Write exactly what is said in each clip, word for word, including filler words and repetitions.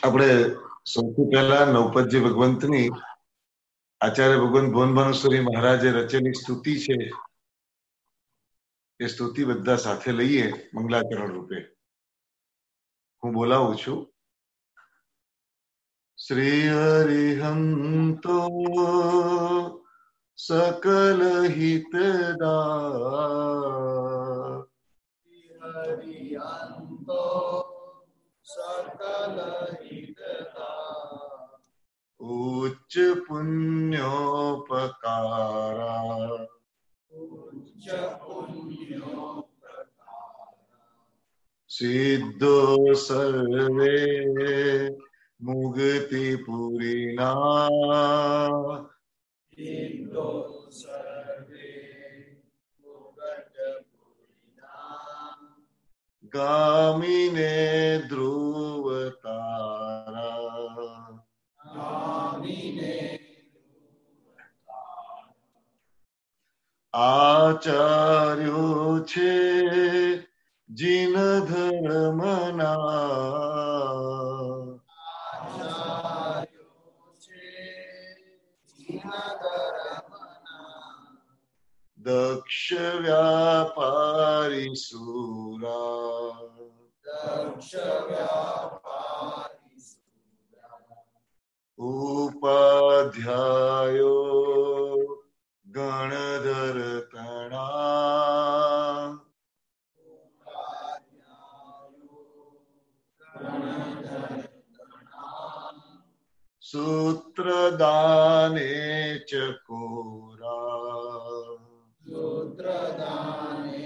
આપણે સૌથી પહેલા નૌપતજી ભગવંતની આચાર્ય ભગવંત ભુવન ભાનુસ્વામી મહારાજે રચેલી સ્તુતિ છે એ સ્તુતિ બધા સાથે લઈએ મંગલાચરણ રૂપે. હું બોલાવું છું. શ્રી હરિહંતો સકલ હિતદા હરિહંતો સકલ હિતદા ઉચ્ચ પુણ્યોપકારા ઉચ્ચ પુણ્યોપકારા સિદ્ધો સર્વે મુક્તિ પુરીના સિદ્ધો સર્વે મુક્તિ પુરીના ગામિને ધ્રુવ તારા ગામિને આચાર્યો છે જીન ધર્મના આચાર્યો છે જીન ધર્મના દક્ષ વ્યાપારી સુરા દક્ષ વ્યાપારી સુરા ઉપાધ્યાયો ગણધર તણા સૂત્રદાને ચકોરા સૂત્રદાને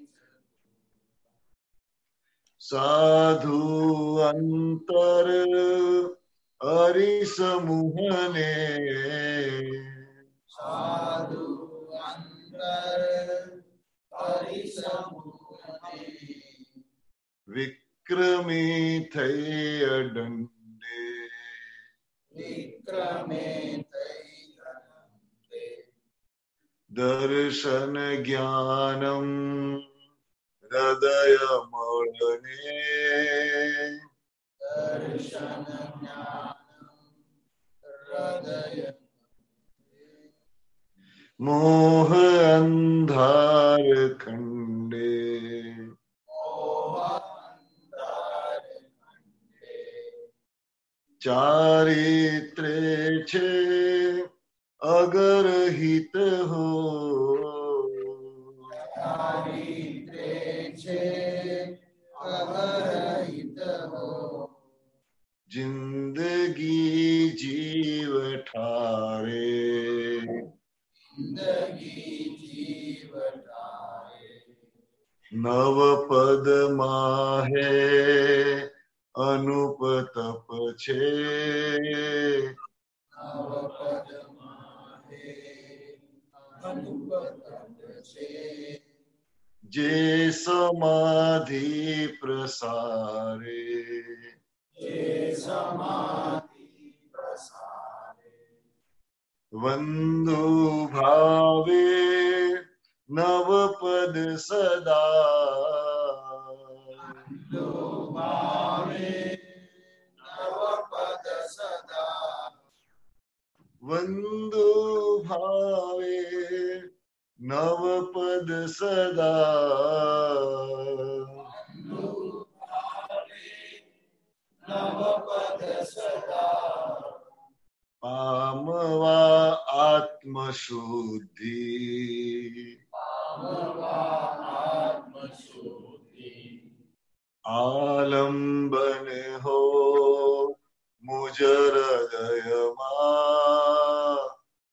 સાધુ અંતર હરિસમૂહને સાધુ અંતર હરિસમૂહને વિક્રમી થઈ અડંડે વિક્રમે થઈ અનંતે દર્શન જ્ઞાનમ હૃદય મળને દર્શન જ્ઞાનમ હૃદય મોહ અંધાર ખંડે મોહ અંધાર ખંડે ચારિત્રે છે અગર હિત હો ચારિત્રે છે અગરહિત હો જિંદગી જીવ ઠારે જિંદગી જીવ ઠારે નવ પદ માહે અનુપ તપ છે નવપદ માહે અનુપતપ છે જે સમાધિ પ્રસારે જે સમાધિ પ્રસારે વંદુ ભાવે નવપદ સદા લો ભાવે નવપદ સદા વંદુ ભાવે નવપદ સદા લો ભાવે નવપદ સદા પામવા આત્મ શુદ્ધિ પામવા આત્મશુદ્ધિ આલંબન હો મુજ હૃદયમાં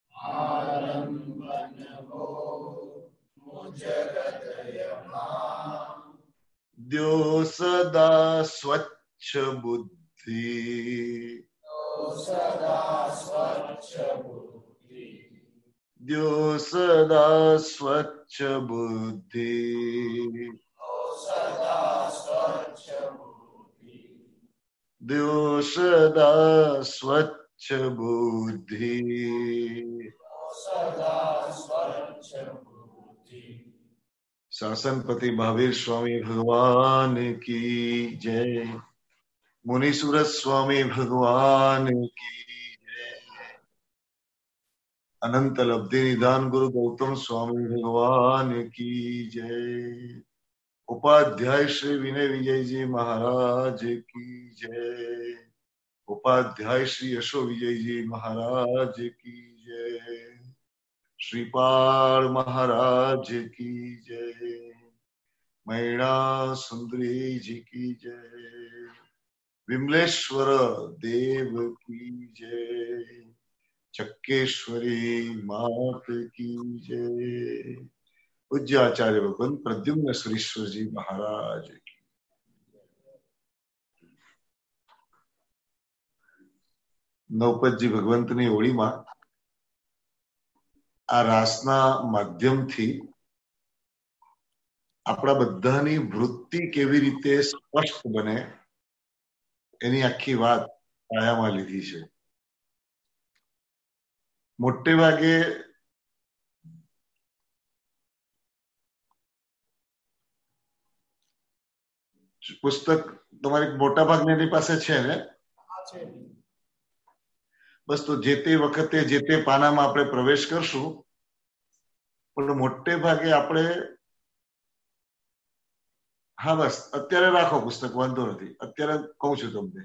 આલંબન હો મુજ હૃદયમાં દ્યો સદા સ્વચ્છ બુદ્ધિ તો સદા સ્વચ્છ બુદ્ધિ દ્યો સદા સ્વચ્છ બુદ્ધિ તો સદા સ્વચ્છ બુદ્ધિ દ્યો સદા સ્વચ્છ બુદ્ધિ તો સદા સ્વચ્છ બુદ્ધિ શાસનપતિ મહાવીર સ્વામી ભગવાન की जय। मुनीश्वर स्वामी भगवान की जय। अनंत लब्धि निधान गुरु गौतम स्वामी भगवान की जय। उपाध्याय श्री विनय विजय जी महाराज की जय। उपाध्याय श्री यशो विजय जी महाराज की जय। श्रीपाल महाराज की जय। मैणा सुंदरी जी की जय। विमलेश्वर देव की जय। चक्केश्वरी मात की जय। पूज्य आचार्य भगवान प्रद्युम्न सुरेश्वर जी महाराज की। નવપતજી ભગવંતની હોળીમાં આ રાસના માધ્યમથી આપણા બધાની વૃત્તિ કેવી રીતે સ્પષ્ટ બને એની આખી વાત પાયામાં લીધી છે. મોટે ભાગે પુસ્તક તમારી મોટા ભાગની એની પાસે છે ને? બસ તો જે તે વખતે જે તે પાનામાં આપણે પ્રવેશ કરશું, પણ મોટે ભાગે આપણે હા બસ અત્યારે રાખો પુસ્તક, વાંધો નથી, અત્યારે કહું છું તમને.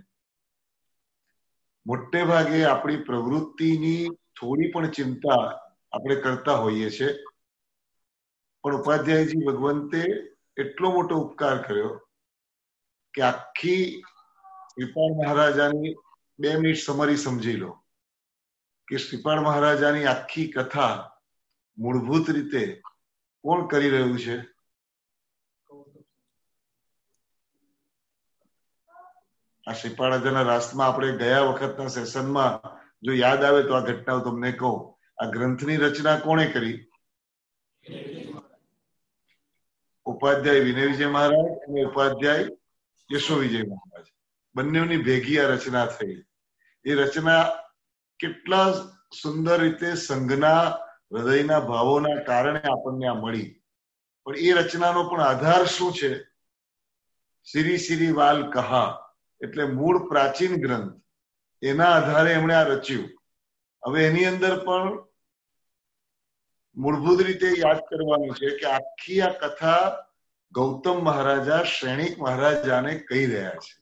મોટે ભાગે આપણી પ્રવૃત્તિની થોડી પણ ચિંતા આપણે કરતા હોઈએ છીએ, પણ ઉપાધ્યાયજી ભગવંતે એટલો મોટો ઉપકાર કર્યો કે આખી શ્રીપાળ મહારાજાની બે મિનિટ સમરી સમજી લો કે શ્રીપાળ મહારાજાની આખી કથા મૂળભૂત રીતે કોણ કરી રહ્યું છે? આ શ્રીપાળ રાજાના રાસમાં આપણે ગયા વખતના સેશનમાં જો યાદ આવે તો આ ઘટનાઓ તમને કહું. આ ગ્રંથની રચના કોણે કરી? ઉપાધ્યાય વિનય વિજય મહારાજ અને ઉપાધ્યાય યશો વિજય મહારાજ, બંનેની ભેગી આ રચના થઈ. એ રચના કેટલા સુંદર રીતે સંઘના હૃદયના ભાવોના કારણે આપણને આ મળી. પણ એ રચનાનો પણ આધાર શું છે? સિરી સિરી વાલ કહા, એટલે મૂળ પ્રાચીન ગ્રંથ, એના આધારે એમણે આ રચ્યું. હવે એની અંદર પણ મૂળભૂત રીતે યાદ કરવાનું છે કે આખી આ કથા ગૌતમ મહારાજા શ્રેણિક મહારાજાને કહી રહ્યા છે.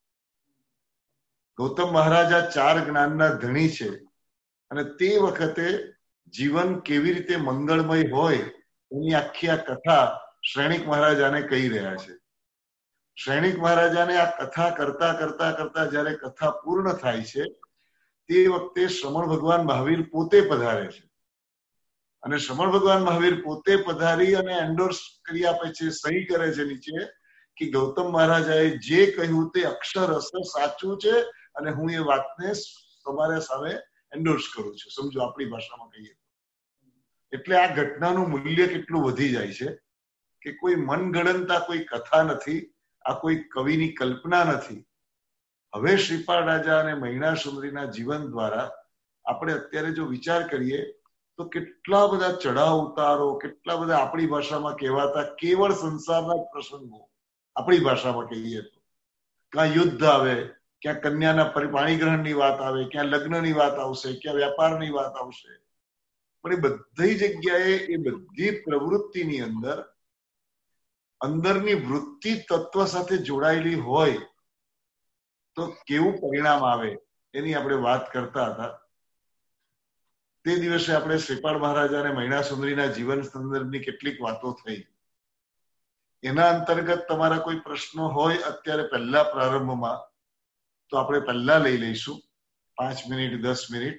ગૌતમ મહારાજા ચાર જ્ઞાનના ધણી છે અને તે વખતે જીવન કેવી રીતે મંગળમય હોય એની આખી આ કથા શ્રેણિક મહારાજાને કહી રહ્યા છે. શ્રેણિક મહારાજાને આ કથા કરતા કરતા કરતા જયારે કથા પૂર્ણ થાય છે તે વખતે શ્રમણ ભગવાન મહાવીર પોતે પધારે છે. અને શ્રમણ ભગવાન મહાવીર પોતે પધારી અને એન્ડોર્સ કરી આપે છે, સહી કરે છે નીચે કે ગૌતમ મહારાજાએ જે કહ્યું તે અક્ષર અક્ષર સાચું છે અને હું એ વાતને તમારા સામે એન્ડોર્સ કરું છું. સમજો આપણી ભાષામાં કહીએ એટલે આ ઘટનાનું મૂલ્ય કેટલું વધી જાય છે કે કોઈ મનગણનતા કોઈ કથા નથી, આ કોઈ કવિની કલ્પના નથી. હવે શ્રીપાળ રાજા અને મૈણા સુંદરીના જીવન દ્વારા આપણે અત્યારે જો વિચાર કરીએ તો કેટલા બધા ચઢાવ ઉતારો, કેટલા બધા આપણી ભાષામાં કહેવાતા કેવળ સંસારના પ્રસંગો, આપણી ભાષામાં કહીએ તો ક્યાં યુદ્ધ આવે, ક્યાં કન્યાના પાણી ગ્રહણની વાત આવે, ક્યાં લગ્નની વાત આવશે, ક્યાં વેપારની વાત આવશે. પણ એ બધી જગ્યાએ એ બધી પ્રવૃત્તિની અંદર અંદરની વૃત્તિ તત્વ સાથે જોડાયેલી હોય તો કેવું પરિણામ આવે એની આપણે વાત કરતા હતા. તે દિવસે આપણે શ્રીપાળ મહારાજા અને મૈણા સુંદરીના જીવન સંદર્ભની કેટલીક વાતો થઈ. એના અંતર્ગત તમારા કોઈ પ્રશ્નો હોય અત્યારે પહેલા પ્રારંભમાં તો આપણે પહેલા લઈ લઈશું, પાંચ મિનિટ દસ મિનિટ.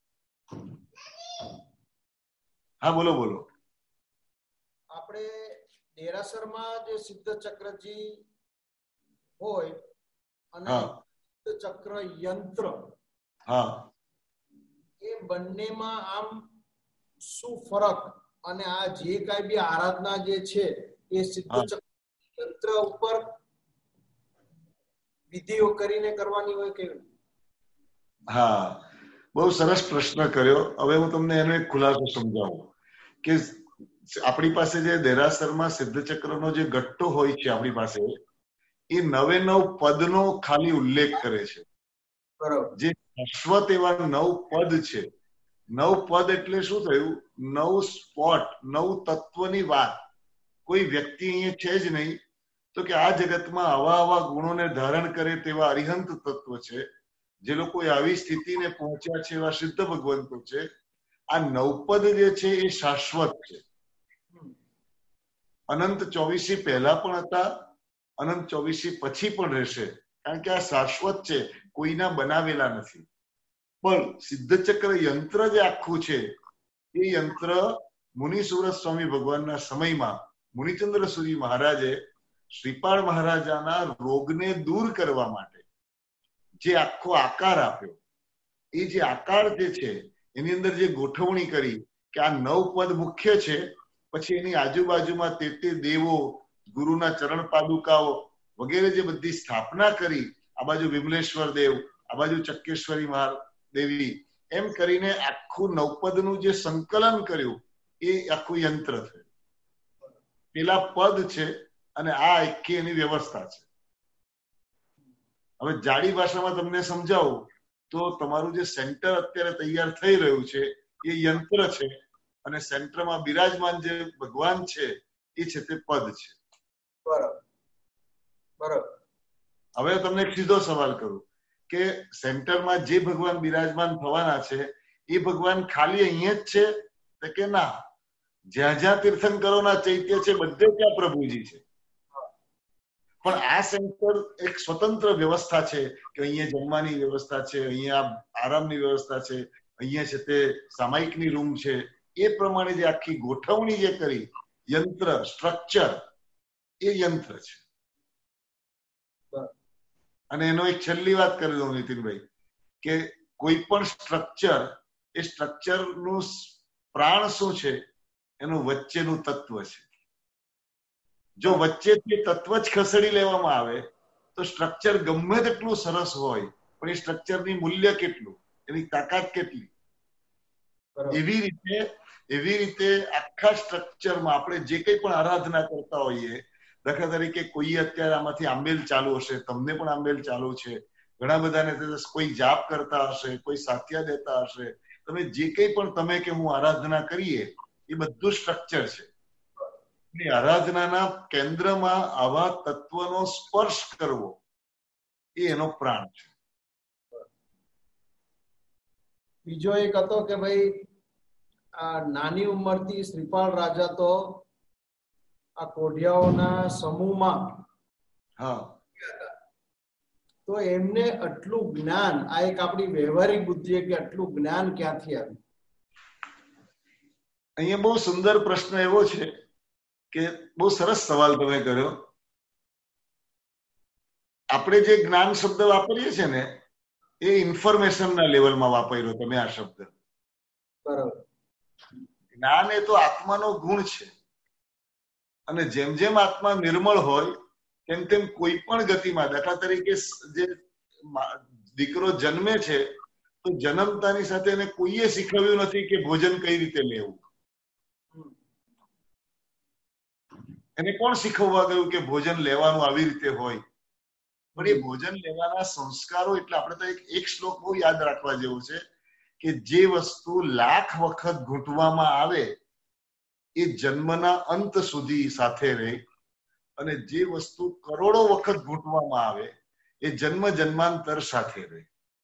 હા બોલો બોલો. આપણે દેરાસરમાં જે સિદ્ધ ચક્રજી હોય અને સિદ્ધ ચક્ર યંત્ર, હા, એ બંનેમાં આમ શું ફરક? અને આ જે કઈ બી આરાધના જે છે એ સિદ્ધ ચક્ર યંત્ર ઉપર વિધિઓ કરીને કરવાની હોય કે? હા, બહુ સરસ પ્રશ્ન કર્યો. હવે હું તમને એનો એક ખુલાસો સમજાવું કે આપણી પાસે જે દેરાસરમાં સિદ્ધ ચક્રનો જે ગટ્ટો હોય છે આપણી પાસે, એ નવે નવ પદનો ખાલી ઉલ્લેખ કરે છે. બરાબર. જે શાશ્વત એવા નવ પદ છે. નવ પદ એટલે શું થયું? નવ સ્પોટ, નવ તત્વની વાત. કોઈ વ્યક્તિ અહીંયા છે જ નહીં તો કે આ જગતમાં આવા આવા ગુણોને ધારણ કરે તેવા અરિહંત તત્વ છે. જે લોકો આવી સ્થિતિને પહોંચ્યા છે એવા સિદ્ધ ભગવંતો છે. આ નવપદ જે છે એ શાશ્વત છે. અનંત ચોવીસી પહેલા પણ હતા, અનંત ચોવીસી પછી પણ રહેશે, કારણ કે આ શાશ્વત છે, કોઈના બનાવેલા નથી. પણ સિદ્ધચક્ર યંત્ર જે આખું છે એ યંત્ર મુનિ સુરત સ્વામી ભગવાનના સમયમાં મુનિચંદ્ર સુરી મહારાજે શ્રીપાળ મહારાજાના રોગને દૂર કરવા માટે જે આખો આકાર આપ્યો, એ જે આકાર જે છે એની અંદર જે ગોઠવણી કરી કે આ નવ પદ મુખ્ય છે, પછી એની આજુબાજુમાં તે તે દેવો, ગુરુના ચરણ પાદુકાઓ વગેરે જે બધી સ્થાપના કરી, આ બાજુ વિમલેશ્વર દેવ, આ બાજુ ચક્કેશ્વરી મહાદેવી, એમ કરીને આખું નવપદનું જે સંકલન કર્યું એ આખું યંત્ર થયું. પેલા પદ છે અને આ આખી એની વ્યવસ્થા છે. હવે જાડી ભાષામાં તમને સમજાવું તો તમારું જે સેન્ટર અત્યારે તૈયાર થઈ રહ્યું છે એ યંત્ર છે અને સેન્ટરમાં બિરાજમાન જે ભગવાન છે એ છે તે પદ છે. બરાબર બરાબર. હવે તમને એક સીધો સવાલ કરું કે સેન્ટરમાં જે ભગવાન બિરાજમાન થવાના છે એ ભગવાન ખાલી અહીંયા જ છે કે ના? જ્યાં જ્યાં તીર્થંકરોના ચૈત્ય છે બધે ત્યાં પ્રભુજી છે. પણ આ સેન્ટર એક સ્વતંત્ર વ્યવસ્થા છે કે અહીંયા જમવાની વ્યવસ્થા છે, અહીંયા આરામની વ્યવસ્થા છે, અહીંયા છે તે સામાયિકની રૂમ છે. એ પ્રમાણે જે આખી ગોઠવણી જે કરી યંત્ર, સ્ટ્રક્ચર, એ યંત્ર છે. અને એનો એક છેલ્લી વાત કરી દઉં નીતિનભાઈ કે કોઈ પણ સ્ટ્રક્ચર, એ સ્ટ્રક્ચરનું પ્રાણ શું છે? એનું વચ્ચેનું તત્વ છે. જો વચ્ચેથી તત્વ જ ખસેડી લેવામાં આવે તો સ્ટ્રક્ચર ગમે તેટલું સરસ હોય પણ એ સ્ટ્રક્ચરની મૂલ્ય કેટલું, એની તાકાત કેટલી? એવી રીતે એવી રીતે આખા સ્ટ્રક્ચરમાં આપણે જે કંઈ પણ આરાધના કરતા હોઈએ, દાખલા તરીકે કોઈ અત્યારે આમાંથી આંબેલ ચાલુ હશે, તમને પણ આંબેલ ચાલુ છે, ઘણા બધાને કોઈ જાપ કરતા હશે, કોઈ સાથિયા દેતા હશે, તમે જે કંઈ પણ તમે કે હું આરાધના કરીએ એ બધું સ્ટ્રક્ચર છે. આરાધનાના કેન્દ્રમાં આવા તત્વનો સ્પર્શ કરવો એ એનો પ્રાણ છે. બીજો એક હતો કે ભાઈ આ નાની ઉંમરથી શ્રીપાળ રાજા તો આ કોઢિયાઓના સમૂહમાં હા તો એમને આટલું જ્ઞાન, આ એક આપણી વ્યવહારિક બુદ્ધિ કે આટલું જ્ઞાન ક્યાંથી આવ્યું? અહીંયા બહુ સુંદર પ્રશ્ન એવો છે કે બહુ સરસ સવાલ તમે કર્યો. આપણે જે જ્ઞાન શબ્દ વાપરીએ છીએ ને એ ઇન્ફોર્મેશનના લેવલમાં વાપર્યો તમે આ શબ્દ. બરાબર. જ્ઞાન એ તો આત્માનો ગુણ છે અને જેમ જેમ આત્મા નિર્મળ હોય તેમ તેમ કોઈ પણ ગતિમાં, દાખલા તરીકે જે દીકરો જન્મે છે તો જન્મતાની સાથે એને કોઈએ શીખવ્યું નથી કે ભોજન કઈ રીતે લેવું. એને કોણ શીખવવા ગયું કે ભોજન લેવાનું આવી રીતે હોય? પણ એ ભોજન લેવાના સંસ્કારો, એટલે આપણે તો એક એક શ્લોક બહુ યાદ રાખવા જેવું છે કે જે વસ્તુ લાખ વખત ઘૂંટવામાં આવે એ જન્મના અંત સુધી સાથે રહે, અને જે વસ્તુ કરોડો વખત ઘૂંટવામાં આવે એ જન્મ જન્માંતર સાથે રહે.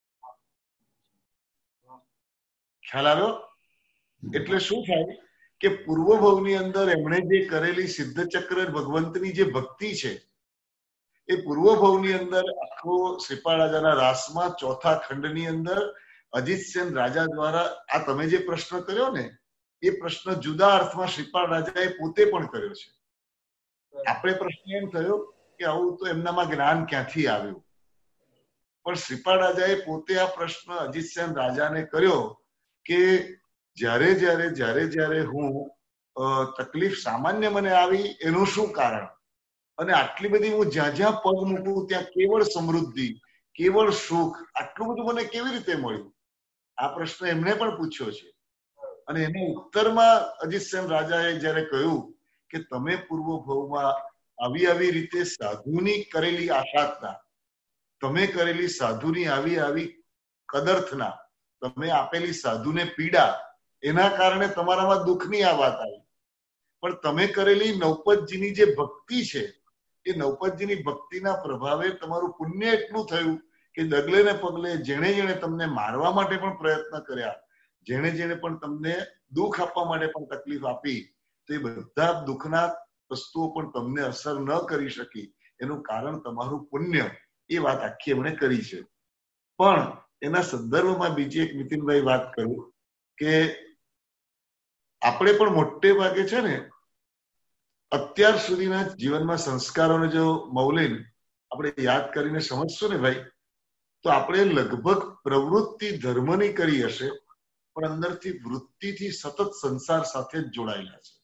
ખ્યાલ આવ્યો? એટલે શું થાય કે પૂર્વ ભવની અંદર એમણે જે કરેલી સિદ્ધ ચક્ર ભગવંતની જે ભક્તિ છે એ પૂર્વ ભવની અંદર આખો શ્રીપાળ રાજાના રાસમાં ચોથા ખંડની અંદર અજીતસેન રાજા દ્વારા આ તમે જે પ્રશ્ન કર્યો ને એ પ્રશ્ન જુદા અર્થમાં શ્રીપાળ રાજાએ પોતે પણ કર્યો છે. આપણે પ્રશ્ન એમ થયો કે આવું તો એમનામાં જ્ઞાન ક્યાંથી આવ્યું? પણ શ્રીપાળ રાજાએ પોતે આ પ્રશ્ન અજીતસેન રાજાને કર્યો કે જ્યારે જ્યારે જ્યારે જ્યારે હું તકલીફ સામાન્ય મને આવી એનું શું કારણ, અને આટલી બધી હું જ્યાં જ્યાં પગ મૂકું ત્યાં કેવળ સમૃદ્ધિ, કેવળ સુખ, આટલું બધું મને કેવી રીતે મળ્યું? આ પ્રશ્ન એમને પણ પૂછ્યો છે. અને એના ઉત્તરમાં અજીતસેન રાજાએ જયારે કહ્યું કે તમે પૂર્વ ભવમાં આવી આવી રીતે સાધુની કરેલી આઘાતના, તમે કરેલી સાધુની આવી આવી કદર્થના, તમે આપેલી સાધુને પીડા, એના કારણે તમારામાં દુઃખની આ વાત આવી. પણ તમે કરેલી નૌપતજીની જે ભક્તિ છે, એ નૌપતજીની ભક્તિના પ્રભાવે તમારું પુણ્ય એટલું થયું કે ડગલે ને પગલે જેણે જેણે તમને મારવા માટે પણ પ્રયત્ન કર્યા, જેણે જેણે પણ તમને દુઃખ આપવા માટે પણ તકલીફ આપી, તો એ બધા દુઃખના વસ્તુઓ પણ તમને અસર ન કરી શકી. એનું કારણ તમારું પુણ્ય. એ વાત આખી એમણે કરી છે. પણ એના સંદર્ભમાં બીજી એક નીતિનભાઈ વાત કરું કે આપણે પણ મોટે ભાગે છે ને અત્યાર સુધીના જીવનમાં સંસ્કારોને જો મૌલિન આપણે યાદ કરીને સમજશું ને ભાઈ, તો આપણે લગભગ પ્રવૃત્તિ ધર્મની કરી હશે, પણ અંદરથી વૃત્તિથી સતત સંસાર સાથે જ જોડાયેલા છે.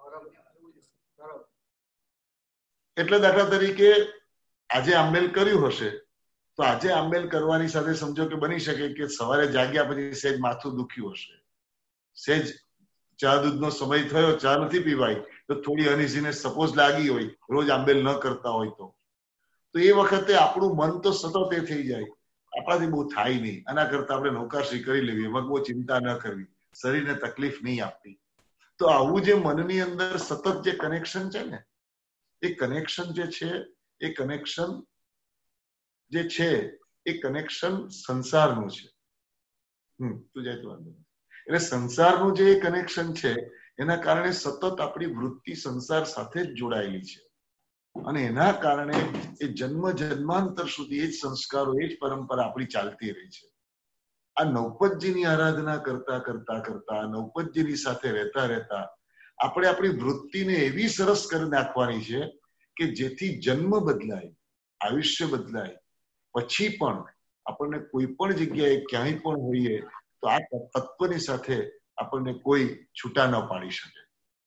એટલે દાખલા તરીકે આજે આંબેલ કર્યું હશે, તો આજે આંબેલ કરવાની સાથે સમજો કે બની શકે કે સવારે જાગ્યા પછી સેજ માથું દુખ્યું હશે, સેજ ચા દૂધનો સમય થયો, ચા નથી પીવાય, તો થોડી અનઇઝીનેસ સપોઝ લાગી હોય, રોજ આંબેલ ન કરતા હોય તો તો એ વખતે આપણું મન તો સતત એ થઈ જાય, આપણાથી બહુ થાય નહીં, આના કરતા આપણે નૌકાશ્રી કરી લેવી, એમાં બહુ ચિંતા ન કરવી, શરીરને તકલીફ નહીં આપવી. તો આવું જે મનની અંદર સતત જે કનેક્શન છે ને, એ કનેક્શન જે છે એ કનેક્શન જે છે એ કનેક્શન સંસારનું છે. હમ તું જાય તો વાંધો નહીં. એટલે સંસારનું જે કનેક્શન છે એના કારણે સતત આપણી વૃત્તિ સંસાર સાથે જ જોડાયેલી છે, અને એના કારણે એ જન્મ જન્માંતર સુધી એ જ સંસ્કારો, એ જ પરંપરા આપણી ચાલતી રહી છે. આ નૌપતજીની આરાધના કરતા કરતા કરતા, નૌપતજીની સાથે રહેતા રહેતા આપણે આપણી વૃત્તિને એવી સરસ કરી નાખવાની છે કે જેથી જન્મ બદલાય, આયુષ્ય બદલાય, પછી પણ આપણને કોઈ પણ જગ્યાએ ક્યાંય પણ હોઈએ તો આ તત્વની સાથે આપણને કોઈ છૂટા ન પાડી શકે.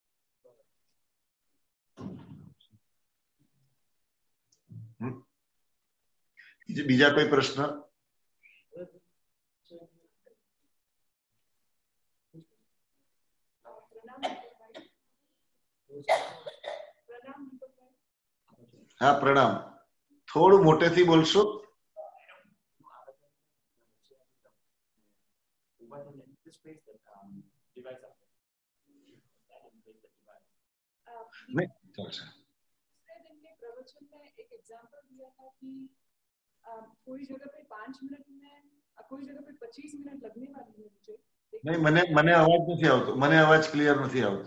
બીજા કોઈ પ્રશ્ન? હા પ્રણામ. થોડું મોટેથી બોલશો? नहीं चलता। प्रवचन में एक एग्जांपल दिया था कि कोई जगह पे पांच मिनट में, कोई जगह पे पच्चीस मिनट लगने वाली है मुझे. नहीं મને મને અવાજ નથી આવતો, મને અવાજ ક્લિયર નથી આવતો.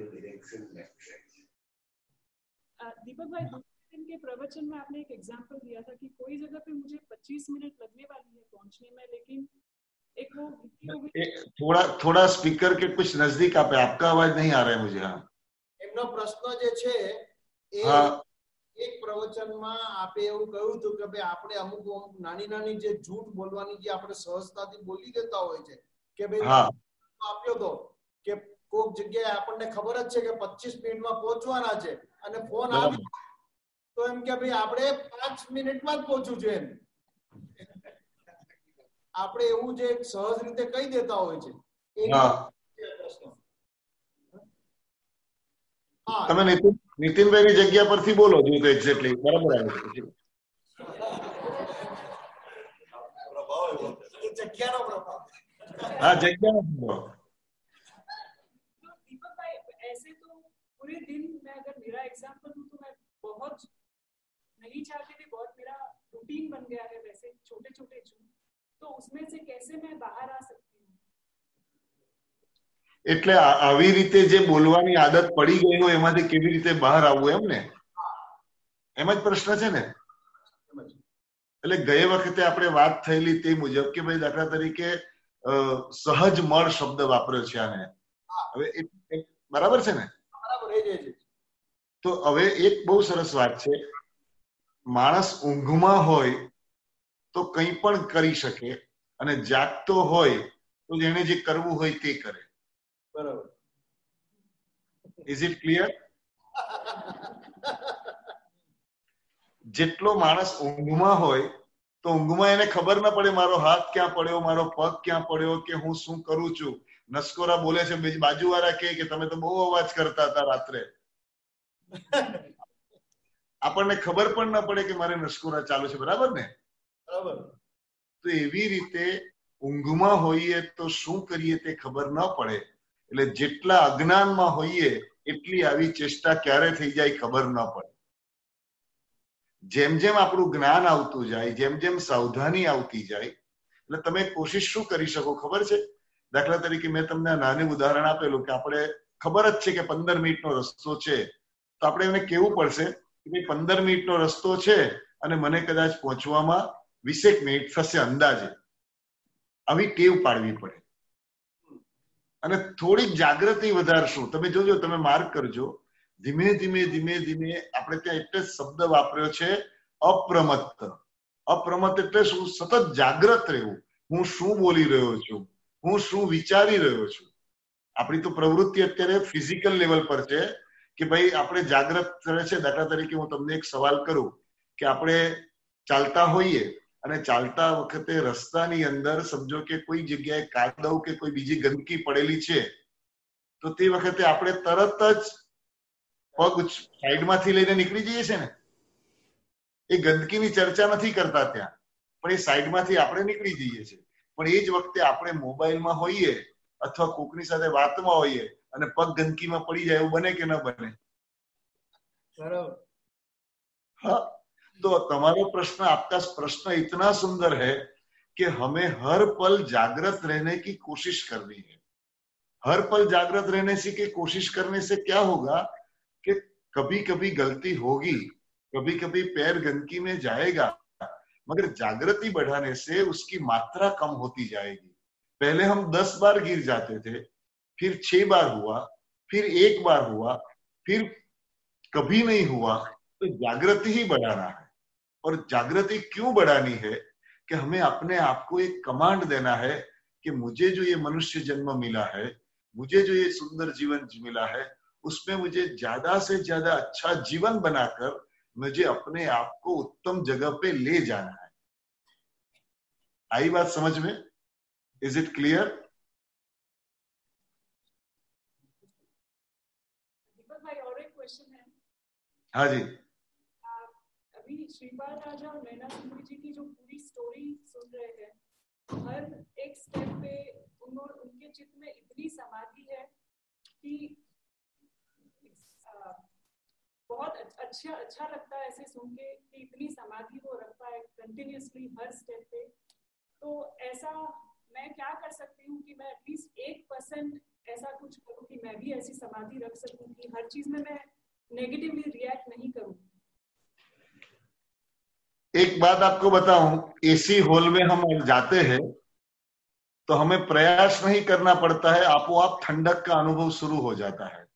दीपक भाई, दूसरे दिन के प्रवचन में आपने एक एग्जांपल दिया था कि कोई जगह पे मुझे पच्चीस मिनट लगने वाली है पहुंचने में, लेकिन एक वो थोड़ा थोड़ा स्पीकर के कुछ नजदीक आप, आपका आवाज नहीं आ रहा है मुझे. हाँ એમનો પ્રશ્ન જે છે એ हाँ એક પ્રવચનમાં આપે એવું કહ્યું હતું કે ભાઈ આપણે અમુક અમુક નાની નાની જે જૂઠ બોલવાની જે આપણે સહજતાથી બોલી દેતા હોય છે કે ભાઈ હા આપ્યો તો કે કોઈક જગ્યાએ આપણને ખબર જ છે કે પચીસ મિનિટમાં પહોંચવાના છે અને ફોન આવી તો એમ કે ભાઈ આપણે પાંચ મિનિટમાં જ પહોંચવું છે, એમ આપણે એવું જે સહજ રીતે કહી દેતા હોય છે. હા તમે નીતિન નીતિનભાઈની જગ્યા પરથી બોલો જો તો એક્ઝેક્ટલી બરાબર આવે છે. જગ્યાનો પ્રભાવ. હા જગ્યાનો પ્રભાવ. दीपक भाई, ऐसे तो पूरे दिन में अगर मेरा एग्जांपल दूं तो मैं बहुत नहीं चाहती थी, बहुत मेरा रूटीन बन गया है वैसे छोटे छोटे झूठ, तो उसमें से कैसे मैं बाहर आ सकती हूँ? એટલે આવી રીતે જે બોલવાની આદત પડી ગઈ હોય એમાંથી કેવી રીતે બહાર આવવું, એમ ને? એમ જ પ્રશ્ન છે ને. એટલે ગયે વખતે આપણે વાત થયેલી તે મુજબ કે ભાઈ દાખલા તરીકે સહજ મળ શબ્દ વાપર્યો છે આને, હવે બરાબર છે ને? તો હવે એક બહુ સરસ વાત છે, માણસ ઊંઘમાં હોય તો કંઈ પણ કરી શકે અને જાગતો હોય તો જેને જે કરવું હોય તે કરે. બરાબર. Is it clear? જેટલો માણસ ઊંઘમાં હોય તો ઊંઘમાં એને ખબર ના પડે મારો હાથ ક્યાં પડ્યો, મારો પગ ક્યાં પડ્યો, કે હું શું કરું છું. નસકોરા બોલે છે, બીજી બાજુવાળા કહે કે તમે તો બહુ અવાજ કરતા હતા રાત્રે. આપણને ખબર પણ ન પડે કે મારે નસકોરા ચાલુ છે, બરાબર ને? બરાબર. તો એવી રીતે ઊંઘમાં હોઈએ તો શું કરીએ તે ખબર ન પડે, એટલે જેટલા અજ્ઞાનમાં હોઈએ એટલી આવી ચેષ્ટા ક્યારે થઈ જાય ખબર ન પડે. જેમ જેમ આપણું જ્ઞાન આવતું જાય, જેમ જેમ સાવધાની આવતી જાય, એટલે તમે કોશિશ શું કરી શકો ખબર છે? દાખલા તરીકે મેં તમને નાનું ઉદાહરણ આપેલું કે આપણે ખબર જ છે કે પંદર મિનિટનો રસ્તો છે, તો આપણે એને કેવું પડશે કે ભાઈ પંદર મિનિટનો રસ્તો છે અને મને કદાચ પહોંચવામાં વીસેક મિનિટ થશે અંદાજે. આવી ટેવ પાડવી પડે અને થોડીક જાગૃતિ વધારશું. તમે જોજો, તમે માર્ક કરજો, ધીમે ધીમે ધીમે ધીમે આપણે ત્યાં એટલે જ શબ્દ વાપર્યો છે અપ્રમત્ત. અપ્રમત્ત એટલે શું? સતત જાગ્રત રહેવું. હું શું બોલી રહ્યો છું, હું શું વિચારી રહ્યો છું. આપણી તો પ્રવૃત્તિ અત્યારે ફિઝિકલ લેવલ પર છે કે ભાઈ આપણે જાગ્રત રહે છે. દાખલા તરીકે હું તમને એક સવાલ કરું કે આપણે ચાલતા હોઈએ અને ચાલતા વખતે રસ્તાની અંદર સમજો કે કોઈ જગ્યાએ કાદવ કે કોઈ બીજી ગંદકી પડેલી છે, તો તે વખતે આપણે તરત જ પગ સાઈડમાંથી લઈને નીકળી જઈએ છે ને. એ ગંદકીની ચર્ચા નથી કરતા ત્યાં, પણ એ સાઈડમાંથી આપણે નીકળી જઈએ છીએ. પણ એ જ વખતે આપણે મોબાઈલમાં હોઈએ અથવા કોકની સાથે વાતમાં હોઈએ અને પગ ગંદકીમાં પડી જાય, એવું બને કે ન બને? બરાબર. हाँ, तो तुम्हारा प्रश्न, आपका प्रश्न इतना सुंदर है कि हमें हर पल जागृत रहने की कोशिश करनी है. हर पल जागृत रहने से की कोशिश करने से क्या होगा कि कभी कभी गलती होगी, कभी कभी पैर गंदगी में जाएगा, मगर जागृति बढ़ाने से उसकी मात्रा कम होती जाएगी. पहले हम दस बार गिर जाते थे, फिर छह बार हुआ, फिर एक बार हुआ, फिर कभी नहीं हुआ. तो जागृति ही बढ़ाना है. और जागृति क्यों बढ़ानी है कि हमें अपने आप को एक कमांड देना है कि मुझे जो ये मनुष्य जन्म मिला है, मुझे जो ये सुंदर जीवन मिला है, उसमें मुझे ज्यादा से ज्यादा अच्छा जीवन बनाकर मुझे अपने आप को उत्तम जगह पे ले जाना है. आई बात समझ में? Is it clear? दीपक भाई, और एक क्वेश्चन है. हाँ जी. अभी श्रीपाल राजा और नैना सुंदरी जी की जो पूरी स्टोरी सुन रहे हैं, हर एक स्टेप पे उन्होंने, उनके चित्त में इतनी समाधि है कि आ, बहुत अच्छा अच्छा लगता है ऐसे सुन के कि इतनी समाधि वो रखता है कंटिन्यूअसली हर स्टेप पे. तो ऐसा मैं क्या कर सकती हूँ कि मैं एटलीस्ट एक परसेंट ऐसा कुछ करूँ कि मैं भी ऐसी समाधि रख सकूँ कि हर चीज में मैं नेगेटिवली रिएक्ट नहीं करूँ. एक बात आपको बताऊं, एसी हॉल में हम जाते हैं तो हमें प्रयास नहीं करना पड़ता है, आपो आप ठंडक का अनुभव शुरू हो जाता है.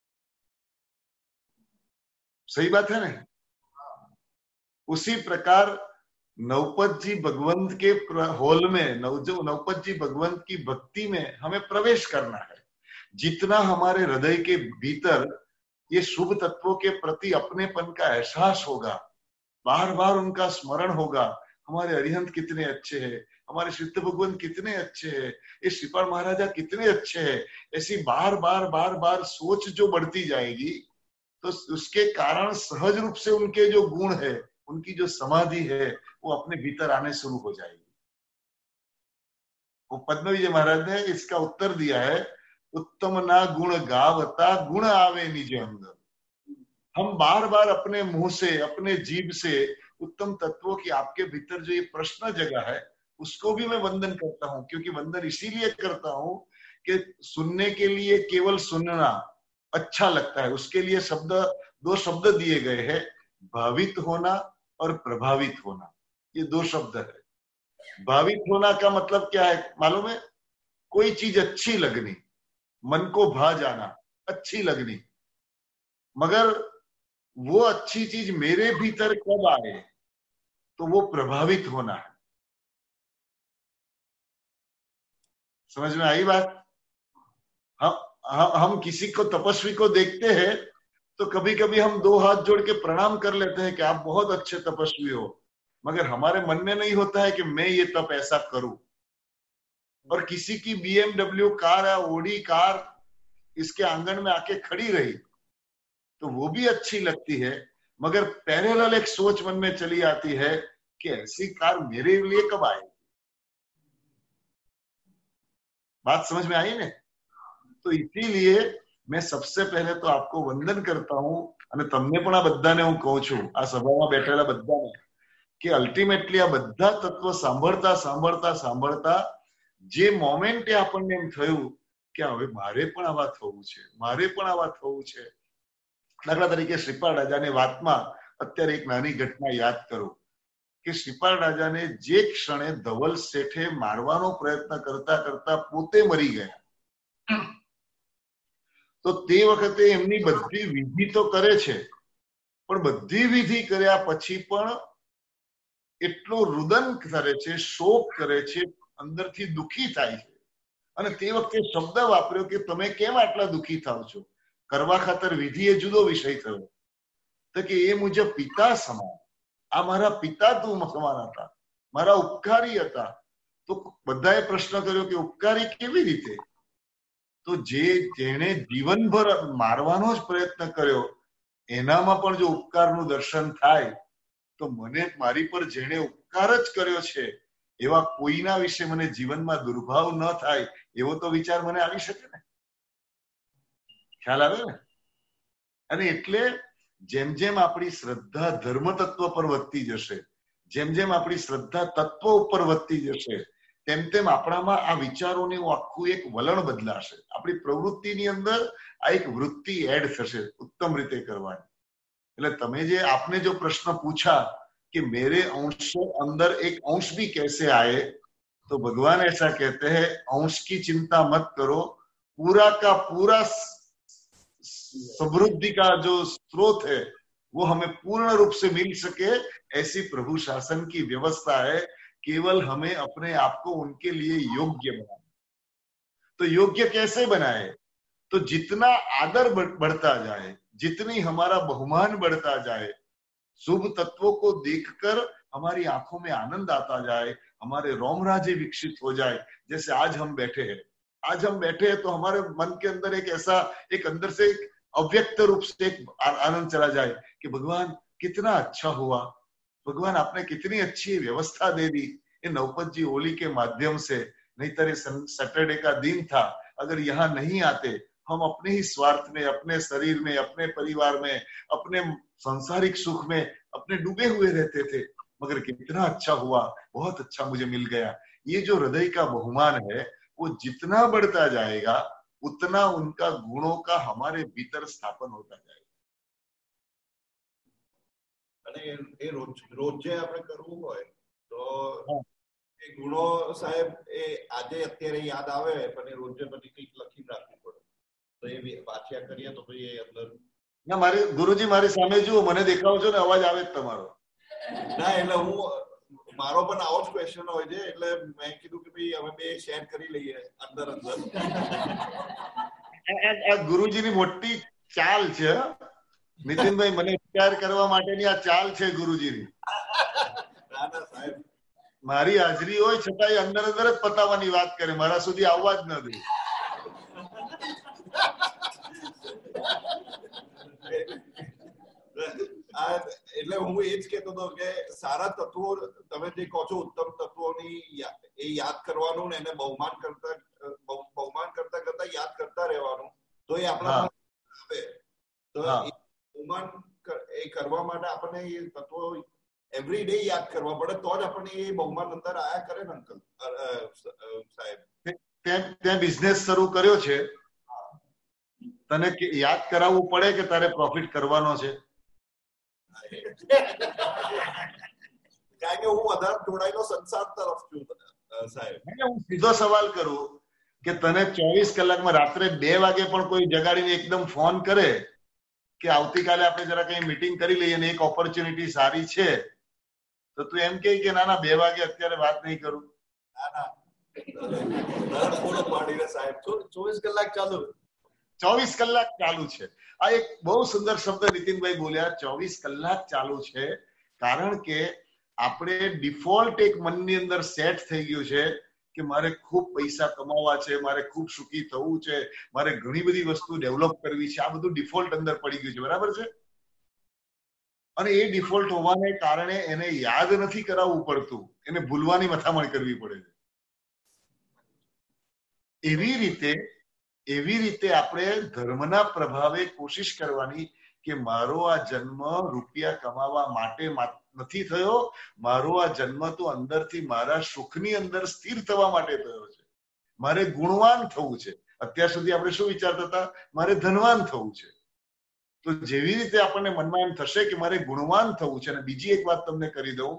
सही बात है ना? उसी प्रकार नवपत जी भगवंत के हॉल में, नव जो नवपत जी भगवंत की भक्ति में हमें प्रवेश करना है. जितना हमारे हृदय के भीतर ये शुभ तत्वों के प्रति अपनेपन का एहसास होगा, बार बार उनका स्मरण होगा, हमारे अरिहंत कितने अच्छे हैं, हमारे सिद्ध भगवान कितने अच्छे हैं, ये श्रीपाल महाराजा कितने अच्छे हैं, ऐसी बार बार बार बार सोच जो बढ़ती जाएगी, तो उसके कारण सहज रूप से उनके जो गुण है, उनकी जो समाधि है, वो अपने भीतर आने शुरू हो जाएगी. वो पद्म विजय महाराज ने इसका उत्तर दिया है, उत्तम ना गुण गावता गुण आवे निज अंग. हम बार बार अपने मुंह से, अपने जीभ से उत्तम तत्वों की आपके भीतर जो ये प्रश्न जगह है, उसको भी मैं वंदन करता हूं. क्योंकि वंदन इसीलिए करता हूं कि सुनने के लिए केवल सुनना अच्छा लगता है, उसके लिए शब्द, दो शब्द दिए गए हैं, भावित होना और प्रभावित होना. ये दो शब्द है. भावित होना का मतलब क्या है मालूम है? कोई चीज अच्छी लगनी, मन को भा जाना, अच्छी लगनी, मगर वो अच्छी चीज मेरे भीतर कब आए तो वो प्रभावित होना है. समझ में आई बात? हम हम हम किसी को, तपस्वी को देखते हैं तो कभी कभी हम दो हाथ जोड़ के प्रणाम कर लेते हैं कि आप बहुत अच्छे तपस्वी हो, मगर हमारे मन में नहीं होता है कि मैं ये तप ऐसा करूं. और किसी की बीएमडब्ल्यू कार या ओडी कार इसके आंगन में आके खड़ी रही तो वो भी अच्छी लगती है, मगर पैरेलल एक सोच मन में चली आती है कि ऐसी कार मेरे लिए कब आएगी। बात समझ में आई ने? तो इसीलिए मैं सबसे पहले तो आपको वंदन करता हूं અને તમને પણ આ બધાને હું કહું છું, આ સભામાં બેઠેલા બધાને, કે અલ્ટિમેટલી આ બધા તત્વો સાંભળતા સાંભળતા સાંભળતા જે મોમેન્ટે આપણને એમ થયું કે હવે મારે પણ આવા થવું છે, મારે પણ આવા થવું છે. દાખલા તરીકે શ્રીપાલ રાજાની વાતમાં અત્યારે એક નાની ઘટના યાદ કરું કે શ્રીપાલ રાજાને જે ક્ષણે ધવલ શેઠે મારવાનો પ્રયત્ન કરતા કરતા પોતે મરી ગયા, તો તે વખતે એમની બધી વિધિ તો કરે છે, પણ બધી વિધિ કર્યા પછી પણ એટલો રુદન કરે છે, શોક કરે છે, અંદરથી દુઃખી થાય છે. અને તે વખતે શબ્દ વાપર્યો કે તમે કેમ આટલા દુઃખી થાવ છો? કરવા ખાતર વિધિ એ જુદો વિષય થયો, તો કે એ મુજબ પિતા સમાન, આ મારા પિતા તું સમાન હતા, મારા ઉપકારી હતા. તો બધાએ પ્રશ્ન કર્યો કે ઉપકારી કેવી રીતે? તો જે જેણે જીવનભર મારવાનો જ પ્રયત્ન કર્યો એનામાં પણ જો ઉપકારનું દર્શન થાય તો મને મારી પર જેણે ઉપકાર જ કર્યો છે એવા કોઈના વિશે મને જીવનમાં દુર્ભાવ ન થાય એવો તો વિચાર મને આવી શકે ને? ખ્યાલ આવે ને? અને એટલે જેમ જેમ આપણી શ્રદ્ધા ધર્મ તત્વ પર વધતી જશે, જેમ જેમ આપણી શ્રદ્ધા તત્વ ઉપર વધતી જશે, તેમ તેમ આપણામાં આ વિચારોનું આખું એક વલણ બદલાશે. આપણી પ્રવૃત્તિની અંદર આ એક વૃત્તિ એડ થશે ઉત્તમ રીતે કરવાની. એટલે તમે જે આપને જો પ્રશ્ન પૂછા कि मेरे अंश अंदर एक अंश भी कैसे आए, तो भगवान ऐसा कहते हैं अंश की चिंता मत करो, पूरा का पूरा समृद्धि का जो स्रोत है वो हमें पूर्ण रूप से मिल सके ऐसी प्रभु शासन की व्यवस्था है. केवल हमें अपने आप को उनके लिए योग्य बनाए. तो योग्य कैसे बनाए? तो जितना आदर बढ़ता जाए, जितनी हमारा बहुमान बढ़ता जाए, शुभ तत्वों को देखकर हमारी आंखों में आनंद आता जाए, हमारे रोमराजे विकसित हो जाए. जैसे आज हम बैठे हैं, आज हम बैठे हैं तो हमारे मन के अंदर एक ऐसा एक अंदर से एक अव्यक्त रूप से एक आनंद चला जाए कि भगवान कितना अच्छा हुआ, भगवान आपने कितनी अच्छी व्यवस्था दे दी ये नवपत जी ओली के माध्यम से. नहीं तो सैटरडे का दिन था, अगर यहाँ नहीं आते हम अपने ही स्वार्थ में, अपने शरीर में, अपने परिवार में, अपने सांसारिक सुख में अपने डूबे हुए रहते थे. मगर कितना अच्छा हुआ, बहुत अच्छा मुझे मिल गया. ये जो हृदय का बहुमान है वो जितना बढ़ता जाएगा उतना उनका गुणों का हमारे भीतर स्थापन होता जाएगा. અને એ રોજ રોજે આપણે કરવું હોય તો એ ગુણો સાહેબ એ આજે અત્યારે યાદ આવે પણ એ રોજે બધી કંઈક લખીને રાખવી પડે. તો એ વાંચ્યા કરીએ તો ભાઈ એ અંદર ના મારી ગુરુજી મારી સામે જુઓ, મને દેખાવ છો ને અવાજ આવે જ તમારો. ના એટલે હું મારો પણ આવો જ ક્વેશ્ચન હોય છે એટલે મેં કીધું કે ભાઈ અમે બે શેર કરી લઈએ અંદર અંદર. આ ગુરુજીની મોટી ચાલ છે નીતિનભાઈ, મને ઉપકાર કરવા માટેની આ ચાલ છે ગુરુજીની. ના ના સાહેબ મારી હાજરી હોય છતાં અંદર અંદર જ પતાવવાની વાત કરે, મારા સુધી આવવા જ ન દે. એટલે હું એ જ કહેતો હતો કે સારા તત્વો તમે જે કહો છો ઉત્તમ તત્વોની એ યાદ કરવાનું ને એને બહુમાન કરતા બહુમાન કરતા કરતા યાદ કરતા રહેવાનું, તો એ આપણા આવે. તો બહુમાન એ કરવા માટે આપણને એ તત્વો એવરી ડે યાદ કરવા પડે તો જ આપણને એ બહુમાન અંદર આયા કરે ને અંકલ સાહેબ. ત્યાં બિઝનેસ શરૂ કર્યો છે, તને યાદ કરાવવું પડે કે તારે પ્રોફિટ કરવાનો છે? કારણ કે હું વધારે જોડાયેલો સંસાર તરફ છું સાહેબ. હું સીધો સવાલ કરું કે તને ચોવીસ કલાકમાં રાત્રે બે વાગે પણ કોઈ જગાડીને એકદમ ફોન કરે કે આવતીકાલે આપણે જરા કઈ મીટિંગ કરી લઈએ ને એક ઓપોર્ચ્યુનિટી સારી છે, તો તું એમ કે ના ના બે વાગે અત્યારે વાત નહીં કરું? ના ના ફોન પાડીને સાહેબ ચોવીસ કલાક ચાલુ ચોવીસ કલાક ચાલુ છે. આ એક બહુ સુંદર શબ્દ નીતિનભાઈ બોલ્યા, ચોવીસ કલાક ચાલુ છે. કારણ કે આપણે ડિફોલ્ટ એક મનની અંદર સેટ થઈ ગયું છે કે મારે ખૂબ પૈસા કમાવા છે, મારે ખૂબ સુખી થવું છે, મારે ઘણી બધી વસ્તુ ડેવલપ કરવી છે. આ બધું ડિફોલ્ટ અંદર પડી ગયું છે, બરાબર છે? અને એ ડિફોલ્ટ હોવાને કારણે એને યાદ નથી કરાવવું પડતું, એને ભૂલવાની મથામણ કરવી પડે છે. એવી રીતે એવી રીતે આપણે ધર્મના પ્રભાવે કોશિશ કરવાની કે મારો આ જન્મ રૂપિયા કમાવા માટે નથી થયો, મારો આ જન્મ તો અંદરથી મારા સુખની અંદર સ્થિર થવા માટે થયો છે. મારે ગુણવાન થવું છે. અત્યાર સુધી આપણે શું વિચારતા હતા? મારે ધનવાન થવું છે. તો જેવી રીતે આપણને મનમાં એમ થશે કે મારે ગુણવાન થવું છે. અને બીજી એક વાત તમને કરી દઉં,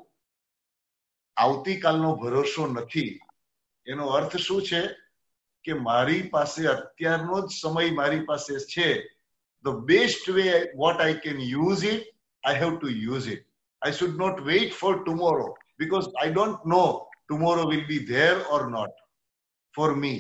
આવતીકાલનો ભરોસો નથી. એનો અર્થ શું છે કે મારી પાસે અત્યારનો જ સમય મારી પાસે છે. The best way what I can use it, I have to use it. I should not wait for tomorrow because I don't know tomorrow will be there or not for me.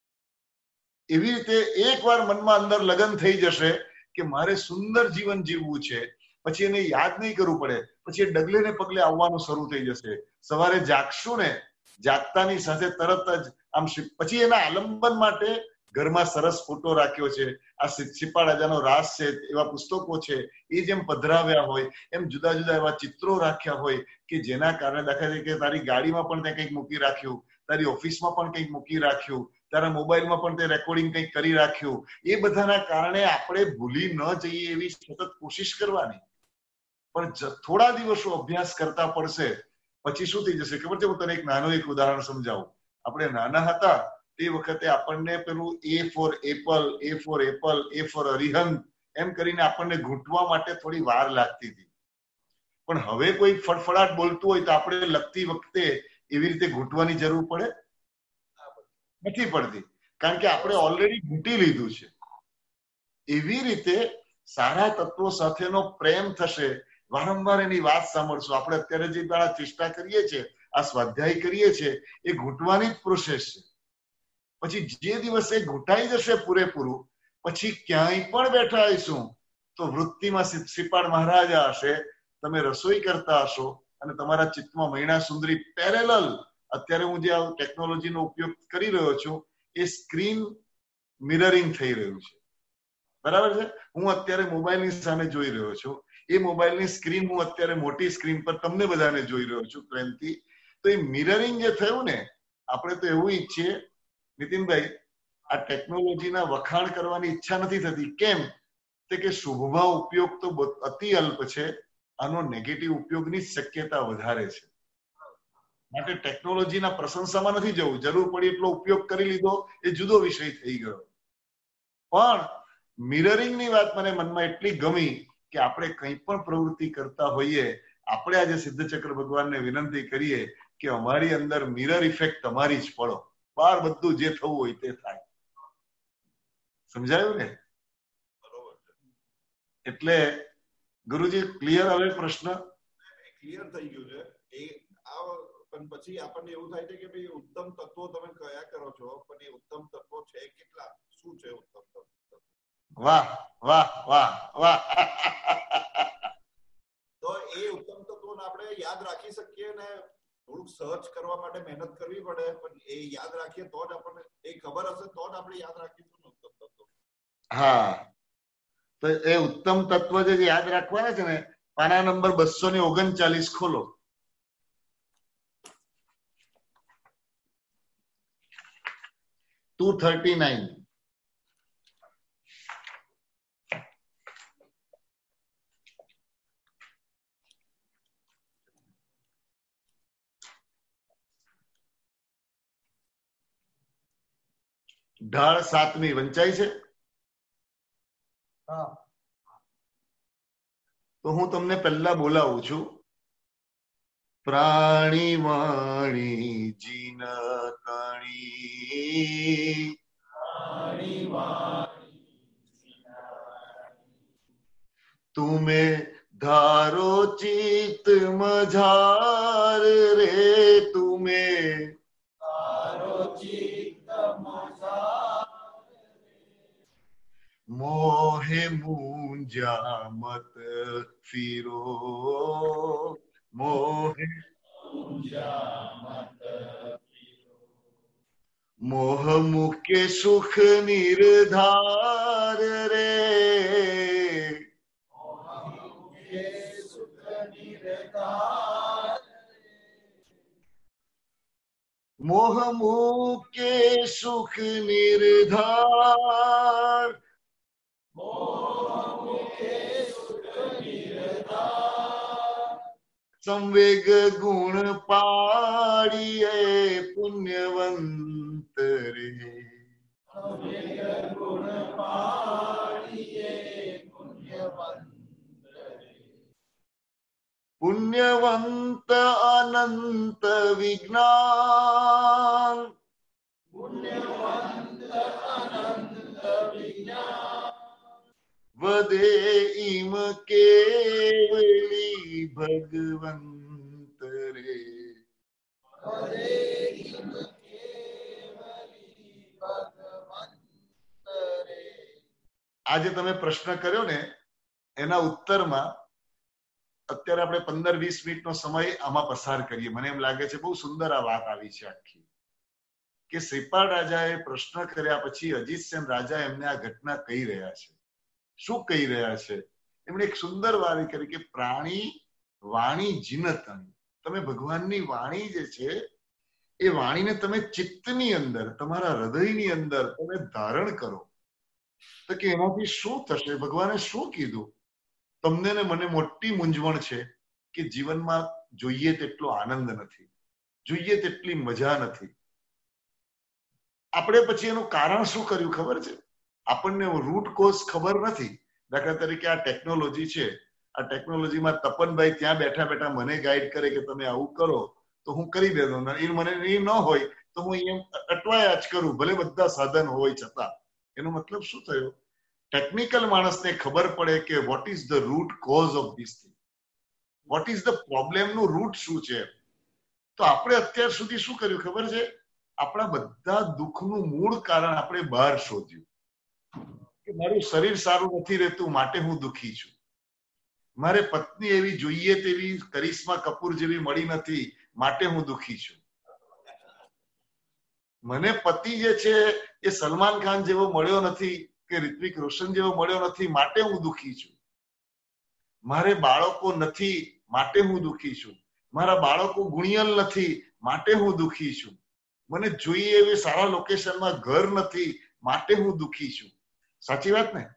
એવી રીતે એકવાર મનમાં અંદર લગન થઈ જશે કે મારે સુંદર જીવન જીવવું છે, પછી એને યાદ નહીં કરવું પડે, પછી એ ડગલે ને પગલે આવવાનું શરૂ થઈ જશે. સવારે જાગશું ને, જાગતાની સાથે તરત જ આમ પછી એના આલંબન માટે ઘરમાં સરસ ફોટો રાખ્યો છે, આ સિપાળાજાનો રાસ છે, એવા પુસ્તકો છે, એ જેમ પધરાવ્યા હોય એમ જુદા જુદા એવા ચિત્રો રાખ્યા હોય કે જેના કારણે દાખલા તરીકે તારી ગાડીમાં પણ તે કંઈક મૂકી રાખ્યું, તારી ઓફિસમાં પણ કંઈક મૂકી રાખ્યું, તારા મોબાઈલમાં પણ તે રેકોર્ડિંગ કંઈક કરી રાખ્યું. એ બધાના કારણે આપણે ભૂલી ન જઈએ એવી સતત કોશિશ કરવાની. પણ થોડા દિવસો અભ્યાસ કરતા પડશે પછી શું થઈ જશે ખબર છે? હું તને એક નાનું એક ઉદાહરણ સમજાવું. આપણે નાના હતા તે વખતે આપણને પેલું A for apple, A for apple, A for Arihant એમ કરીને આપણને ઘૂંટવા માટે થોડી વાર લાગતી હતી. પણ હવે કોઈ ફડફડાટ બોલતું હોય તો આપણે લખતી વખતે એવી રીતે ઘૂંટવાની જરૂર પડે નથી પડતી, કારણ કે આપણે ઓલરેડી ઘૂંટી લીધું છે. એવી રીતે સારા તત્વો સાથેનો પ્રેમ થશે. વારંવાર એની વાત સાંભળશું. આપણે અત્યારે જે ચેષ્ટા કરીએ છીએ, આ સ્વાધ્યાય કરીએ છીએ, એ ઘૂંટવાની જ પ્રોસેસ છે. પછી જે દિવસે ઘૂંટાઈ જશે પૂરેપૂરું, પછી ક્યાંય પણ બેઠા હઈશું તો વૃત્તિમાં શ્રીપાદ મહારાજા હશે, તમે રસોઈ કરતા હશો અને તમારા ચિત્તમાં મૈણા સુંદરી પેરેલલ. અત્યારે હું જે આ ટેકનોલોજીનો ઉપયોગ કરી રહ્યો છું એ સ્ક્રીન મિરરિંગ થઈ રહ્યું છે, બરાબર છે? હું અત્યારે મોબાઈલની સામે જોઈ રહ્યો છું, એ મોબાઈલની સ્ક્રીન હું અત્યારે મોટી સ્ક્રીન પર તમને બધાને જોઈ રહ્યો છું પ્રેમથી. તો એ મિરરિંગ જે થયું ને, આપણે તો એવું ઈચ્છીએ નીતિનભાઈ, આ ટેકનોલોજીના વખાણ કરવાની ઈચ્છા નથી થતી. કેમ? તે કે શુભમાં ઉપયોગ તો અતિ અલ્પ છે, આનો નેગેટિવ ઉપયોગની શક્યતા વધારે છે. માટે ટેકનોલોજીના પ્રશંસામાં નથી જવું. જરૂર પડી એટલો ઉપયોગ કરી લીધો એ જુદો વિષય થઈ ગયો. પણ મિરરિંગની વાત મને મનમાં એટલી ગમી કે આપણે કંઈ પણ પ્રવૃત્તિ કરતા હોઈએ, આપણે આજે સિદ્ધચક્ર ભગવાનને વિનંતી કરીએ કે અમારી અંદર મિરર ઇફેક્ટ તમારી જ પડો. બહાર બધું જે થવું હોય તે થાય. સમજાયું ને? એટલે ગુરુજી ક્લિયર હવે પ્રશ્ન ક્લિયર થઈ ગયું છે. એ આ પણ પછી આપણને એવું થાય છે કે ભાઈ ઉત્તમ તત્વો તમે કયા કરો છો, પણ એ ઉત્તમ તત્વો છે કેટલા, શું છે ઉત્તમ તત્વો? વાહ વાહ વાહ વાહ. તો એ ઉત્તમ તત્વોને આપણે યાદ રાખી શકીએ ને થોડુંક સર્ચ કરવા માટે મહેનત કરવી પડે, પણ એ યાદ રાખીએ તો જ આપણને એ ખબર હશે તો જ આપણે યાદ રાખીશું ને ઉત્તમ તત્વો. હા, તો એ ઉત્તમ તત્વ જે યાદ રાખવાના છે ને, પાના નંબર બસો ને ઓગણચાલીસ ખોલો. Two thirty nine. ઢાળ સાતમી વંચાય છે. તો હું તમને પહેલા બોલાવું છું. પ્રાણી વાણી જીન કણી, તુમે ધારો ચિત મઝાર રે, તુમે મોહે મૂંઝા મત ફિરો, મોહે મોહ મુકે સુખ નિર્ધાર રે, મોહ મૂકે સુખ નિર્ધાર, સંવેગ ગુણ પાડીએ પુણ્યવંત રે. પુણ્યવંત અનંત વિજ્ઞાન, વધે ઈમ કેવલી ભગવંત રે. આજે તમે પ્રશ્ન કર્યો ને એના ઉત્તરમાં અત્યારે આપણે પંદર વીસ મિનિટનો સમય આમાં પસાર કરીએ. મને એમ લાગે છે બહુ સુંદર આ વાત આવી છે આખી, કે શ્રીપાલ રાજાએ પ્રશ્ન કર્યા પછી અજીતસેન રાજા એમને આ ઘટના કહી રહ્યા છે. શું કહી રહ્યા છે? એમણે એક સુંદર વાત કરી કે પ્રાણી વાણી જીનતણી. તમે ભગવાનની વાણી જે છે એ વાણીને તમે ચિત્તની અંદર, તમારા હૃદયની અંદર તમે ધારણ કરો તો કે એનાથી શું થશે? ભગવાને શું કીધું? તમને ને મને મોટી મૂંઝવણ છે કે જીવનમાં જોઈએ તેટલો આનંદ નથી, જોઈએ તેટલી મજા નથી. આપણે પછી એનું કારણ શું કર્યું ખબર છે? આપણને રૂટ કોઝ ખબર નથી. દાખલા તરીકે આ ટેકનોલોજી છે, આ ટેકનોલોજીમાં તપનભાઈ ત્યાં બેઠા બેઠા મને ગાઈડ કરે કે તમે આવું કરો તો હું કરી દેતો, એ મને એ ન હોય તો હું એમ અટવાયા જ કરું, ભલે બધા સાધન હોય છતાં. એનો મતલબ શું થયો? ટેકનિકલ માણસને ખબર પડે કે what is the root cause of this thing, what is the problem નું રૂટ શું છે. તો આપણે અત્યાર સુધી શું કર્યું ખબર છે? આપણા બધા દુઃખનું મૂળ કારણ આપણે બહાર શોધ્યું કે મારું શરીર સારું નથી રહેતું માટે હું દુઃખી છું, મારે પત્ની એવી જોઈએ તેવી કરિશ્મા કપૂર જેવી મળી નથી માટે હું દુઃખી છું, મને પતિ જે છે એ સલમાન ખાન જેવો મળ્યો નથી કે ઋત્વિક રોશન જેવો મળ્યો નથી માટે હું દુઃખી છું, મારે બાળકો નથી માટે હું દુઃખી છું, મારા બાળકો ગુણિયલ નથી માટે હું દુઃખી છું, મને જોઈએ એવી સારા લોકેશનમાં ઘર નથી માટે હું દુઃખી છું. સાચી વાત ને?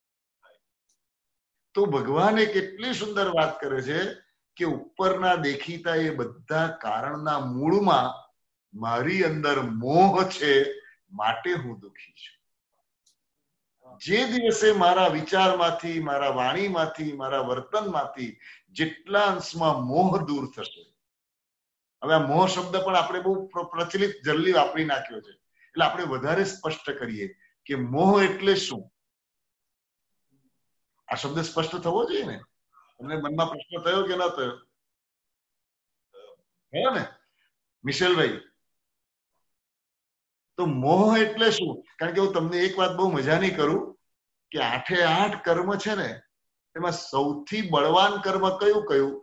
તો ભગવાને કેટલી સુંદર વાત કરે છે કે ઉપરના દેખીતા એ બધા કારણના મૂળમાં મારી અંદર મોહ છે માટે હું દુઃખી છું. જે દિવસે મારા વિચારમાંથી, મારા વાણીમાંથી, મારા વર્તનમાંથી જેટલા અંશમાં મોહ દૂર થશે. હવે આ મોહ શબ્દ પણ આપણે બહુ પ્રચલિત જલ્દી વાપરી નાખ્યો છે, એટલે આપણે વધારે સ્પષ્ટ કરીએ કે મોહ એટલે શું. આ શબ્દ સ્પષ્ટ થવો જોઈએ ને? તમને મનમાં પ્રશ્ન થયો કે ન થયો? થયો ને મિશેલભાઈ? તો મોહ એટલે શું? કારણ કે હું તમને એક વાત બહુ મજાની કરું કે આઠે આઠ કર્મ છે ને એમાં સૌથી બળવાન કર્મ કયું કયું?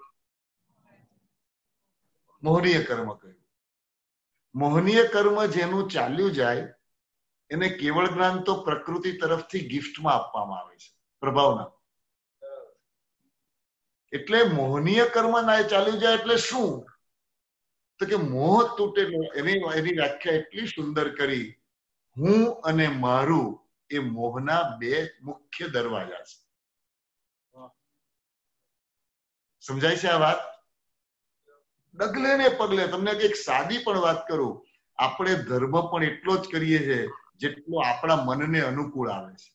મોહનીય કર્મ કયું? મોહનીય કર્મ જેનું ચાલ્યું જાય એને કેવળ જ્ઞાન તો પ્રકૃતિ તરફથી ગિફ્ટમાં આપવામાં આવે છે, પ્રભાવના. એટલે મોહનીય કર્મ ના ચાલ્યું જાય એટલે શું? તો કે મોહ તૂટેલો. એની એની વ્યાખ્યા એટલી સુંદર કરી, હું અને મારું એ મોહના બે મુખ્ય દરવાજા છે. સમજાય છે આ વાત? ડગલે ને પગલે. તમને એક સાદી પણ વાત કરું, આપણે ધર્મ પણ એટલો જ કરીએ છીએ જેટલો આપણા મનને અનુકૂળ આવે છે.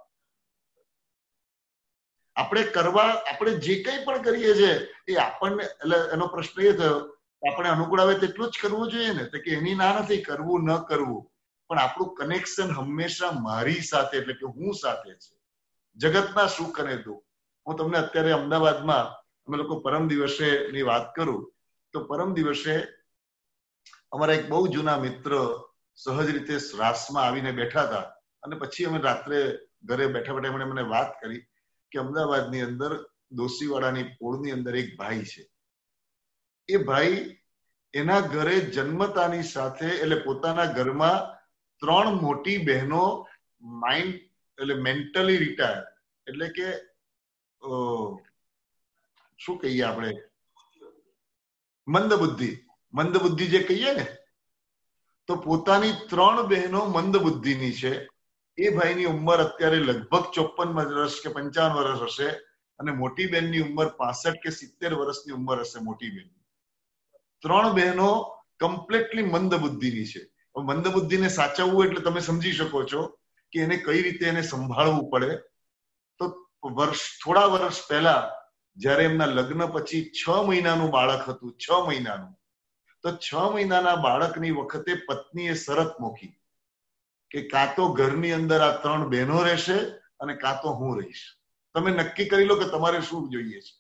આપણે કરવા આપણે જે કંઈ પણ કરીએ છીએ એ આપણને, એટલે એનો પ્રશ્ન એ થયો આપણે અનુકૂળ આવે તેટલું જ કરવું જોઈએ ને? તો કે એની ના નથી, કરવું ન કરવું, પણ આપણું કનેક્શન હંમેશા મારી સાથે, એટલે કે હું સાથે છે. જગતના સુખ અને દુઃખ. હું તમને અત્યારે અમદાવાદમાં અમે લોકો પરમ દિવસે ની વાત કરું તો પરમ દિવસે અમારા એક બહુ જૂના મિત્ર સહજ રીતે રાસમાં આવીને બેઠા હતા, અને પછી અમે રાત્રે ઘરે બેઠા બેઠા એમણે મને વાત કરી કે અમદાવાદની અંદર દોશીવાડાની પોળની અંદર એક ભાઈ છે. એ ભાઈ એના ઘરે જન્મતાની સાથે, એટલે પોતાના ઘરમાં ત્રણ મોટી બહેનો માઇન્ડ એટલે મેન્ટલી રિટાયર, એટલે કે શું કહીએ આપણે મંદબુદ્ધિ મંદબુદ્ધિ જે કહીએ ને તો પોતાની ત્રણ બહેનો મંદ બુદ્ધિની છે. એ ભાઈની ઉંમર અત્યારે લગભગ ચોપન વર્ષ કે પંચાવન વર્ષ હશે અને મોટી બહેનની ઉંમર પાસઠ કે સિત્તેર વર્ષની ઉંમર હશે. મોટી બહેન ત્રણ બહેનો કમ્પ્લીટલી મંદ બુદ્ધિની છે. મંદ બુદ્ધિને સાચવવું એટલે તમે સમજી શકો છો કે એને કઈ રીતે એને સંભાળવું પડે. તો વર્ષ થોડા વર્ષ પહેલા જયારે એમના લગ્ન પછી છ મહિનાનું બાળક હતું, છ મહિનાનું, તો છ મહિનાના બાળકની વખતે પત્નીએ શરત મૂકી કે કાં તો ઘરની અંદર આ ત્રણ બહેનો રહેશે અને કાં તો હું રહીશ. તમે નક્કી કરી લો કે તમારે શું જોઈએ છે.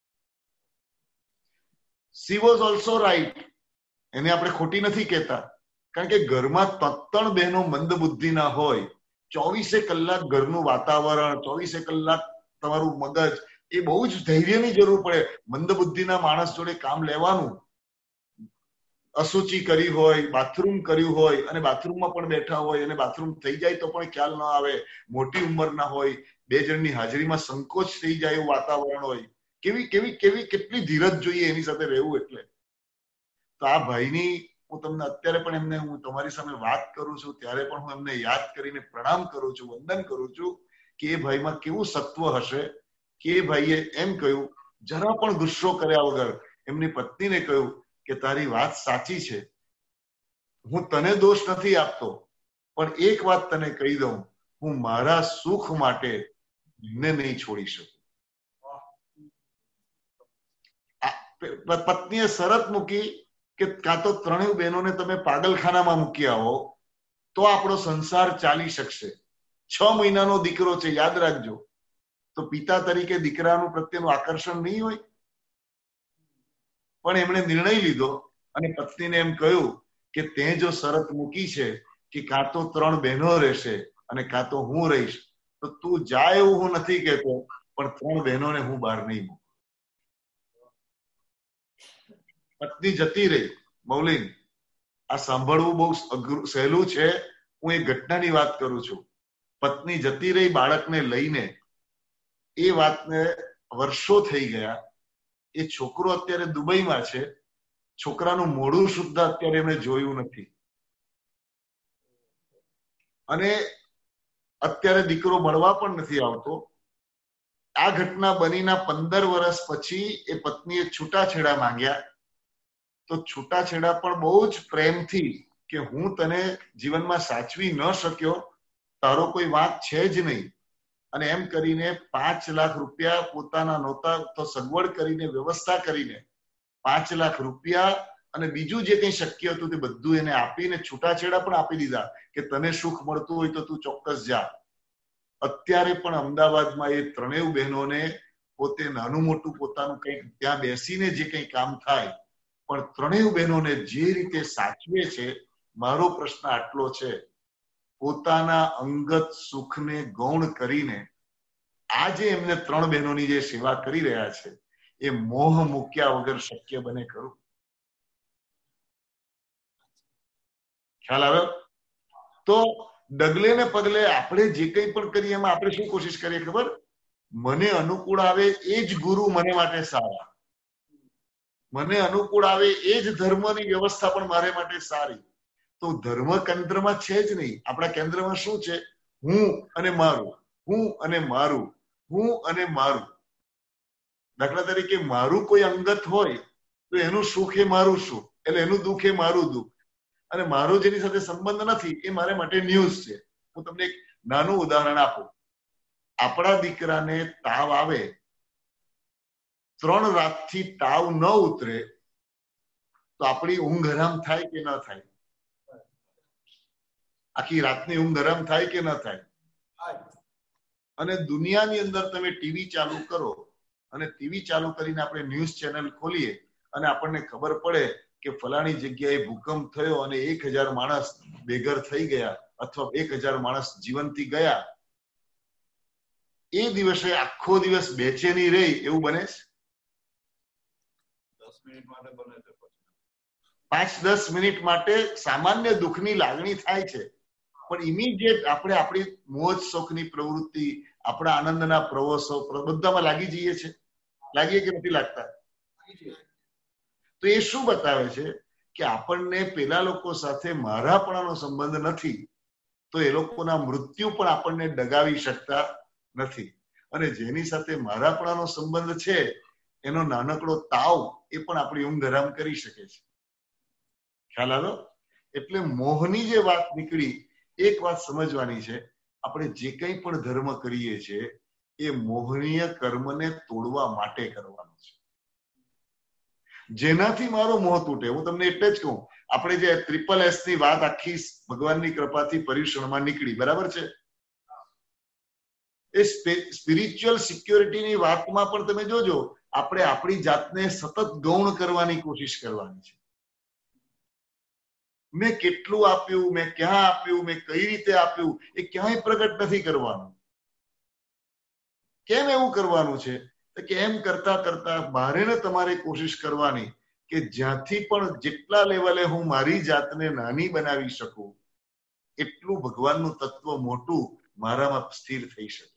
She was also right. એને આપણે ખોટી નથી કહેતા, કારણ કે ઘરમાં ત્રણ બહેનો મંદ બુદ્ધિના હોય, ચોવીસે કલાક ઘરનું વાતાવરણ, ચોવીસે કલાક તમારું મગજ, એ બહુ જ ધૈર્યની જરૂર પડે. મંદ બુદ્ધિના માણસ જોડે કામ લેવાનું. અસુચિ કરી હોય, બાથરૂમ કર્યું હોય અને બાથરૂમમાં પણ બેઠા હોય અને બાથરૂમ થઈ જાય તો પણ ખ્યાલ ના આવે, મોટી ઉંમરના હોય, બે જણની હાજરીમાં સંકોચ થઈ જાય એવું વાતાવરણ હોય. કેવી કેવી કેવી કેટલી ધીરજ જોઈએ એની સાથે રહેવું. એટલે તો આ ભાઈની હું તમને અત્યારે પણ એમને હું તમારી સામે વાત કરું છું ત્યારે પણ હું એમને યાદ કરીને પ્રણામ કરું છું, વંદન કરું છું કે એ ભાઈમાં કેવું સત્વ હશે કે એ ભાઈએ એમ કહ્યું, જરા પણ ગુસ્સો કર્યા વગર એમની પત્નીને કહ્યું કે તારી વાત સાચી છે, હું તને દોષ નથી આપતો, પણ એક વાત તને કહી દઉં, હું મારા સુખ માટે ને નહીં છોડી શકું. પત્નીએ શરત મૂકી કે કાં તો ત્રણેય બહેનોને તમે પાગલખાનામાં મૂકી આવો તો આપણો સંસાર ચાલી શકશે. છ મહિનાનો દીકરો છે, યાદ રાખજો. તો પિતા તરીકે દીકરાનું પ્રત્યેનું આકર્ષણ નહીં હોય, પણ એમણે નિર્ણય લીધો અને પત્નીને એમ કહ્યું કે તે જો શરત મૂકી છે કે કાં તો ત્રણ બહેનો રહેશે અને કાં તો હું રહીશ, તો તું જાય એવું હું નથી કહેતો, પણ ત્રણ બહેનોને હું બહાર નહીં મૂકું. પત્ની જતી રહી. મૌલિન, આ સાંભળવું બહુ અઘરું સહેલું છે. હું એ ઘટનાની વાત કરું છું. પત્ની જતી રહી બાળકને લઈને. એ વાતને વર્ષો થઈ ગયા. એ છોકરો અત્યારે દુબઈમાં છે. છોકરાનું મોઢું સુદ્ધા અત્યારે એમણે જોયું નથી અને અત્યારે દીકરો મળવા પણ નથી આવતો. આ ઘટના બનીના પંદર વર્ષ પછી એ પત્નીએ છૂટાછેડા માંગ્યા. તો છૂટાછેડા પણ બહુ જ પ્રેમથી કે હું તને જીવનમાં સાચવી ન શક્યો, તારો કોઈ વાંક છે જ નહીં, અને એમ કરીને પાંચ લાખ રૂપિયા પોતાના નહોતા તો સગવડ કરીને વ્યવસ્થા કરીને પાંચ લાખ રૂપિયા અને બીજું જે કંઈ શક્ય હતું તે બધું એને આપીને છૂટાછેડા પણ આપી દીધા કે તને સુખ મળતું હોય તો તું ચોક્કસ જા. અત્યારે પણ અમદાવાદમાં એ ત્રણેય બહેનોને પોતે નાનું મોટું પોતાનું કંઈક ત્યાં બેસીને જે કંઈ કામ થાય, પણ ત્રણેય બહેનોને જે રીતે સાચવે છે. મારો પ્રશ્ન આટલો છે, પોતાના અંગત સુખને ગૌણ કરીને આજે એમને ત્રણ બહેનોની જે સેવા કરી રહ્યા છે એ મોહ મૂક્યા વગર શક્ય બને ખરું? ખ્યાલ આવ્યો? તો ડગલે ને પગલે આપણે જે કંઈ પણ કરીએ એમાં આપણે શું કોશિશ કરીએ ખબર? મને અનુકૂળ આવે એ જ ગુરુ મને માટે સારા, મને અનુકૂળ આવે એ જ ધર્મની વ્યવસ્થા પણ મારે માટે સારી. તો ધર્મ કેન્દ્રમાં છે જ નહીં. આપણા કેન્દ્રમાં શું છે? હું અને મારું, હું અને મારું, હું અને મારું. દાખલા તરીકે મારું કોઈ અંગત હોય તો એનું સુખ એ મારું સુખ, એટલે એનું દુઃખ એ મારું દુઃખ, અને મારો જેની સાથે સંબંધ નથી એ મારે માટે ન્યૂઝ છે. હું તમને એક નાનું ઉદાહરણ આપું. આપણા દીકરાને તાવ આવે, ત્રણ રાતથી તાવ ન ઉતરે તો આપણી ઊંઘ હરામ થાય કે ન થાય? આખી રાતની ઊંઘ હરામ થાય કે ન થાય? અને દુનિયાની અંદર તમે ટીવી ચાલુ કરો અને ટીવી ચાલુ કરીને આપણે ન્યૂઝ ચેનલ ખોલીએ અને આપણને ખબર પડે કે ફલાણી જગ્યાએ ભૂકંપ થયો અને એક હજાર માણસ બેઘર થઈ ગયા અથવા એક હજાર માણસ જીવનથી ગયા. એ દિવસે આખો દિવસ બેચેની રહી એવું બને છે? પાંચ દસ મિનિટ માટે સામાન્ય દુઃખની લાગણી થાય છે, પણ ઇમિડિયેટ આપણે આપણી મોજ શોખની પ્રવૃત્તિ, આપણા આનંદના પ્રવાસો બધામાં લાગી જઈએ છે. લાગીએ કે નથી લાગતા? તો એ શું બતાવે છે કે આપણને પેલા લોકો સાથે મારાપણાનો સંબંધ નથી, તો એ લોકોના મૃત્યુ પણ આપણને ડગાવી શકતા નથી. અને જેની સાથે મારાપણાનો સંબંધ છે એનો નાનકડો તાવ એ પણ આપણી ઊંઘ હરામ કરી શકે છે. ખ્યાલ આવ્યો? એટલે મોહની જે વાત નીકળી, એક વાત સમજવાની છે, આપણે જે કંઈ પણ ધર્મ કરીએ છીએ એ મોહનીય કર્મને તોડવા માટે કરવાનું છે, જેનાથી મારો મોહ તૂટે. હું તમને એટલે જ કહું, આપણે જે ટ્રિપલ એસ ની વાત આખી ભગવાનની કૃપાથી પર્યુષણમાં નીકળી, બરાબર છે? એ સ્પિરિચ્યુઅલ સિક્યોરિટીની વાતમાં પણ તમે જોજો, આપણે આપણી જાતને સતત ગૌણ કરવાની કોશિશ કરવાની છે. મેં કેટલું આપ્યું, મેં ક્યાં આપ્યું, મેં કઈ રીતે આપ્યું, એ ક્યાંય પ્રગટ નથી કરવાનું. કેમ એવું કરવાનું છે? કે એમ કરતા કરતા મારે ને તમારે કોશિશ કરવાની કે જ્યાંથી પણ જેટલા લેવલે હું મારી જાતને નાની બનાવી શકું એટલું ભગવાનનું તત્વ મોટું મારામાં સ્થિર થઈ શકે.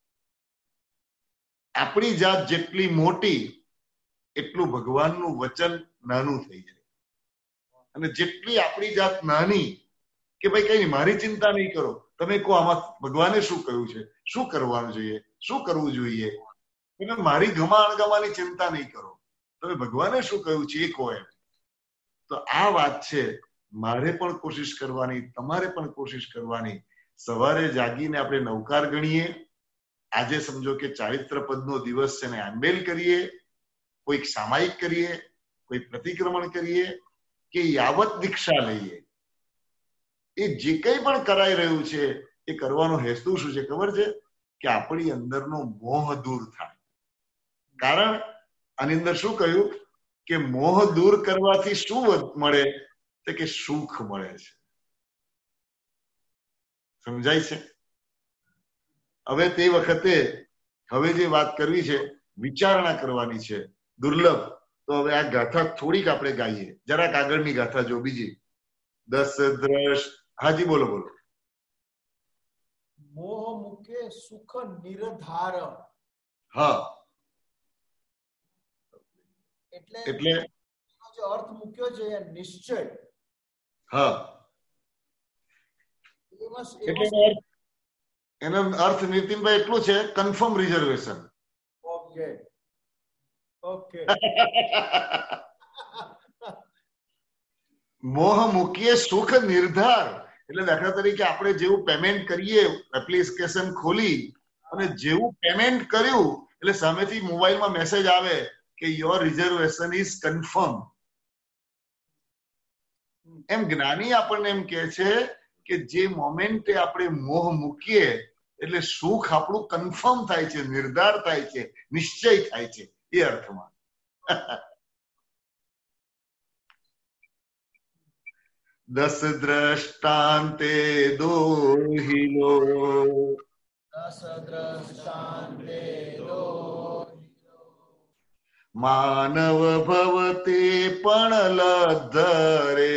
આપણી જાત જેટલી મોટી એટલું ભગવાનનું વચન નાનું થઈ જાય. અને જેટલી આપણી જાત નાની કે ભાઈ કઈ નહીં, મારી ચિંતા નહીં કરો, તમે કહો આમાં ભગવાને શું કહ્યું છે, શું કરવાનું જોઈએ, શું કરવું જોઈએ, તમે મારી ગમા અણગમાની ચિંતા નહીં કરો, તમે ભગવાને શું કહ્યું છે એ કહો. એમ તો આ વાત છે, મારે પણ કોશિશ કરવાની, તમારે પણ કોશિશ કરવાની. સવારે જાગીને આપણે નવકાર ગણીએ, આજે સમજો કે ચારિત્ર પદનો દિવસ છે ને આંબેલ કરીએ, કોઈક સામાયિક કરીએ, કોઈ પ્રતિક્રમણ કરીએ કે યાવત દીક્ષા લઈએ. એ જે કંઈ પણ કરાઈ રહ્યું છે એ કરવાનો હેતુ શું છે ખબર છે? કે આપણી અંદરનો મોહ દૂર થાય. કારણ આની અંદર શું કહ્યું કે મોહ દૂર કરવાથી શું મળે? તો કે સુખ મળે છે. સમજાય છે? હવે તે વખતે હવે જે વાત કરવી છે, વિચારણા કરવાની છે, દુર્લભ. તો હવે આ ગાથા થોડીક આપણે ગાઈએ, જરાક આગળની ગાથા જો બીજી. દસ દ્રશ. હાજી બોલો બોલો. મોહ મુકે સુખ નિર્ધાર. હા, એટલે એટલે જે અર્થ મૂક્યો છે એ નિશ્ચય. હા, એટલે એનો અર્થ નીતિનભાઈ એટલું છે, કન્ફર્મ રિઝર્વેશન. Okay okay. મોહ મૂકીએ સુખ નિર્ધાર. એટલે દાખલા તરીકે આપણે જેવું પેમેન્ટ કરીએ, એપ્લિકેશન ખોલી અને જેવું પેમેન્ટ કર્યું એટલે સામેથી મોબાઈલમાં મેસેજ આવે કે યોર રિઝર્વેશન ઇઝ કન્ફર્મ. એમ જ્ઞાની આપણને એમ કહે છે કે જે મોમેન્ટે આપણે મોહ મૂકીએ એટલે સુખ આપણું કન્ફર્મ થાય છે, નિર્ધાર થાય છે, નિશ્ચય થાય છે. એ અર્થમાં દસ દ્રષ્ટાંતે દોહિલો દસ દ્રષ્ટાંતે દોહિલો માનવ ભવતે પણ લધરે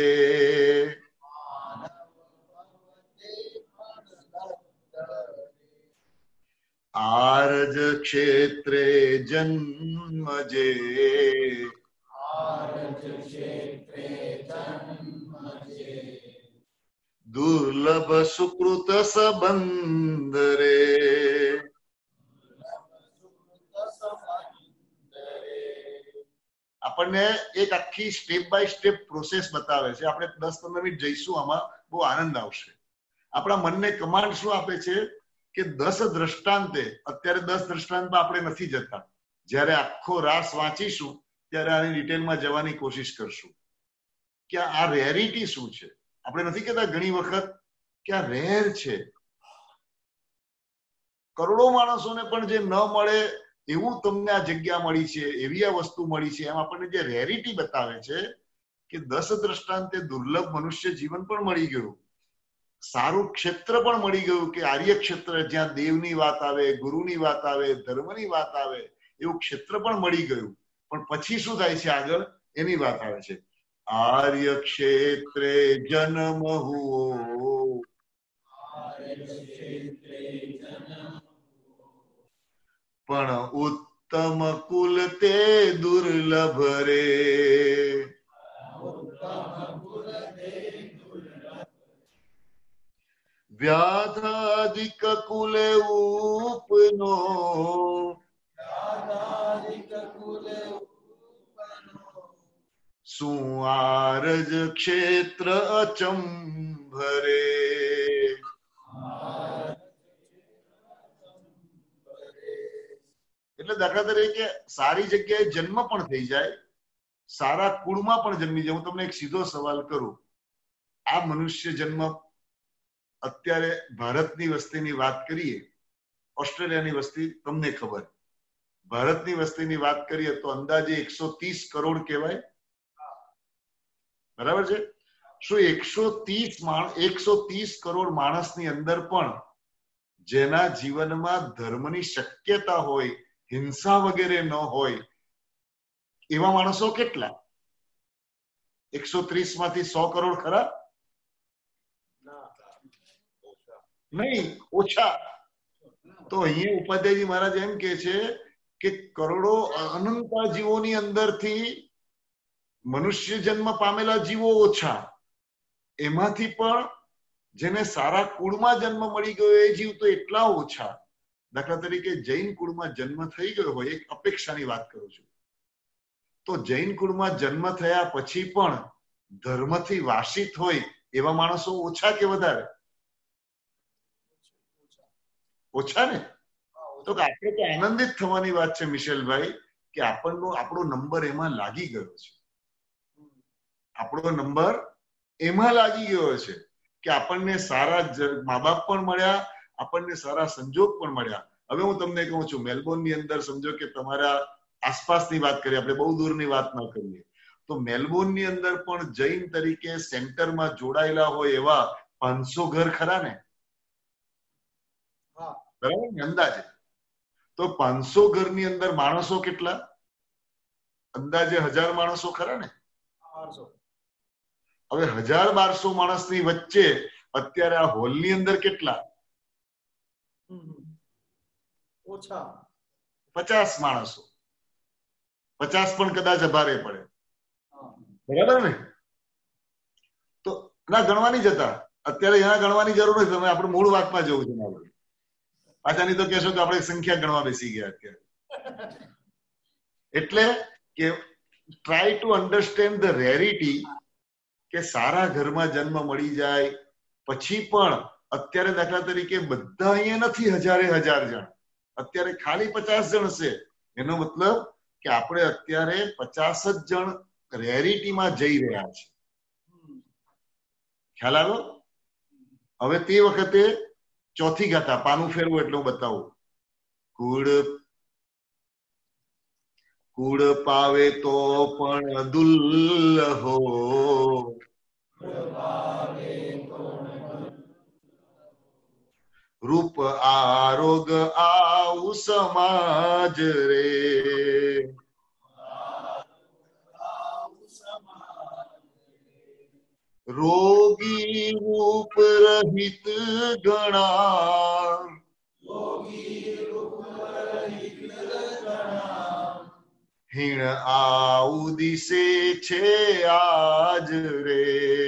આરજ ક્ષેત્રે જન્મ જે દુર્લભ સુકૃત સંબંધ રે. આપણને એક આખી સ્ટેપ બાય સ્ટેપ પ્રોસેસ બતાવે છે. આપણે દસ પંદર મિનિટ જઈશું, આમાં બહુ આનંદ આવશે. આપણા મનને કમાન્ડ શું આપે છે કે દસ દ્રષ્ટાંતે, અત્યારે દસ દ્રષ્ટાંતમાં આપણે નથી જતા, જયારે આખો રાસ વાંચીશું ત્યારે આની ડિટેલમાં જવાની કોશિશ કરશું કે આ રેરિટી શું છે. આપણે નથી કહેતા ઘણી વખત કે આ રેર છે, કરોડો માણસોને પણ જે ન મળે એવું તમને આ જગ્યા મળી છે, એવી આ વસ્તુ મળી છે. એમ આપણને જે રેરિટી બતાવે છે કે દસ દ્રષ્ટાંતે દુર્લભ મનુષ્ય જીવન પણ મળી ગયું, સારું ક્ષેત્ર પણ મળી ગયું કે આર્ય ક્ષેત્ર, જ્યાં દેવની વાત આવે, ગુરુની વાત આવે, ધર્મની વાત આવે, એવું ક્ષેત્ર પણ મળી ગયું. પણ પછી શું થાય છે આગળ, એની વાત આવે છે. આર્ય ક્ષેત્રે જન્મ હુઓ પણ ઉત્તમ કુલ તે દુર્લભ રે. વ્યાધાદિક કુલે ઉપનો સુઆરજ ક્ષેત્ર અચંભરે. એટલે દાખલા તરીકે સારી જગ્યાએ જન્મ પણ થઈ જાય, સારા કુળમાં પણ જન્મી જાય. હું તમને એક સીધો સવાલ કરું, આ મનુષ્ય જન્મ અત્યારે ભારતની વસ્તીની વાત કરીએ, ઓસ્ટ્રેલિયાની વસ્તી તમને ખબર, ભારતની વસ્તીની વાત કરીએ તો અંદાજે એકસો ત્રીસ કરોડ કહેવાય, બરાબર છે? શું એકસો ત્રીસ માણસ એકસો ત્રીસ કરોડ માણસની અંદર પણ જેના જીવનમાં ધર્મની શક્યતા હોય, હિંસા વગેરે ન હોય, એવા માણસો કેટલા? એકસો ત્રીસ માંથી સો કરોડ ખરા? નહીં, ઓછા. તો અહીંયા ઉપાધ્યાયજી મહારાજ એમ કે છે કે કરોડો અનંતા જીવોની અંદરથી મનુષ્ય જન્મ પામેલા જીવો ઓછા, એમાંથી પણ જેને સારા કુળમાં જન્મ મળી ગયો એ જીવ તો એટલા ઓછા. દાખલા તરીકે જૈન કુળમાં જન્મ થઈ ગયો હોય, એક અપેક્ષાની વાત કરું છું, તો જૈન કુળમાં જન્મ થયા પછી પણ ધર્મથી વાસિત હોય એવા માણસો ઓછા કે વધારે? ઓછા ને? તો આપણે તો આનંદિત થવાની વાત છે મિશેલભાઈ કે આપણનો આપણો નંબર એમાં લાગી ગયો છે. આપણો નંબર એમાં લાગી ગયો છે કે આપણને સારા મા બાપ પણ મળ્યા, આપણને સારા સંજોગ પણ મળ્યા. હવે હું તમને કહું છું, મેલબોર્ન ની અંદર સમજો કે તમારા આસપાસની વાત કરીએ, આપણે બહુ દૂરની વાત ન કરીએ, તો મેલબોર્ન ની અંદર પણ જૈન તરીકે સેન્ટરમાં જોડાયેલા હોય એવા પાંચસો ઘર ખરા ને? બરાબર ને? અંદાજે તો પાંચસો ઘરની અંદર માણસો કેટલા? અંદાજે હજાર માણસો ખરા ને? હવે હજાર બારસો માણસની વચ્ચે અત્યારે આ હોલની અંદર કેટલા? ઓછા પચાસ માણસો. પચાસ પણ કદાચ અભારે પડે, બરાબર ને? તો ના ગણવાની જતા, અત્યારે એના ગણવાની જરૂર નથી, તમે આપણે મૂળ વાતમાં જવું છે. આપણે પાછા નહીં તો કહેશો કે આપણે સંખ્યા ગણવા બેસી ગયા અત્યારે. એટલે કે try to understand the rarity, કે સારા ઘરમાં જન્મ મળી જાય પછી પણ અત્યારે દાખલા તરીકે બધા અહીંયા નથી હજારે હજાર જણ, અત્યારે ખાલી પચાસ જણ છે. એનો મતલબ કે આપણે અત્યારે પચાસ જ જણ રેરિટીમાં જઈ રહ્યા છે. ખ્યાલ આવ્યો? હવે તે વખતે ચોથી ગાથા, પાનું ફેરવું એટલે હું બતાવું. કુળ કુળ પાવે તો પણ દુલ્લહો, રૂપ આરોગ આઉ સમાજ રે, રોગી રૂપ રહિત ગણા, હીણ આઉ દિશે છે આજ રે.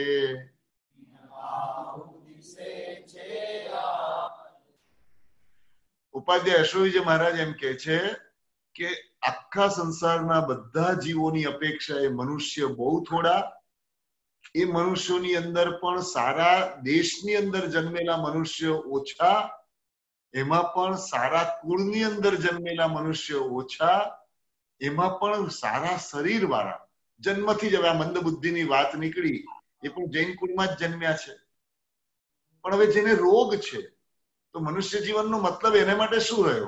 ઉપાધ્યાય અશ્વવિજય મહારાજ એમ કે છે કે આખા સંસારના બધા જીવોની અપેક્ષા એ મનુષ્ય બહુ થોડા, એ મનુષ્યોની અંદર પણ સારા દેશની અંદર જન્મેલા મનુષ્યો ઓછા, એમાં પણ સારા કુળની અંદર જન્મેલા મનુષ્યો ઓછા, એમાં પણ સારા શરીર વાળા, જન્મથી જ હવે આ મંદ બુદ્ધિની વાત નીકળી, એ પણ જૈન કુળમાં જ જન્મ્યા છે. પણ હવે જેને રોગ છે, તો મનુષ્ય જીવનનો મતલબ એને માટે શું રહ્યો?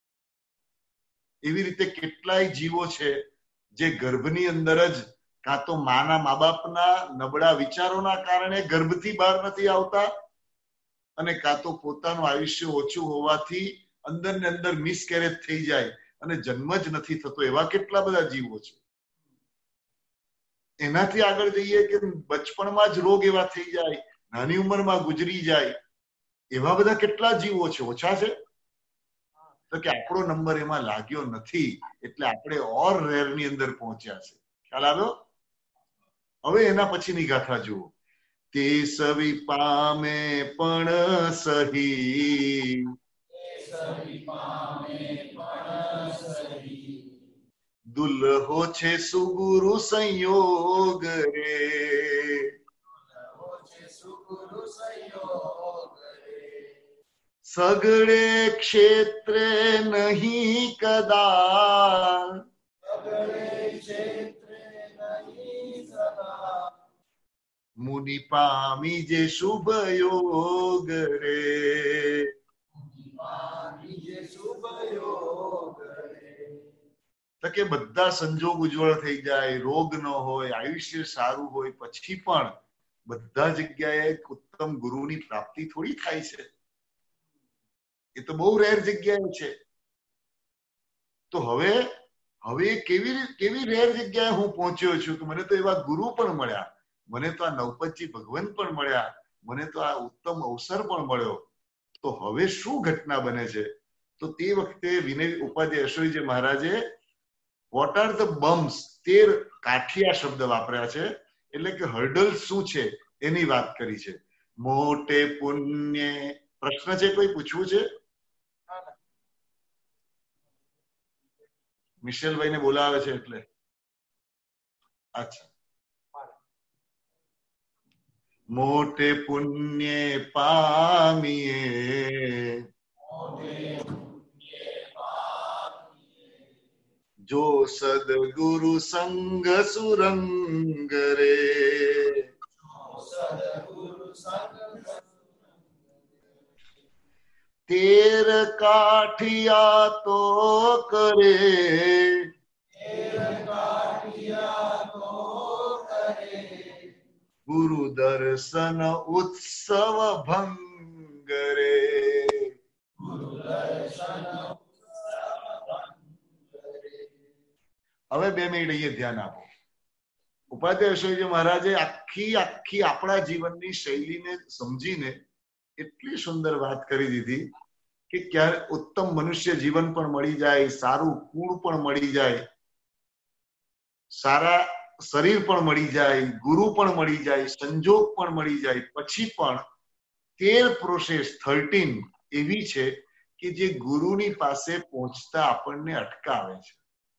એવી રીતે કેટલાય જીવો છે જે ગર્ભની અંદર જ કાં તો માના મા બાપના નબળા વિચારોના કારણે ગર્ભથી બહાર નથી આવતા, અને કાં તો પોતાનું આયુષ્ય ઓછું હોવાથી અંદર ને અંદર મિસકેરેજ થઈ જાય અને જન્મ જ નથી થતો. એવા કેટલા બધા જીવો છે. એનાથી આગળ જઈએ કે બચપણમાં જ રોગ એવા થઈ જાય, નાની ઉંમરમાં ગુજરી જાય, એવા બધા કેટલા જીવો છે? ઓછા છે? તો કે આપણો નંબર એમાં લાગ્યો નથી, એટલે આપણે ઓર રેર ની અંદર પહોંચ્યા છે. ખ્યાલ આવ્યો? હવે એના પછીની ગાથા જુઓ. તે સવી પામે પણ સહી, દુલ્હો છે સુગુરુ સંયોગ રે, સગડે ક્ષેત્રે નહીં કદા, મુનિ પામી જે શુભ યોગ રે. તો કે બધા સંજોગ ઉજ્જવળ થઈ જાય, રોગ ન હોય, આયુષ્ય સારું હોય, પછી પણ બધા જગ્યાએ ઉત્તમ ગુરુની પ્રાપ્તિ થોડી થાય છે. એ તો બહુ રેર જગ્યાએ છે. તો હવે હવે કેવી કેવી રેર જગ્યાએ હું પહોંચ્યો છું કે મને તો એવા ગુરુ પણ મળ્યા, મને તો આ નવપતજી ભગવાન પણ મળ્યા, મને તો આ ઉત્તમ અવસર પણ મળ્યો. તો હવે શું ઘટના બને છે? તો તે વખતે વિનય ઉપાધ્યાય યશોજી મહારાજે વોટ આર ધ બમ્સ, તેર કાઠિયા શબ્દ વાપર્યા છે. એટલે કે હર્ડલ શું છે એની વાત કરી છે. મોટે પુણ્ય, પ્રશ્ન છે કોઈ પૂછવું છે? મિશેલભાઈ ને બોલાવે છે એટલે. અચ્છા. મોટે પુણ્ય પામીએ, જો સદગુરુ સંગ સુરંગ રે, તેર કાઠિયા તો કરે, ગુરુ દર્શન ઉત્સવ ભંગ રે. હવે બે મિનિટ અહીંયા ધ્યાન આપો. ઉપાધ્યાય યશોજી મહારાજે આખી આખી આપણા જીવનની શૈલીને સમજીને એટલી સુંદર વાત કરી દીધી કે ક્યારે ઉત્તમ મનુષ્ય જીવન પણ મળી જાય, સારું કુળ પણ મળી જાય, સારા શરીર પણ મળી જાય, ગુરુ પણ મળી જાય, સંજોગ પણ મળી જાય, પછી પણ તેર પ્રોસેસ થર્ટીન એવી છે કે જે ગુરુની પાસે પહોંચતા આપણને અટકાવે છે.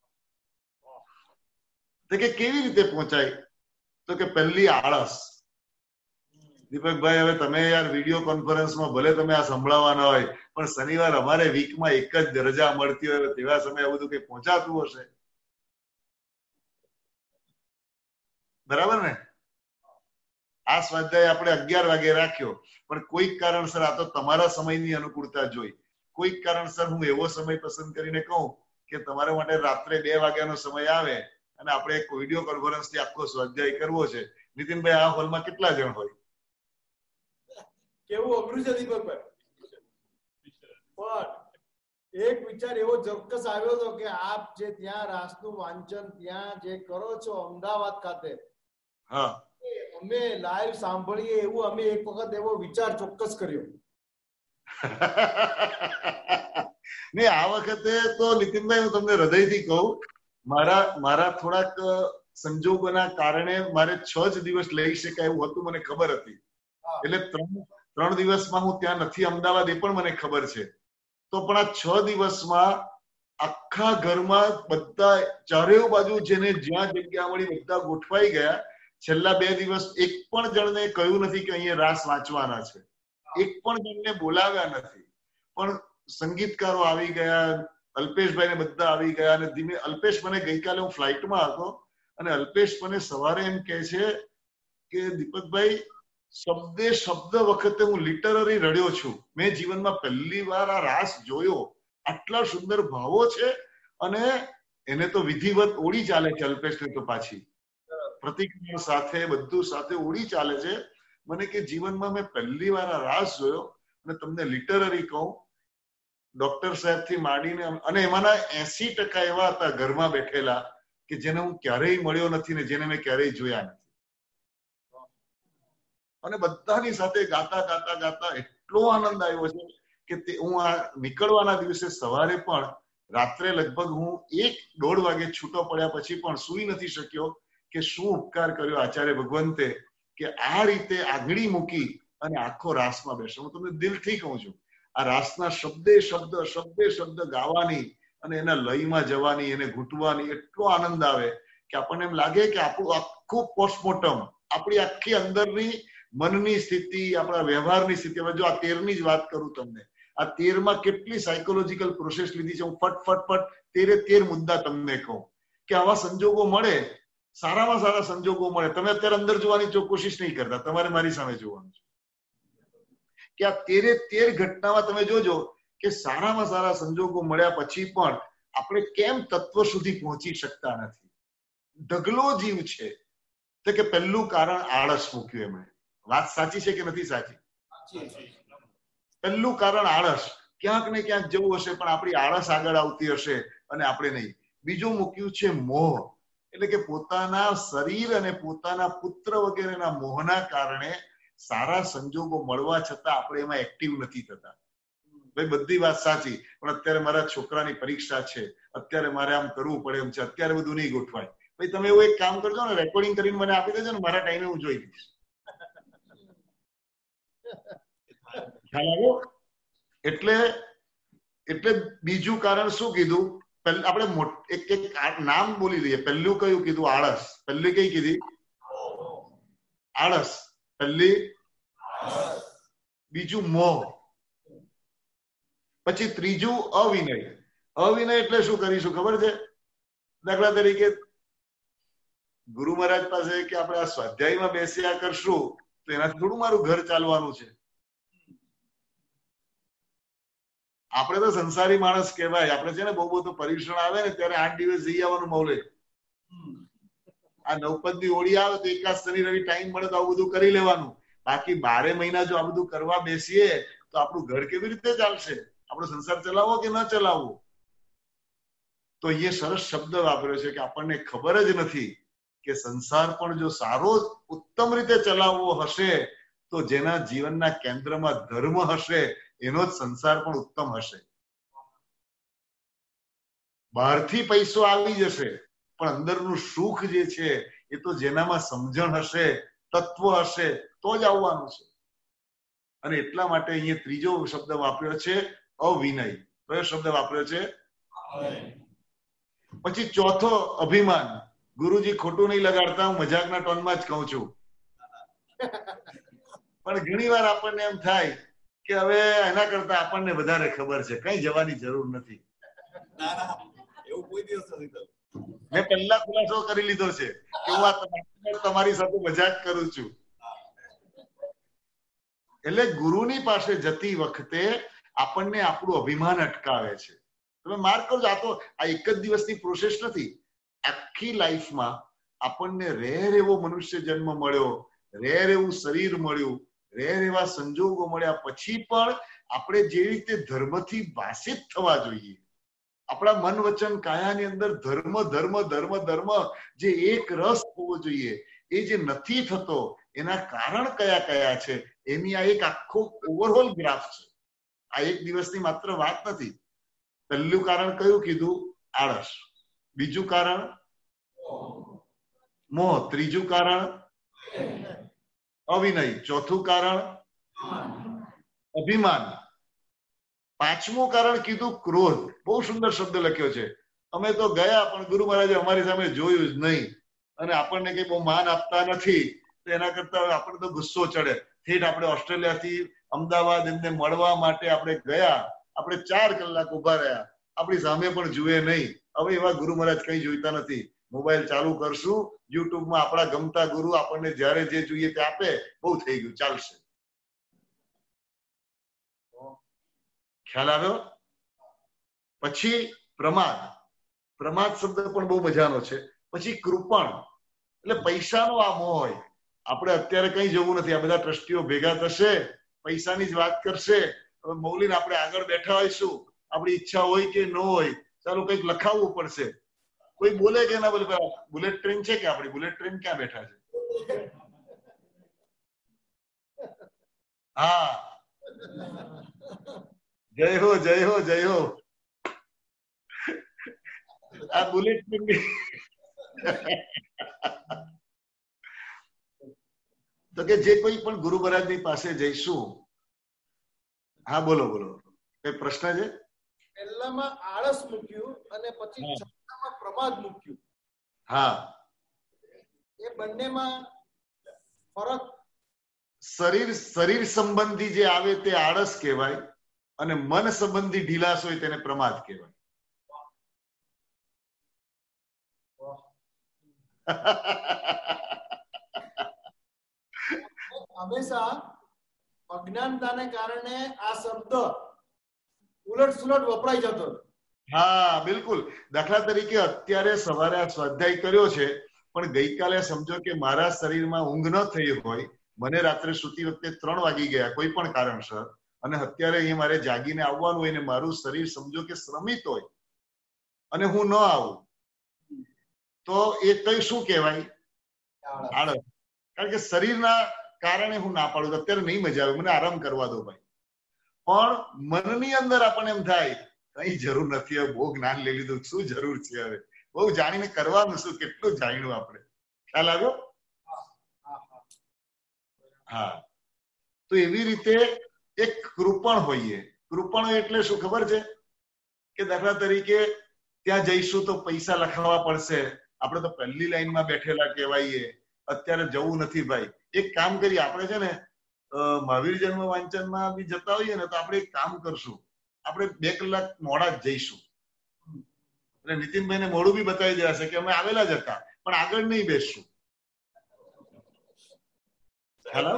તો કે કેવી રીતે પહોંચાય? તો કે પહેલી આળસ. દીપકભાઈ, હવે તમે યાર વિડીયો કોન્ફરન્સમાં ભલે તમે આ સંભળાવવાના હોય, પણ શનિવાર અમારે વીકમાં એક જ રજા મળતી હોય, તેવા સમયે આ બધું કઈ પહોંચાતું હશે? બરાબર ને? આ સ્વાધ્યાય આપણે અગિયાર વાગે રાખ્યો, પણ કોઈક કારણસર, આ તો તમારા સમયની અનુકૂળતા જોઈ, કોઈક કારણસર હું એવો સમય પસંદ કરીને કહું કે તમારા માટે રાત્રે બે વાગ્યાનો સમય આવે અને આપણે એક વિડીયો કોન્ફરન્સ થી આખો સ્વાધ્યાય કરવો છે. નીતિનભાઈ, આ હોલમાં કેટલા જણ હોય? કેવું અઘરું છે દીપકભાઈ. પણ એક વિચાર એવો ચોક્કસ આવ્યો હતો કે આપ જે ત્યાં રાસનું વાંચન ત્યાં જે કરો છો અમદાવાદ ખાતે, હા, અમે લાઈવ સાંભળીએ એવું અમે એક વખત એવો વિચાર ચોક્કસ કર્યો. ને આ વખતે તો નીતિનભાઈ, હું તમને હૃદયથી કહું, મારા મારા થોડાક સંજોગોના કારણે મારે છ જ દિવસ લઈ શકાય એવું હતું, મને ખબર હતી. એટલે ત્રણ ત્રણ દિવસમાં હું ત્યાં નથી અમદાવાદ, એ પણ મને ખબર છે. તો પણ આ છ દિવસમાં આખા ઘરમાં બધા ચારે બાજુ જેને જ્યાં જગ્યા મળી બધા ગોઠવાઈ ગયા. છેલ્લા બે દિવસ એક પણ જણને કહ્યું નથી કે અહીંયા રાસ વાંચવાના છે, એક પણ જણને બોલાવ્યા નથી. પણ સંગીતકારો આવી ગયા, અલ્પેશભાઈ ને બધા આવી ગયા. અને ધીમે અલ્પેશ મને ગઈકાલે હું ફ્લાઇટમાં હતો અને અલ્પેશ મને સવારે એમ કહે છે કે દીપકભાઈ, શબ્દે શબ્દ વખતે હું લિટરરી રડ્યો છું. મેં જીવનમાં પહેલી વાર આ રાસ જોયો, આટલા સુંદર ભાવો છે. અને એને તો વિધિવત ઓળી ચાલે છે અલ્પેશને, તો પાછી પ્રતિક્રિયા સાથે બધું સાથે ઓળી ચાલે છે. મને કે જીવનમાં મેં પહેલી વાર આ રાસ જોયો. અને તમને લિટરરી કહું, ડોક્ટર સાહેબ થી માંડીને, અને એમાંના એસી ટકા એવા હતા ઘરમાં બેઠેલા કે જેને હું ક્યારેય મળ્યો નથી ને જેને મેં ક્યારેય જોયા નથી. અને બધાની સાથે ગાતા ગાતા ગાતા એટલો આનંદ આવ્યો છે કે તે હું આ નીકળવાના દિવસે સવારે પણ રાત્રે લગભગ હું એક દોઢ વાગે છૂટો પડ્યા પછી પણ સૂઈ નથી શક્યો કે શું ઉપકાર કર્યો આચાર્ય ભગવંતે કે આ રીતે આગળી મૂકી અને આખો રાસમાં બેસે. હું તમને દિલથી કહું છું, આ રાસના શબ્દે શબ્દ શબ્દે શબ્દ ગાવાની અને એના લયમાં જવાની, એને ઘૂંટવાની એટલો આનંદ આવે કે આપણને એમ લાગે કે આપણું આખું પોસ્ટમોર્ટમ, આપણી આખી અંદરની મનની સ્થિતિ, આપણા વ્યવહારની સ્થિતિ. હવે જો આ તેરની જ વાત કરું તમને, આ તેરમાં કેટલી સાયકોલોજીકલ પ્રોસેસ લીધી છે. હું ફટ ફટ ફટ તેરે તેર મુદ્દા તમને કહું કે આવા સંજોગો મળે, સારામાં સારા સંજોગો મળે. તમે અત્યારે અંદર જોવાની કોશિશ નહીં કરતા, તમારે મારી સામે જોવાનું છે કે આ તેરે તેર ઘટનામાં તમે જોજો કે સારામાં સારા સંજોગો મળ્યા પછી પણ આપણે કેમ તત્વ સુધી પહોંચી શકતા નથી. ઢગલો જીવ છે. તો કે પહેલું કારણ આળસ મૂક્યું એમણે. વાત સાચી છે કે નથી સાચી? પહેલું કારણ આળસ. ક્યાંક ને ક્યાંક જવું હશે પણ આપણી આળસ આગળ આવતી હશે અને આપણે નહીં. બીજું મૂક્યું છે મોહ, એટલે કે પોતાના શરીર અને પોતાના પુત્ર વગેરેના મોહના કારણે સારા સંજોગો મળવા છતાં આપણે એમાં એક્ટિવ નથી થતા. ભાઈ બધી વાત સાચી, પણ અત્યારે મારા છોકરાની પરીક્ષા છે, અત્યારે મારે આમ કરવું પડે એમ છે, અત્યારે બધું નહીં ગોઠવાય. ભાઈ તમે એવું એક કામ કરજો ને, રેકોર્ડિંગ કરીને મને આપી દેજો ને, મારા ટાઈમે હું જોઈ લઈશ. ખ્યાલ આવ્યો? એટલે એટલે બીજું કારણ શું કીધું? આપણે એક એક નામ બોલી દઈએ. પહેલું કયું કીધું? આળસ. પહેલી કઈ કીધી? આળસ. પહેલી. બીજું મોહ. પછી ત્રીજું અવિનય. અવિનય એટલે શું કરીશું ખબર છે? દાખલા તરીકે ગુરુ મહારાજ પાસે કે આપણે આ સ્વાધ્યાયમાં બેસ્યા કરશું તો એનાથી થોડું મારું ઘર ચાલવાનું છે. આપણે તો સંસારી માણસ કહેવાય. આપણે છે ને બહુ બધું પરીક્ષણ આવે ને ત્યારે આઠ દિવસ જઈ આવવાનું મૌલે. આ નવપદ ની ઓળી આવે તો એકાદ શનિ રવિ ટાઈમ મળે તો આવું બધું કરી લેવાનું. બાકી બારે મહિના જો આ બધું કરવા બેસીએ તો આપણું ઘર કેવી રીતે ચાલશે? આપણો સંસાર ચલાવવો કે ન ચલાવવો? તો અહીંયા સરસ શબ્દ વાપર્યો છે કે આપણને ખબર જ નથી કે સંસાર પણ જો સારો ઉત્તમ રીતે ચલાવવો હશે તો જેના જીવનના કેન્દ્રમાં ધર્મ હશે એનો જ સંસાર પણ ઉત્તમ હશે. બહારથી પૈસો આવી જશે પણ અંદરનું સુખ જે છે એ તો જેનામાં સમજણ હશે, તત્વ હશે તો જ આવવાનું છે. અને એટલા માટે અહીંયા ત્રીજો શબ્દ વાપર્યો છે અવિનય. કયો શબ્દ વાપર્યો છે? પછી ચોથો અભિમાન. ગુરુજી ખોટું નહીં લગાડતા, હું મજાકના ટોનમાં જ કહું છું. પણ ઘણી વાર આપણને એમ થાય કે હવે એના કરતા આપણને વધારે ખબર છે, કઈ જવાની જરૂર નથી. એવું કોઈ દિવસ નથી થતું. મેં પહેલા ખુલાસો કરી લીધો છે કે હું આ તમારી સાથે મજાક કરું છું. એટલે ગુરુની પાસે જતી વખતે આપણને આપણું અભિમાન અટકાવે છે. તમે માર્ક કરજો, આ તો આ એક જ દિવસની પ્રોસેસ નથી. આખી લાઈફમાં આપણને રેર એવો મનુષ્ય જન્મ મળ્યો, રેર એવું શરીર મળ્યું, રેર એવા સંજોગો મળ્યા પછી પણ આપણે જે રીતે ધર્મથી વાસિત થવા જોઈએ, આપણા મન વચન કાયાની અંદર ધર્મ ધર્મ ધર્મ ધર્મ જે એક રસ હોવો જોઈએ એ જે નથી થતો, એના કારણ કયા કયા છે એની આ એક આખો ઓવરઓલ ગ્રાફ છે. આ એક દિવસની માત્ર વાત નથી. પહેલું કારણ કયું કીધું? આળસ. બીજું કારણ મોહ. ત્રીજું કારણ અવિનય. ચોથું કારણ અભિમાન. પાંચમું કારણ કીધું ક્રોધ. બહુ સુંદર શબ્દ લખ્યો છે. અમે તો ગયા પણ ગુરુ મહારાજે અમારી સામે જોયું જ નહીં અને આપણને કઈ બહુ માન આપતા નથી, તો એના કરતા આપણને તો ગુસ્સો ચડે. ઠેઠ આપણે ઓસ્ટ્રેલિયાથી અમદાવાદ એમને મળવા માટે આપણે ગયા, આપણે ચાર કલાક ઉભા રહ્યા, આપણી સામે પણ જુએ નહીં. હવે એવા ગુરુ મહારાજ કઈ જોઈતા નથી. મોબાઈલ ચાલુ કરશું, યુટ્યુબમાં આપણા ગમતા ગુરુ આપણને જયારે જે જોઈએ તે આપે, બહુ થઈ ગયું, ચાલશે. ખ્યાલ આવ્યો? પછી પ્રમાદ. પ્રમાદ શબ્દ પણ બહુ મજાનો છે. પછી કૃપણ એટલે પૈસાનો આ મોહ હોય. આપણે અત્યારે કઈ જવું નથી, આ બધા ટ્રસ્ટીઓ ભેગા થશે, પૈસાની જ વાત કરશે. હવે મૌલીને આપણે આગળ બેઠા હોઈશું, આપણી ઈચ્છા હોય કે ન હોય, ચાલો કંઈક લખાવવું પડશે. કોઈ બોલે કે ના બોલે, બુલેટ ટ્રેન છે કે આપણી બુલેટ ટ્રેન ક્યાં બેઠા છે? હા, જય હો જય હો જય હો. આ બુલેટ ટ્રેન તો કે જે કોઈ પણ ગુરુ મહારાજની પાસે જઈશું. હા બોલો બોલો, કઈ પ્રશ્ન છે? પહેલામાં આળસ મૂક્યું અને પછી છઠ્ઠામાં પ્રમાદ મૂક્યું. હા, એ બંનેમાં ફરક? શરીર શરીર સંબંધી જે આવે તે આળસ કહેવાય અને મન સંબંધી ઢીલાસ હોય તેને પ્રમાદ કહેવાય. હંમેશા અજ્ઞાનતાને કારણે આ શબ્દ ઉલટ સુલટ વપરાઈ જતો. હા બિલકુલ. દાખલા તરીકે અત્યારે સવારે આ સ્વાધ્યાય કર્યો છે, પણ ગઈકાલે સમજો કે મારા શરીરમાં ઊંઘ ન થઈ હોય, મને રાત્રે સૂતી વખતે ત્રણ વાગી ગયા કોઈ પણ કારણસર, અને અત્યારે અહીં મારે જાગીને આવવાનું હોય ને મારું શરીર સમજો કે શ્રમિત હોય અને હું ન આવું, તો એ કઈ શું કહેવાય? આળસ. કારણ કે શરીરના કારણે હું ના પાડું, અત્યારે નહીં મજા આવે, મને આરામ કરવા દો ભાઈ. પણ મનની અંદર આપણને એમ થાય કઈ જરૂર નથી, હવે બહુ જ્ઞાન લઈ લીધું, શું જરૂર છે, હવે બહુ જાણીને કરવાનું શું, કેટલું જાણ્યું આપણે. ખ્યાલ આવ્યો? હા. તો એવી રીતે એક કૃપણ હોઈએ. કૃપણ એટલે શું ખબર છે? કે દાખલા તરીકે ત્યાં જઈશું તો પૈસા લખાવવા પડશે, આપણે તો પહેલી લાઈનમાં બેઠેલા કહેવાઈએ, અત્યારે જવું નથી ભાઈ. એક કામ કરીએ, આપણે છે ને મહાવીર જન્મ વાંચનમાં બી જતા હોઈએ ને, તો આપણે એક કામ કરશું, આપણે બે કલાક મોડા જ જઈશું. એટલે નીતિનભાઈને મોડું બી બતાવી દેવાશે કે અમે આવેલા જ હતા, પણ આગળ નહીં બેસશું. હેલો,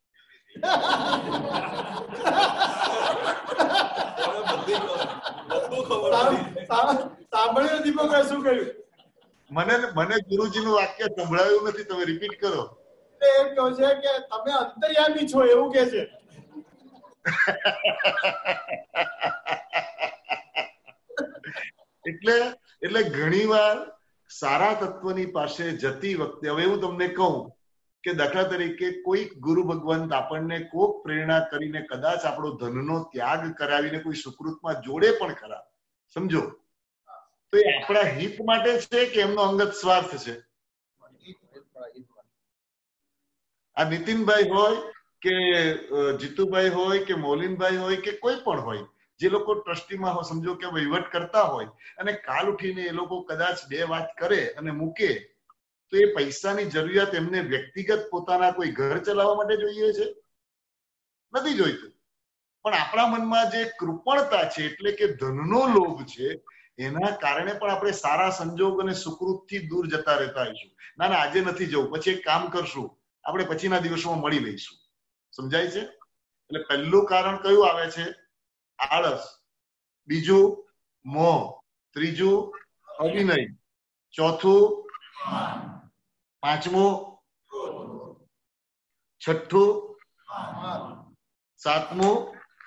સાંભળ્યું દીપકભાઈ શું કહ્યું? મને મને ગુરુજીનું વાક્ય સંભળાયું નથી, તમે રિપીટ કરો. એમ કહે છે કે તમે અંતર્યામી છો એવું કે છે. એટલે એટલે ઘણીવાર સારા તત્વની પાસે જતી વખતે, હવે હું તમને કહું કે દાખલા તરીકે કોઈ ગુરુ ભગવંત આપણને કોક પ્રેરણા કરીને કદાચ આપણો ધનનો ત્યાગ કરાવીને કોઈ સુકૃતમાં જોડે પણ ખરા, સમજો, તો એ આપણા હિત માટે છે કે એમનો અંગત સ્વાર્થ છે? આ નીતિનભાઈ હોય કે જીતુભાઈ હોય કે મૌલિનભાઈ હોય કે કોઈ પણ હોય, જે લોકો ટ્રસ્ટીમાં હોય, સમજો કે વહીવટ કરતા હોય, અને કાલ ઉઠીને એ લોકો કદાચ બે વાત કરે અને મૂકે, તો એ પૈસાની જરૂરિયાત એમને વ્યક્તિગત પોતાના કોઈ ઘર ચલાવવા માટે જોઈએ છે? નથી જોઈતું. પણ આપણા મનમાં જે કૃપણતા છે, એટલે કે ધનનો લોભ છે, એના કારણે પણ આપણે સારા સંજોગ અને સુકૃતથી દૂર જતા રહેતા હોઈશું. ના ના આજે નથી જવું, પછી એક કામ કરશું, આપણે પછીના દિવસોમાં મળી લઈશું. સમજાય છે? એટલે પહેલું કારણ કયું આવે છે? આળસ. બીજું મોહ. ત્રીજું અભિનય. ચોથું, પાંચમું, છઠ્ઠું, સાતમું,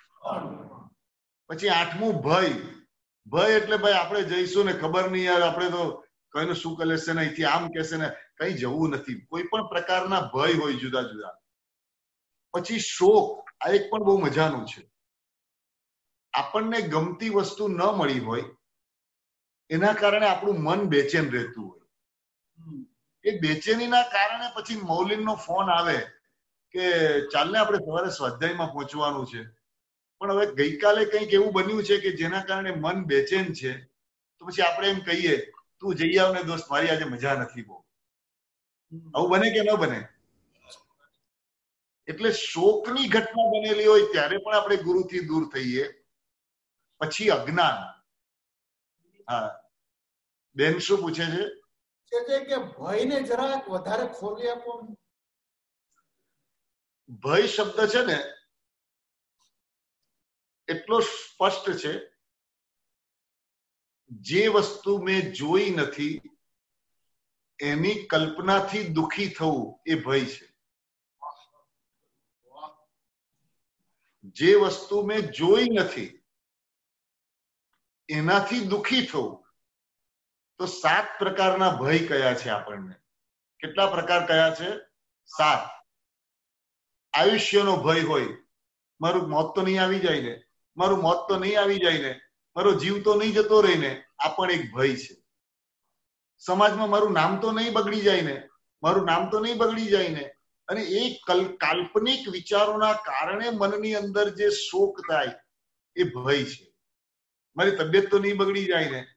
પછી આઠમું ભય. ભય એટલે ભાઈ આપણે જઈશું ને ખબર નહીં યાર, આપણે તો કઈનું શું કરે છે ને, અહીંથી આમ કહેશે ને, કઈ જવું નથી. કોઈ પણ પ્રકારના ભય હોય જુદા જુદા. પછી શોક. આ એક પણ બહુ મજાનું છે. આપણને ગમતી વસ્તુ ન મળી હોય એના કારણે આપણું મન બેચેન રહેતું હોય. એ બેચેનીના કારણે પછી મૌલિનનો ફોન આવે કે ચાલને આપણે સવારે સ્વાધ્યાયમાં પહોંચવાનું છે, પણ હવે ગઈકાલે કંઈક એવું બન્યું છે કે જેના કારણે મન બેચેન છે, તો પછી આપણે એમ કહીએ તું જઈ આવ ને દોસ્ત, મારી આજે મજા નથી બહુ. આવું બને કે ન બને? એટલે શોકની ઘટના બનેલી હોય ત્યારે પણ આપણે ગુરુથી દૂર થઈએ. પછી અજ્ઞાન. હા બેન શું પૂછે છે? છે કે ભયને જરાક વધારે ખોલી આપો. ભય શબ્દ છે ને એટલો સ્પષ્ટ છે, જે વસ્તુ મેં જોઈ નથી એની કલ્પનાથી દુખી થવું એ ભય છે. જે વસ્તુ મેં જોઈ નથી એનાથી દુખી થવું. તો સાત પ્રકારના ભય કયા છે આપણને? કેટલા પ્રકાર કયા છે? સાત. આયુષ્યનો ભય હોય, મારું મોત તો નહીં આવી જાય ને, મારું મોત તો નહીં આવી જાય ને, મારો જીવ તો નહીં જતો રહી ને, આ પણ એક ભય છે. સમાજમાં મારું નામ તો નહીં બગડી જાય ને, મારું નામ તો નહીં બગડી જાય ને, અને એ કાલ્પનિક વિચારોના કારણે મનની અંદર જે શોક થાય એ ભય છે. મારી તબિયત તો નહીં બગડી જાય ને?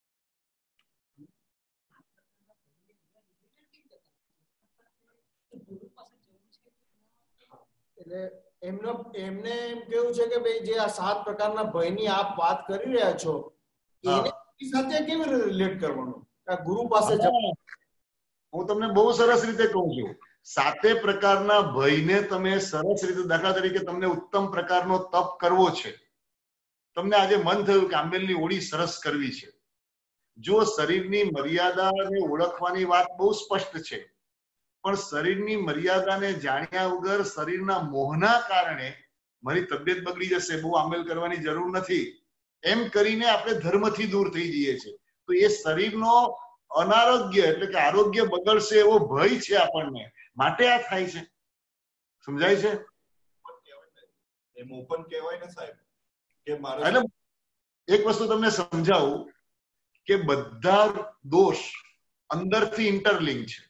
એટલે એમનો એમને એમ કેવું છે કે ભાઈ જે આ સાત પ્રકારના ભયની આપ વાત કરી રહ્યા છો એને સાથે કેવી રીતે રિલેટ કરવાનું? ગુરુ પાસે હું તમને બહુ સરસ રીતે કહું છું. સાતે પ્રકારના ભયને તમે સરસ રીતે, દાખલા તરીકે તમને ઉત્તમ પ્રકારનો તપ કરવો છે, તમને આજે મન થયું કે આંબેલની ઓળી સરસ કરવી છે. જો શરીરની મર્યાદાને ઓળખવાની વાત બહુ સ્પષ્ટ છે, પણ શરીરની મર્યાદાને જાણ્યા વગર શરીરના મોહના કારણે મારી તબિયત બગડી જશે, બહુ આંબેલ કરવાની જરૂર નથી, એમ કરીને આપણે ધર્મથી દૂર થઈ જઈએ છીએ. તો એ શરીરનો અનારોગ્ય એટલે કે આરોગ્ય બગડશે એવો ભય છે આપણને, માટે આ થાય છે. સમજાય છે? એમ ઓપન કહેવાય ને સાહેબ કે મારે એટલે એક વસ્તુ તમને સમજાવું કે બધા દોષ અંદરથી ઇન્ટરલિંક છે.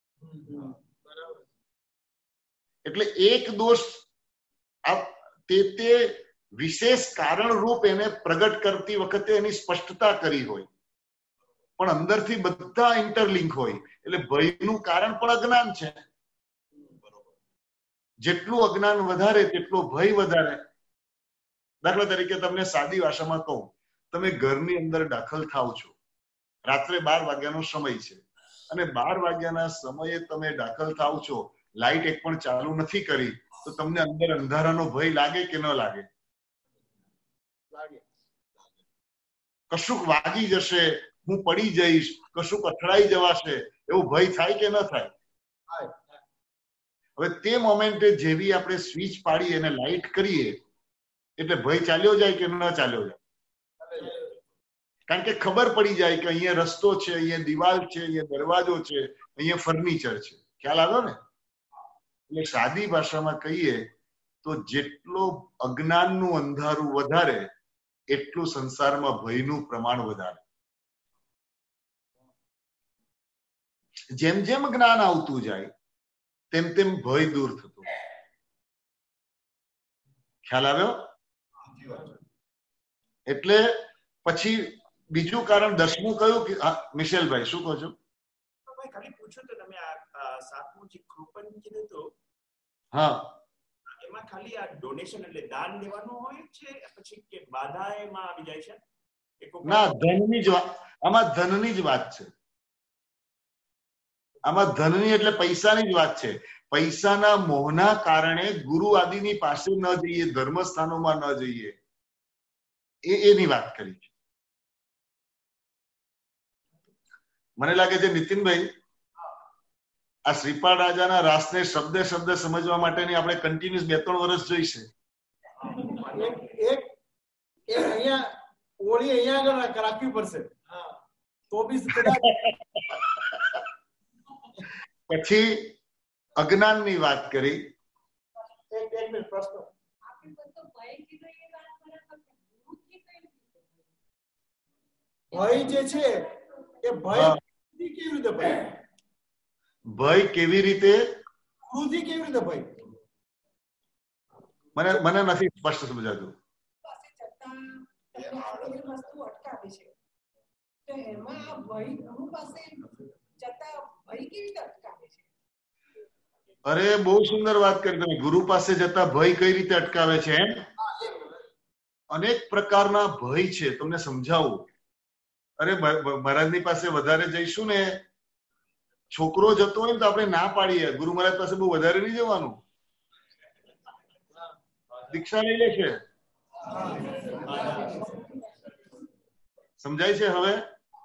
એટલે એક દોષ તે તે વિશેષ કારણ રૂપ એને પ્રગટ કરતી વખતે એની સ્પષ્ટતા કરી હોય, પણ અંદરથી બધા ઇન્ટરલિંક હોય. એટલે ભયનું કારણ પણ અજ્ઞાન છે. જેટલું અજ્ઞાન વધારે તેટલો ભય વધારે. દાખલા તરીકે તમને સાદી ભાષામાં કહું, તમે ઘરની અંદર દાખલ થાવ છો, રાત્રે બાર વાગ્યાનો સમય છે, અને બાર વાગ્યાના સમયે તમે દાખલ થાવ છો, લાઈટ એક પણ ચાલુ નથી કરી, તો તમને અંદર અંધારાનો ભય લાગે કે ન લાગે? કશુંક વાગી જશે, હું પડી જઈશ, કશુંક અથડાઈ જવાશે, એવો ભય થાય કે ન થાય? હવે તે મોમેન્ટે જેવી આપણે સ્વિચ પાડી અને લાઈટ કરીએ એટલે ભય ચાલ્યો જાય કે ન ચાલ્યો જાય? કારણ કે ખબર પડી જાય કે અહીંયા રસ્તો છે, અહીંયા દિવાલ છે, અહીંયા દરવાજો છે, અહીંયા ફર્નિચર છે. ખ્યાલ આવ્યો ને? એટલે સાદી ભાષામાં કહીએ તો જેટલો અજ્ઞાનનું અંધારું વધારે એટલું સંસારમાં ભયનું પ્રમાણ વધારે. જેમ જેમ જ્ઞાન આવતું જાય તેમ તેમ ભય દૂર થતો. ખ્યાલ આવ્યો? એટલે પછી બીજું કારણ દસમું કયું કે મિશેલભાઈ શું કહો છો? ખાલી પૂછ્યું તો તમે આ સાતમું જે કૃપન કીધું તો હા, એમાં ખાલી આ ડોનેશન એટલે દાન દેવાનું હોય છે પછી કે બાધા એમાં આવી જાય છે? ના, ધનની જ વાત, આમાં ધનની જ વાત છે. આમાં ધનની એટલે પૈસાની જ વાત છે. પૈસાના મોહના કારણે ગુરુ આદિની પાસે ન જઈએ, ધર્મસ્થાનોમાં ન જઈએ, એ એની વાત કરી છે. મને લાગે છે નીતિનભાઈ, આ શ્રીપાળ રાજાના રાસને શબ્દે શબ્દ સમજવા માટેની આપણે કન્ટિન્યુઅસ બે ત્રણ વર્ષ જોઈશે. એક એક અહીંયા ઓળી અહીંયા આગળ રાખવી પડશે, તો બી પછી અજ્ઞાનની વાત કરી. એક એક મિનિટ પ્રશ્ન. ભય જે છે એ ભય કેવી રીતે ભય ભય કેવી રીતે ગુરુથી કેવી રીતે ભય મને મને નથી સ્પષ્ટ સમજાતું. અરે બહુ સુંદર વાત કરી તમે. ગુરુ પાસે જતા ભય કઈ રીતે અટકાવે છે? એમ અનેક પ્રકારના ભય છે, તમને સમજાવું. અરે મહારાજની પાસે વધારે જઈશું ને, છોકરો જતો હોય ને તો આપણે ના પાડીએ, ગુરુ મહારાજ પાસે બહુ વધારે નહીં જવાનું, દીક્ષા લઈ લે છે. સમજાય છે હવે?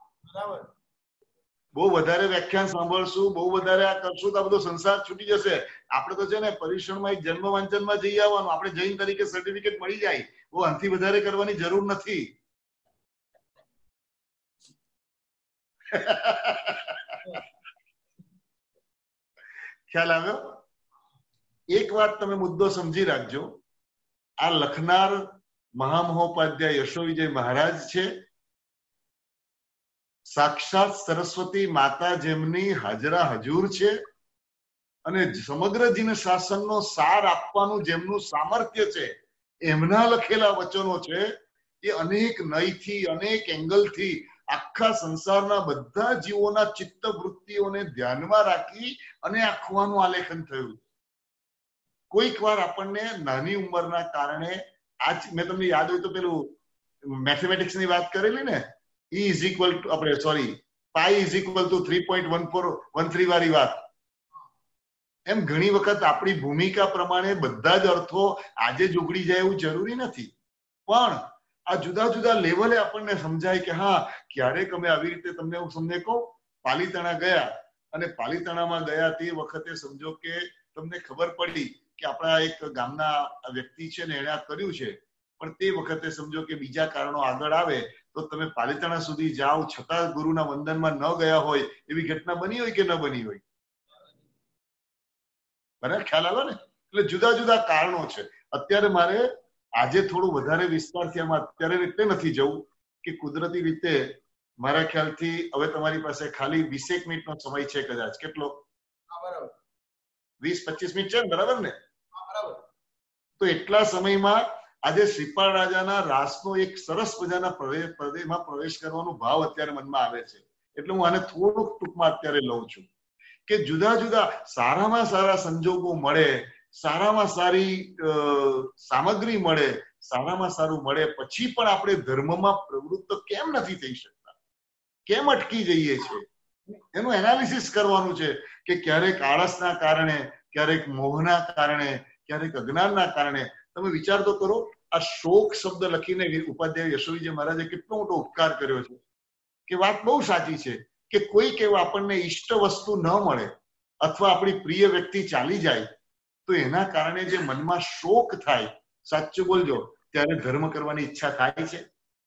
બહુ વધારે વ્યાખ્યાન સાંભળશું, બહુ વધારે આ કરશું તો આ બધો સંસાર છૂટી જશે. આપણે તો છે ને પરીક્ષણમાં એક જન્મ વાંચનમાં જઈ આવવાનું, આપણે જૈન તરીકે સર્ટિફિકેટ મળી જાય, બહુ આનાથી વધારે કરવાની જરૂર નથી. ખ્યાલ આવ્યો? એક વાત તમે મુદ્દો સમજી રાખજો. આ લખનાર મહામહોપાધ્યાય યશો વિજય મહારાજ છે. સાક્ષાત સરસ્વતી માતા જેમની હાજરા હજુર છે, અને સમગ્ર જીન શાસનનો સાર આપવાનું જેમનું સામર્થ્ય છે, એમના લખેલા વચનો છે એ અનેક નયથી, અનેક એંગલથી આખા સંસારના બધા જીવોના ચિત્ત વૃત્તિઓને ધ્યાનમાં રાખી અને આખવાનું આલેખન થયું. કોઈક વાર આપણને નાની ઉંમરના કારણે, આજ મેં તમને યાદ હોય તો પેલું મેથેમેટિક્સ ની વાત કરેલી ને, E ઇઝ ઇક્વલ ટુ આપણે sorry pi is equal to three point one four one three વાળી વાત, એમ ઘણી વખત આપણી ભૂમિકા પ્રમાણે બધા જ અર્થો આજે જ ઉગડી જાય એવું જરૂરી નથી. પણ આ જુદા જુદા લેવલે આપણને સમજાય કે હા, ક્યારેક અમે આવી રીતે, તમને હું તમને કહું, પાલીતાણા ગયા અને પાલીતાણામાં ગયા તે વખતે સમજો કે તમને ખબર પડી કે આપણા એક ગામના વ્યક્તિ છે ને એને આ કર્યું છે, પણ તે વખતે સમજો કે બીજા કારણો આગળ આવે તો તમે પાલીતાણા સુધી જાઓ છતાં ગુરુના વંદનમાં ન ગયા હોય એવી ઘટના બની હોય કે ન બની હોય? બરાબર ખ્યાલ આવે ને? એટલે જુદા જુદા કારણો છે. અત્યારે મારે આજે થોડું વધારે વિસ્તારથી આમાં અત્યારે એટલે નથી જવું કે કુદરતી રીતે મારા ખ્યાલથી હવે તમારી પાસે ખાલી વીસેક મિનિટનો સમય છે કદાચ. કેટલો? વીસ પચીસ મિનિટ છે ને? બરાબર ને? તો એટલા સમયમાં આજે શ્રીપાળ રાજાના રાસનો એક સરસ મજાના પ્રદેશમાં પ્રવેશ કરવાનો ભાવ અત્યારે મનમાં આવે છે. એટલે હું આને થોડુંક ટૂંકમાં અત્યારે લઉં છું કે જુદા જુદા સારામાં સારા સંજોગો મળે, સારામાં સારી સામગ્રી મળે, સારામાં સારું મળે પછી પણ આપણે ધર્મમાં પ્રવૃત્ત કેમ નથી થઈ શકતા, કેમ અટકી જઈએ છીએ, એનું એનાલિસિસ કરવાનું છે. કે ક્યારેક આળસના કારણે, ક્યારેક મોહના કારણે, ક્યારેક અજ્ઞાનના કારણે. તમે વિચાર તો કરો, આ શોક શબ્દ લખીને ઉપાધ્યાય યશોવીજી મહારાજે કેટલો મોટો ઉપકાર કર્યો છે. કે વાત બહુ સાચી છે કે કોઈક એવું આપણને ઈષ્ટ વસ્તુ ન મળે અથવા આપણી પ્રિય વ્યક્તિ ચાલી જાય તો એના કારણે જે મનમાં શોક થાય, સાચું બોલજો, ત્યારે ધર્મ કરવાની ઈચ્છા થાય છે?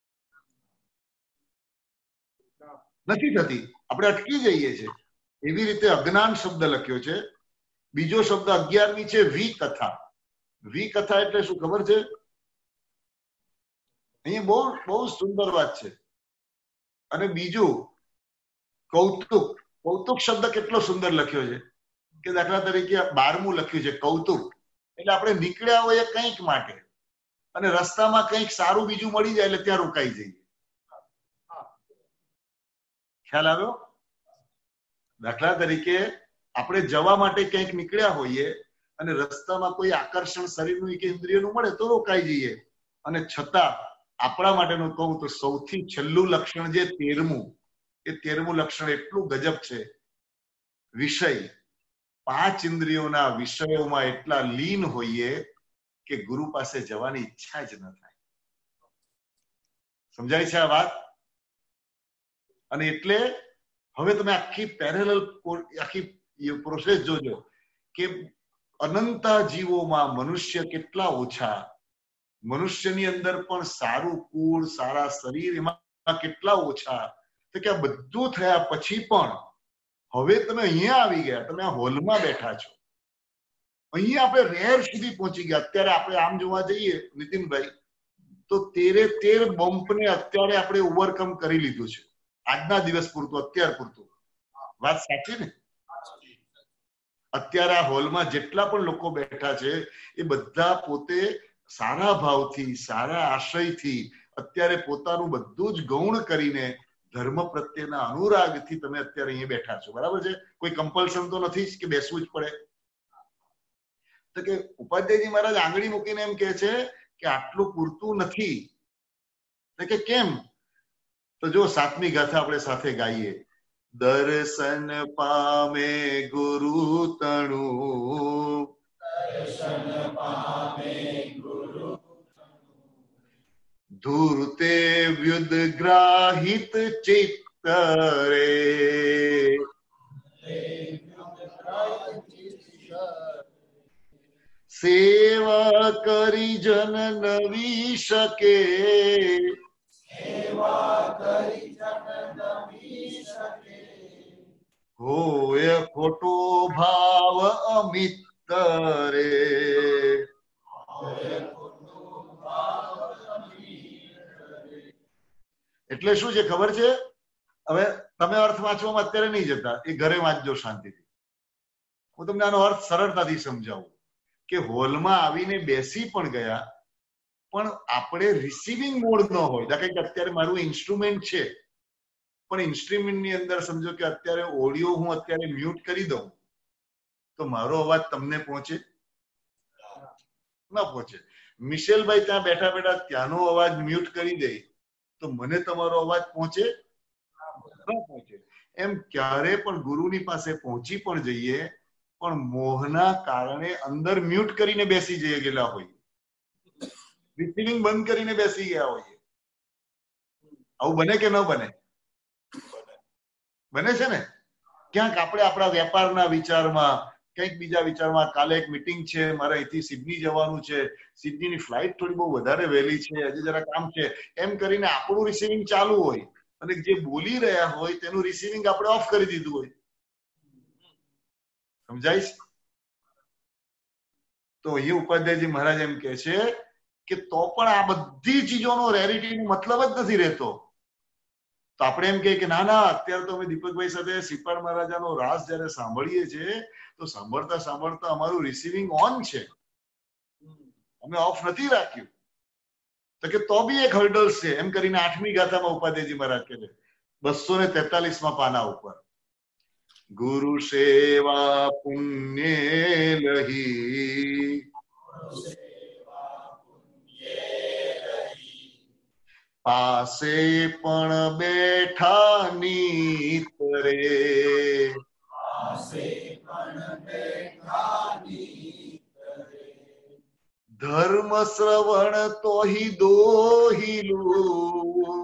નથી થતી. આપણે અટકી જઈએ છીએ. એવી રીતે અજ્ઞાન શબ્દ લખ્યો છે. બીજો શબ્દ અગિયારમી છે વિકથા. વિકથા એટલે શું ખબર છે? અહીંયા બહુ બહુ સુંદર વાત છે. અને બીજું કૌતુક. કૌતુક શબ્દ કેટલો સુંદર લખ્યો છે કે દાખલા તરીકે બારમું લખ્યું છે કૌતુક. એટલે આપણે નીકળ્યા હોય કંઈક માટે અને રસ્તામાં કંઈક સારું બીજું મળી જાય એટલે ત્યાં રોકાઈ જઈએ. ખ્યાલ આવ્યો? દાખલા તરીકે આપણે જવા માટે કંઈક નીકળ્યા હોઈએ અને રસ્તામાં કોઈ આકર્ષણ શરીરનું કે ઇન્દ્રિયનું મળે તો રોકાઈ જઈએ. અને છતાં આપણા માટેનું કહું તો સૌથી છેલ્લું લક્ષણ જે તેરમું, એ તેરમું લક્ષણ એટલું ગજબ છે. વિષય. પાંચ ઇન્દ્રિયોના વિષયોમાં એટલા લીન હોઈએ કે ગુરુ પાસે જવાની ઈચ્છા જ ન થાય. સમજાય છે આ વાત? અને એટલે હવે તમે આખી પેરેલલ આખી પ્રોસેસ જોજો કે અનંત જીવોમાં મનુષ્ય કેટલા ઓછા, મનુષ્યની અંદર પણ સારું કુળ, સારા શરીર એમાં કેટલા ઓછા. તો કે આ બધું થયા પછી પણ હવે તમે અહીંયા આવી ગયા, તમે આ હોલમાં બેઠા છો, અહીંયા આપણે રેર સુધી પહોંચી ગયા. અત્યારે આપણે આમ જોવા જઈએ નીતિનભાઈ તો તેરે તેર બમ્પને અત્યારે આપણે ઓવરકમ કરી લીધું છે આજના દિવસ પૂરતું, અત્યાર પૂરતું. વાત સાચી ને? અત્યારે આ હોલમાં જેટલા પણ લોકો બેઠા છે એ બધા પોતે સારા ભાવથી, સારા આશયથી અત્યારે પોતાનું બધું જ ગૌણ કરીને ધર્મ પ્રત્યેના અનુરાગથી તમે અત્યારે અહીંયા બેઠા છો. બરાબર છે? કોઈ કમ્પલ્શન તો નથી જ કે બેસવું જ પડે. તો કે ઉપાધ્યાયજી મહારાજ આંગળી મૂકીને એમ કે છે કે આટલું પૂરતું નથી. કે કેમ? તો જો સાતમી ગાથા આપણે સાથે ગાઈએ. દર્શન પામે ગુરુ તણુ, દર્શન પામે ગુરુ ધૂર્તે વ્યુદ ગ્રાહિત ચિત્ત રે, સેવા કરી જન નવી શકે, સેવા કરી જન નવી શકે, હોય ખોટો ભાવ અમિત રે. એટલે શું છે ખબર છે? હવે તમે અર્થ વાંચવામાં અત્યારે નહીં જતા, એ ઘરે વાંચજો શાંતિથી. હું તમને આનો અર્થ સરળતાથી સમજાવું કે હોલમાં આવીને બેસી પણ ગયા, પણ આપણે રિસીવિંગ મોડ ન હોય. દાખલા કે અત્યારે મારું ઇન્સ્ટ્રુમેન્ટ છે, પણ ઇન્સ્ટ્રુમેન્ટની અંદર સમજો કે અત્યારે ઓડિયો હું અત્યારે મ્યુટ કરી દઉં તો મારો અવાજ તમને પહોંચે? ના પહોંચે. મિશેલભાઈ ત્યાં બેઠા બેઠા ત્યાંનો અવાજ મ્યુટ કરી દે તો મને તમારો અવાજ પહોંચે? ન પહોંચે. એમ ક્યારે પણ ગુરુની પાસે પહોંચી પણ જઈએ પણ મોહના કારણે અંદર મ્યુટ કરીને બેસી જઈએ ગયેલા હોય, રિસીવિંગ બંધ કરીને બેસી ગયા હોઈએ. આવું બને કે ન બને? બને છે ને. ક્યાંક આપણે આપણા વેપારના વિચારમાં, કંઈક બીજા વિચારમાં, કાલે એક મીટિંગ છે, મારે અહીંથી સિડની જવાનું છે, સિડનીની ફ્લાઇટ થોડી બહુ વધારે વહેલી છે, આજે જરા કામ છે, એમ કરીને આપણું રિસીવિંગ ચાલુ હોય અને જે બોલી રહ્યા હોય તેનું રિસીવિંગ આપણે ઓફ કરી દીધું હોય. સમજાય છે? તો અહીંયા ઉપાધ્યાયજી મહારાજ એમ કે છે કે તો પણ આ બધી ચીજોનો રેરિટીનો મતલબ જ નથી રહેતો. તો આપણે એમ કહીએ કે ના ના અત્યારે તો અમે દીપકભાઈ સાથે શ્રીપાદ મહારાજાનો રાસ જયારે સાંભળીએ છીએ તો સાંભળતા સાંભળતા અમારું રિસીવિંગ ઓન છે, અમે ઓફ નથી રાખ્યું. તો કે તો બી એક હર્ડલ્સ છે. એમ કરીને આઠમી ગાથામાં ઉપાધ્યાયજી મહારાજ કહે છે બસો ને તેતાલીસ માં પાના ઉપર, ગુરુ સેવા પુણ્ય લહી પાસે પણ બેઠા નીતરે, ધર્મ શ્રવણ તો હિ દોહિલું,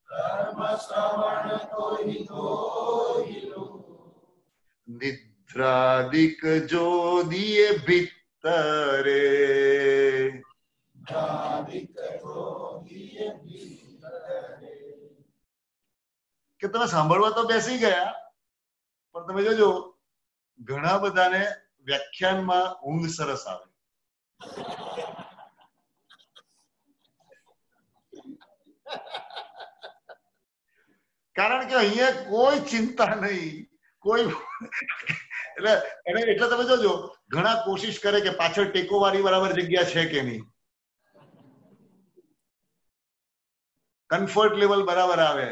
નિદ્રાદિક જો દિયે ભીતરે, કે તમે સાંભળવા તો બેસી ગયા પણ તમે જોજો ઘણા બધાને વ્યાખ્યાનમાં ઊંઘ સરસ આવે. કારણ કે અહીંયા કોઈ ચિંતા નહીં, કોઈ એટલે એને એટલે તમે જોજો ઘણા કોશિશ કરે કે પાછળ ટેકો વાળી બરાબર જગ્યા છે કે નહીં, કમ્ફર્ટ લેવલ બરાબર આવે.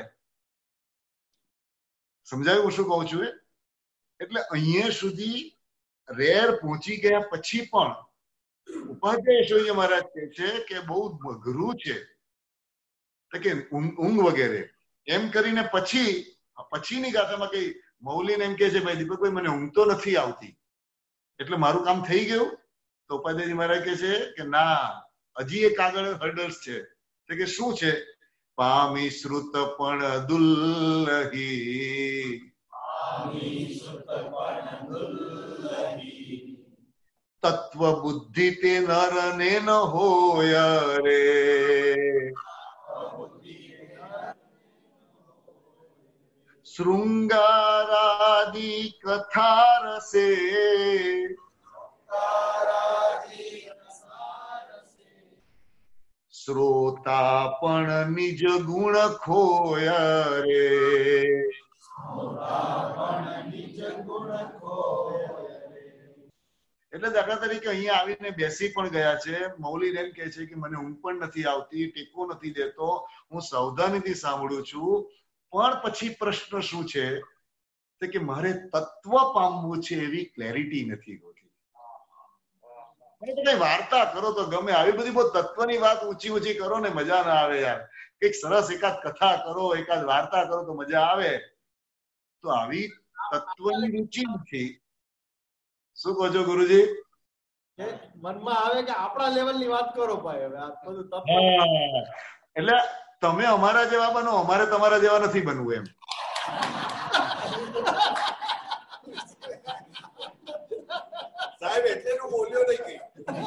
સમજાયું હું શું કહું છું? એટલે અહીંયા સુધી રેર પહોંચી ગયા પછી પણ ઉપાધ્યાય યશોજી મહારાજ કહે છે કે બહુ અઘરું છે કે ઊંઘ વગેરે. એમ કરીને પછી પછીની ગાથામાં કઈ મૌલીને એમ કે છે ભાઈ દીપકભાઈ મને ઊંઘ તો નથી આવતી એટલે મારું કામ થઈ ગયું. તો ઉપાધ્યાયજી મહારાજ કહે છે કે ના, હજી એક આગળ હર્ડલ્સ છે. તો કે શું છે? પામી શ્રુત પણ દુલ્લહી, તત્વ બુદ્ધિ તે નર ને ન હોય રે, શૃંગારાદિ કથા રસે, શ્રોતા પણ નિજ ગુણ ખોય રે. એટલે દાખલા તરીકે અહીંયા આવીને બેસી પણ ગયા છે. મૌલી એમ કે છે કે મને ઊંઘ પણ નથી આવતી, ટેકો નથી દેતો, હું સાવધાનીથી સાંભળું છું, પણ પછી પ્રશ્ન શું છે કે મારે તત્વ પામવું છે એવી ક્લેરિટી નથી હોતી. કઈ વાર્તા કરો તો ગમે, આવી બધી બહુ તત્વની વાત ઊંચી ઊંચી કરો ને મજા ના આવે યાર. કઈક સરસ એકાદ કથા કરો, એકાદ વાર્તા કરો તો મજા આવે. તો આવી તત્વની રુચિ નથી. શું કહો છો ગુરુજી? મનમાં આવે કે આપણા લેવલની વાત કરો ભાઈ. હવે આ બધું તત્વ એટલે તમે અમારા જેવા બનો, અમારે તમારા જેવા નથી બનવું એમ. સાહેબ એટલે હું બોલ્યો નહીં કઈ.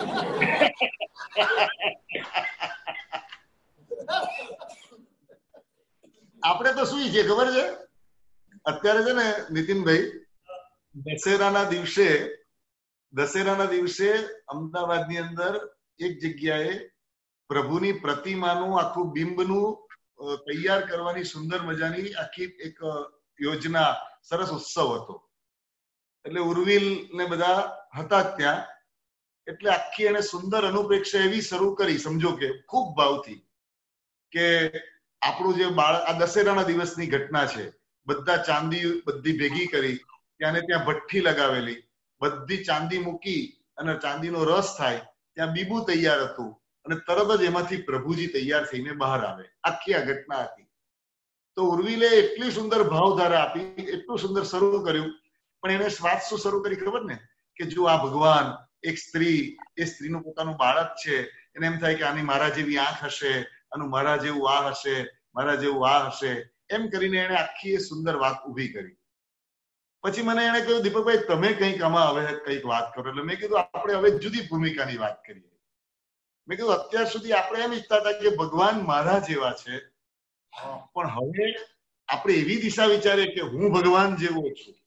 આપણે તો શું છે ખબર છે? અત્યારે છે ને નીતિનભાઈ, દશેરાના દિવસે દશેરાના દિવસે અમદાવાદની અંદર એક જગ્યાએ પ્રભુની પ્રતિમાનું આખું બિંબનું તૈયાર કરવાની સુંદર મજાની આખી એક યોજના, સરસ ઉત્સવ હતો. એટલે ઉર્વિલ ને બધા હતા ત્યાં, એટલે આખી એને સુંદર અનુપ્રેક્ષા એવી શરૂ કરી, સમજો કે ખૂબ ભાવથી, કે આપણું જે બાળ આ દશેરાના દિવસની ઘટના છે, બધા ચાંદી બધી ભેગી કરી, ત્યાં ત્યાં ભઠ્ઠી લગાવેલી, બધી ચાંદી મૂકી અને ચાંદીનો રસ થાય, ત્યાં બીબું તૈયાર હતું અને તરત જ એમાંથી પ્રભુજી તૈયાર થઈને બહાર આવે. આખી આ ઘટના હતી. તો ઉર્વિલે એટલી સુંદર ભાવધારા આપી, એટલું સુંદર શરૂ કર્યું, પણ એને વાત શું શરૂ કરી ખબર ને, કે જો આ ભગવાન એક સ્ત્રી, એ સ્ત્રીનું પોતાનું બાળક છે, એને એમ થાય કે આની મારા જેવી આંખ હશે, આનું મારા જેવું આ હશે, મારા જેવું આ હશે, એમ કરીને એને આખી એ સુંદર વાત ઉભી કરી. પછી મને એને કહ્યું, દીપકભાઈ તમે કંઈક આમાં હવે કંઈક વાત કરો. એટલે મેં કીધું આપણે હવે જુદી ભૂમિકાની વાત કરીએ. મેં કીધું અત્યાર સુધી આપણે એમ ઈચ્છતા હતા કે ભગવાન મારા જેવા છે, પણ હવે આપણે એવી દિશા વિચારીએ કે હું ભગવાન જેવો છું.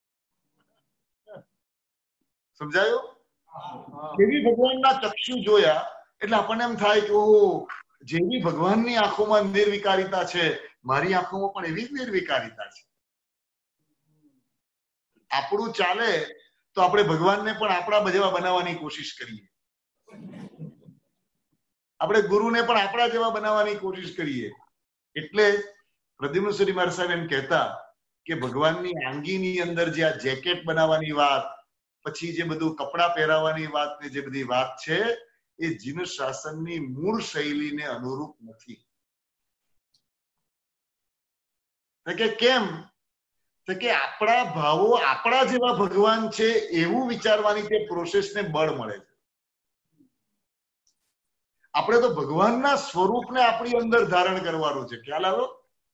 સમજાયું? એવી ભગવાનના ચક્ષુ જોયા એટલે આપણને એમ થાય કે ઓહ, જેવી ભગવાનની આંખોમાં નિર્વિકારિતા છે, મારી આંખોમાં પણ એવી જ નિર્વિકારિતા છે. આપણું ચાલે તો આપણે ભગવાનને પણ આપણા જેવા બનાવવાની કોશિશ કરીએ, આપણે ગુરુને પણ આપણા જેવા બનાવવાની કોશિશ કરીએ. એટલે પ્રદ્યુમ્ન સૂરી મહારાજ સાહેબ એમ કહેતા કે ભગવાનની આંગીની અંદર જે આ જેકેટ બનાવવાની વાત, પછી જે બધું કપડા પહેરાવાની વાત ને જે બધી વાત છે, એ જીન શાસનની મૂળ શૈલીને અનુરૂપ નથી. કે કેમ? કે આપણા ભાવો આપણા જેવા ભગવાન છે એવું વિચારવાની તે પ્રોસેસને બળ મળે છે. આપણે તો ભગવાનના સ્વરૂપને આપણી અંદર ધારણ કરવાનું છે. ખ્યાલ આવ્યો?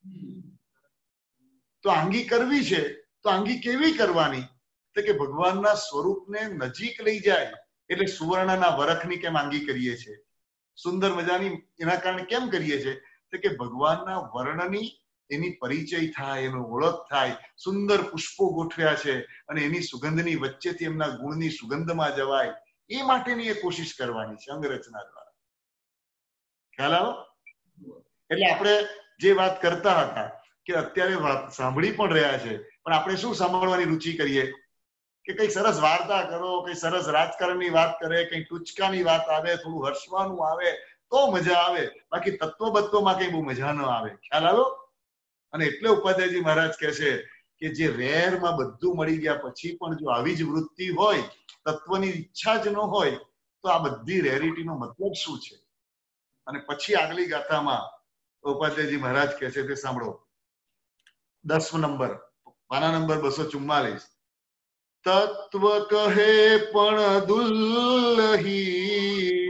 તો આંગી કરવી છે, તો આંગી કેવી કરવાની? તો કે ભગવાનના સ્વરૂપને નજીક લઈ જાય. એટલે સુવર્ણના વરખની કેમ આંગી કરીએ છીએ, સુંદર મજાની, એના કારણે કેમ કરીએ છીએ? તો કે ભગવાનના વર્ણની એની પરિચય થાય, એનો ઓળખ થાય. સુંદર પુષ્પો ગોઠવ્યા છે અને એની સુગંધની વચ્ચેથી એમના ગુણની સુગંધમાં જવાય, એ માટેની એ કોશિશ કરવાની છે અંગરચના દ્વારા. ખ્યાલ આવો? એટલે આપણે જે વાત કરતા હતા કે અત્યારે વાત સાંભળી પણ રહ્યા છે, પણ આપણે શું સાંભળવાની રુચિ કરીએ કે કઈ સરસ વાર્તા કરો, કઈ સરસ રાજકારણની વાત કરે, કઈ ટૂચકાની વાત આવે, થોડું હસવાનું આવે તો મજા આવે, બાકી તત્વ બત્વમાં કઈ બહુ મજા ન આવે. ખ્યાલ આવ્યો? અને એટલે ઉપાધ્યાયજી મહારાજ કહે છે કે જે રેરમાં બધું મળી ગયા પછી પણ જો આવી જ વૃત્તિ હોય, તત્વની ઈચ્છા જ ન હોય, તો આ બધી રેરિટીનો મતલબ શું છે? અને પછી આગલી ગાથામાં ઉપાધ્યાયજી મહારાજ કહે છે તે સાંભળો. દસમો નંબર, પાના નંબર બસો ચુમ્માલીસ. તત્વ કહે પણ દુલ્લહી,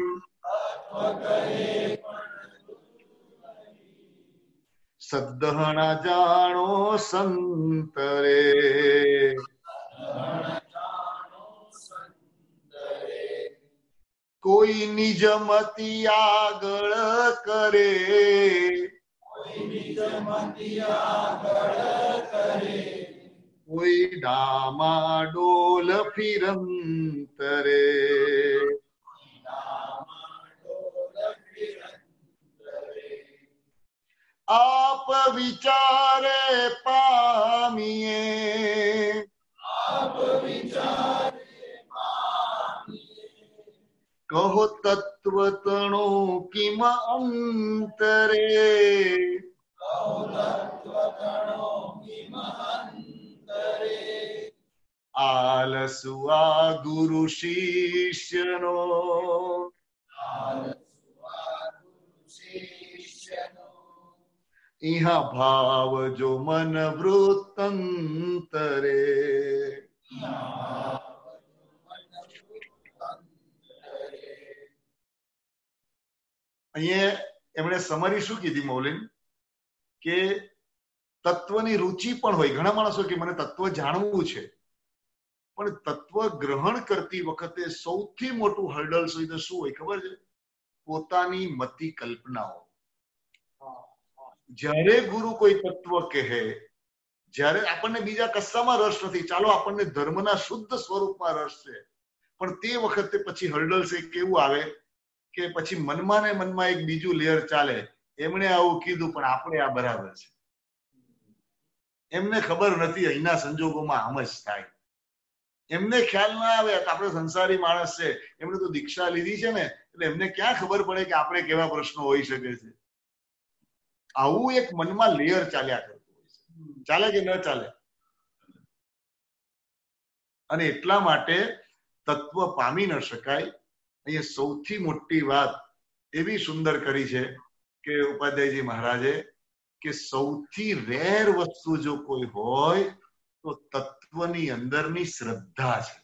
સદ્દહણા જાણો સંતરે, કોઈ નિજમતી આગળ કરે, કોઈ ડામાડોલ ફિરંતરે. આપ વિચારે પામીએ, કહો તત્વ તણો કિમ અંતરે. આલસુ આ ગુરુ શિષ્યનો, ઇહા ભાવ જો મન વૃત્તંતરે. અહીંયા એમણે સમરી શું કીધી મૌલિન, કે તત્વની રુચિ પણ હોય. ઘણા માણસો કે મને તત્વ જાણવું છે, પણ તત્વ ગ્રહણ કરતી વખતે સૌથી મોટું હર્ડલ્સ હોય તો શું હોય ખબર છે? પોતાની મતિ કલ્પનાઓ. જ્યારે ગુરુ કોઈ તત્વ કહે, જ્યારે આપણને બીજા કશામાં રસ નથી, ચાલો આપણને ધર્મના શુદ્ધ સ્વરૂપમાં રસ છે, પણ તે વખતે પછી હર્ડલ્સ એક કેવું આવે કે પછી મનમાં ને મનમાં એક બીજું લેયર ચાલે. એમણે આવું કીધું પણ આપણે આ બરાબર છે. એમને ખબર નથી અહીંના સંજોગોમાં આમ જ થાય. એમને ખ્યાલ ના આવે. આપણે સંસારી માણસ છે, એમને તો દીક્ષા લીધી છે ને, એટલે એમને ક્યાં ખબર પડે કે આપણે કેવા પ્રશ્નો હોઈ શકે છે. આવું એક મનમાં લેયર ચાલ્યા કરતું હોય છે. ચાલે કે ન ચાલે? અને એટલા માટે તત્વ પામી ન શકાય. અહીંયા સૌથી મોટી વાત એવી સુંદર કરી છે કે ઉપાધ્યાયજી મહારાજે, કે સૌથી રેર વસ્તુ જો કોઈ હોય તો તત્વની અંદરની શ્રદ્ધા છે.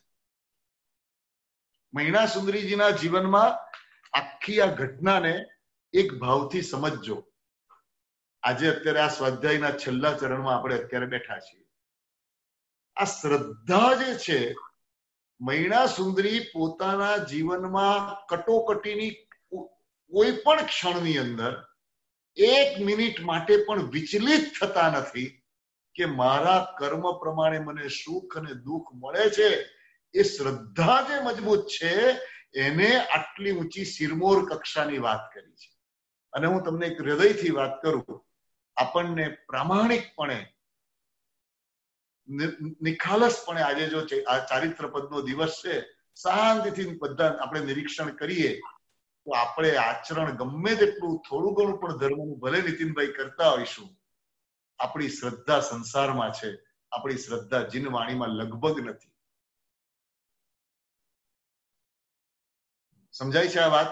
મૈણા સુંદરીજીના જીવનમાં આખી આ ઘટનાને એક ભાવથી સમજજો. આજે અત્યારે આ સ્વાધ્યાયના છેલ્લા ચરણમાં આપણે અત્યારે બેઠા છીએ. આ શ્રદ્ધા જે છે, મૈણા સુંદરી પોતાના જીવનમાં કટોકટીની કોઈ પણ ક્ષણની અંદર એક મિનિટ માટે પણ વિચલિત થતા નથી કે મારા કર્મ પ્રમાણે મને સુખ અને દુઃખ મળે છે. એ શ્રદ્ધા જે મજબૂત છે એને આટલી ઊંચી સિરમોર કક્ષાની વાત કરી છે. અને હું તમને એક હૃદયથી વાત કરું, આપણને પ્રામાણિકપણે નિખાલસપણે આજે જો આ ચારિત્ર પદનો દિવસ છે, શાંતિથી બધા આપણે નિરીક્ષણ કરીએ તો આપણે આચરણ ગમે તેટલું થોડું ઘણું પણ ધર્મનું ભલે નીતિનભાઈ કરતા હોઈશું, આપણી શ્રદ્ધા સંસારમાં છે, આપણી શ્રદ્ધા જીનવાણીમાં લગભગ નથી. સમજાય છે આ વાત?